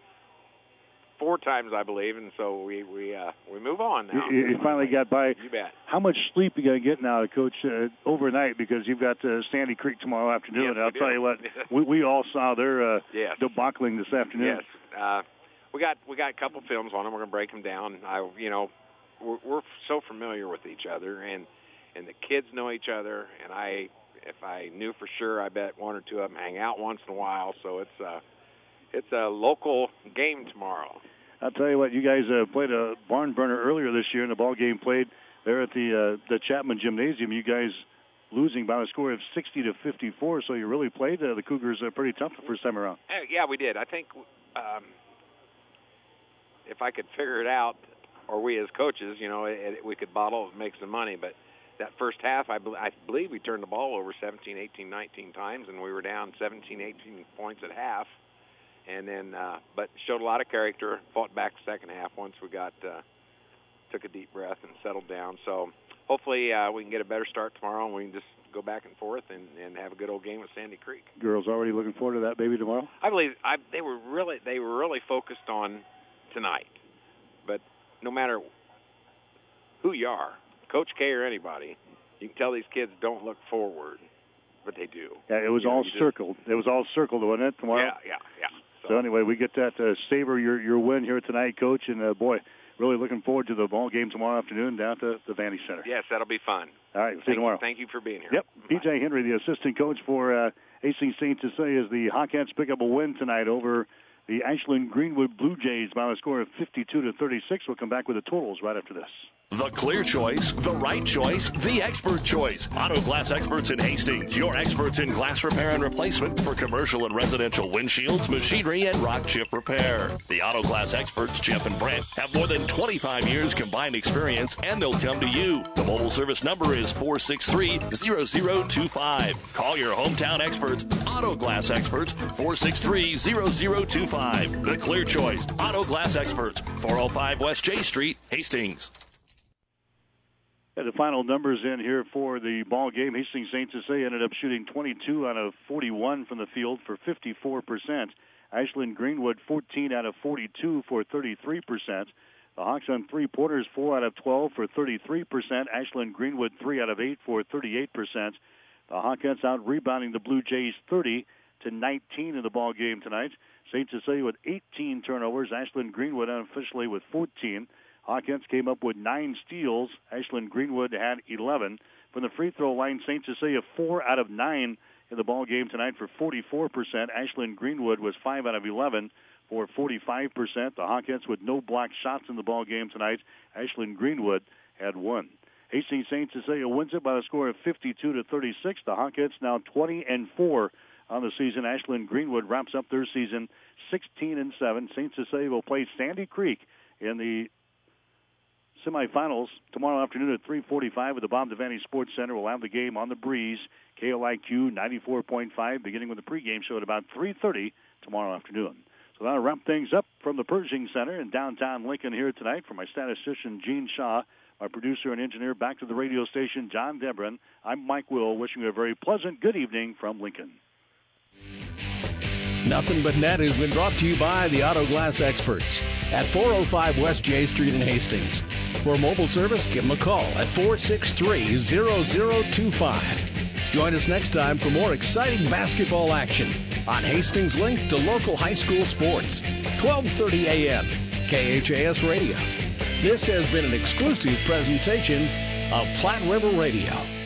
four times, I believe, and so we we uh, we move on now. You, you finally got by. You bet. How much sleep you got to get now, Coach, uh, overnight, because you've got uh, Sandy Creek tomorrow afternoon. Yes, and I'll we tell do. you what, we, we all saw their uh, yes. debacling this afternoon. Yes, uh, we got we got a couple films on them. We're going to break them down. I, you know, we're, we're so familiar with each other, and and the kids know each other. And I, if I knew for sure, I bet one or two of them hang out once in a while. So it's a it's a local game tomorrow. I'll tell you what, you guys uh, played a barn burner earlier this year, and the ball game played there at the uh, the Chapman Gymnasium. You guys losing by a score of sixty to fifty-four, so you really played uh, the Cougars uh, pretty tough the first time around. Uh, yeah, we did. I think um, if I could figure it out, or we as coaches, you know, it, it, we could bottle and make some money. But that first half, I, be- I believe we turned the ball over seventeen, eighteen, nineteen times, and we were down seventeen, eighteen points at half. And then, uh, but showed a lot of character, fought back the second half once we got, uh, took a deep breath and settled down. So hopefully uh, we can get a better start tomorrow, and we can just go back and forth and, and have a good old game with Sandy Creek. Girls already looking forward to that baby tomorrow? I believe I, they were really they were really focused on tonight. But no matter who you are, Coach K or anybody, you can tell these kids don't look forward, but they do. Yeah, it was you all know, circled. Just, it was all circled, wasn't it, tomorrow? Yeah, yeah, yeah. So, so anyway, we get that uh, savor your your win here tonight, Coach, and uh, boy, really looking forward to the ball game tomorrow afternoon down to the Vandy Center. Yes, that'll be fun. All right, we'll see thank you tomorrow. You, thank you for being here. Yep. P J Henry, the assistant coach for uh, Hastings Saint Cecilia, as the Hawkettes pick up a win tonight over the Ashland Greenwood Blue Jays by a score of fifty-two to thirty-six. We'll come back with the totals right after this. The clear choice, the right choice, the expert choice. Auto Glass Experts in Hastings, your experts in glass repair and replacement for commercial and residential windshields, machinery, and rock chip repair. The Auto Glass Experts, Jeff and Brent, have more than twenty-five years combined experience, and they'll come to you. The mobile service number is four six three, zero zero two five. Call your hometown experts, Auto Glass Experts, four six three, zero zero two five. The clear choice, Auto Glass Experts, four oh five West J Street, Hastings. Yeah, the final numbers in here for the ball game. Hastings Saint Cecilia ended up shooting twenty-two out of forty-one from the field for fifty-four percent. Ashland Greenwood fourteen out of forty-two for thirty-three percent. The Hawks on three-pointers four out of twelve for thirty-three percent. Ashland Greenwood three out of eight for thirty-eight percent. The Hawkettes out rebounding the Blue Jays thirty to nineteen in the ball game tonight. Saint Cecilia with eighteen turnovers. Ashland Greenwood unofficially with fourteen. Hawkettes came up with nine steals. Ashland Greenwood had eleven. From the free throw line, Saint Cecilia four out of nine in the ball game tonight for forty-four percent. Ashland Greenwood was five out of eleven for forty-five percent. The Hawkettes with no blocked shots in the ball game tonight. Ashland Greenwood had one. Hastings Saint Cecilia wins it by a score of fifty-two to thirty-six. The Hawkettes now twenty and four on the season. Ashland Greenwood wraps up their season sixteen and seven. Saint Cecilia will play Sandy Creek in the semifinals tomorrow afternoon at three forty-five at the Bob Devaney Sports Center. We'll have the game on the breeze. K L I Q ninety-four point five, beginning with the pregame show at about three thirty tomorrow afternoon. So that'll wrap things up from the Pershing Center in downtown Lincoln here tonight. For my statistician, Gene Shaw, my producer and engineer, back to the radio station, John Debron. I'm Mike Will, wishing you a very pleasant good evening from Lincoln. Nothing But Net has been brought to you by the Auto Glass Experts at four oh five West J Street in Hastings. For mobile service, give them a call at four six three, zero zero two five. Join us next time for more exciting basketball action on Hastings' link to local high school sports. twelve thirty a.m. K H A S Radio. This has been an exclusive presentation of Platte River Radio.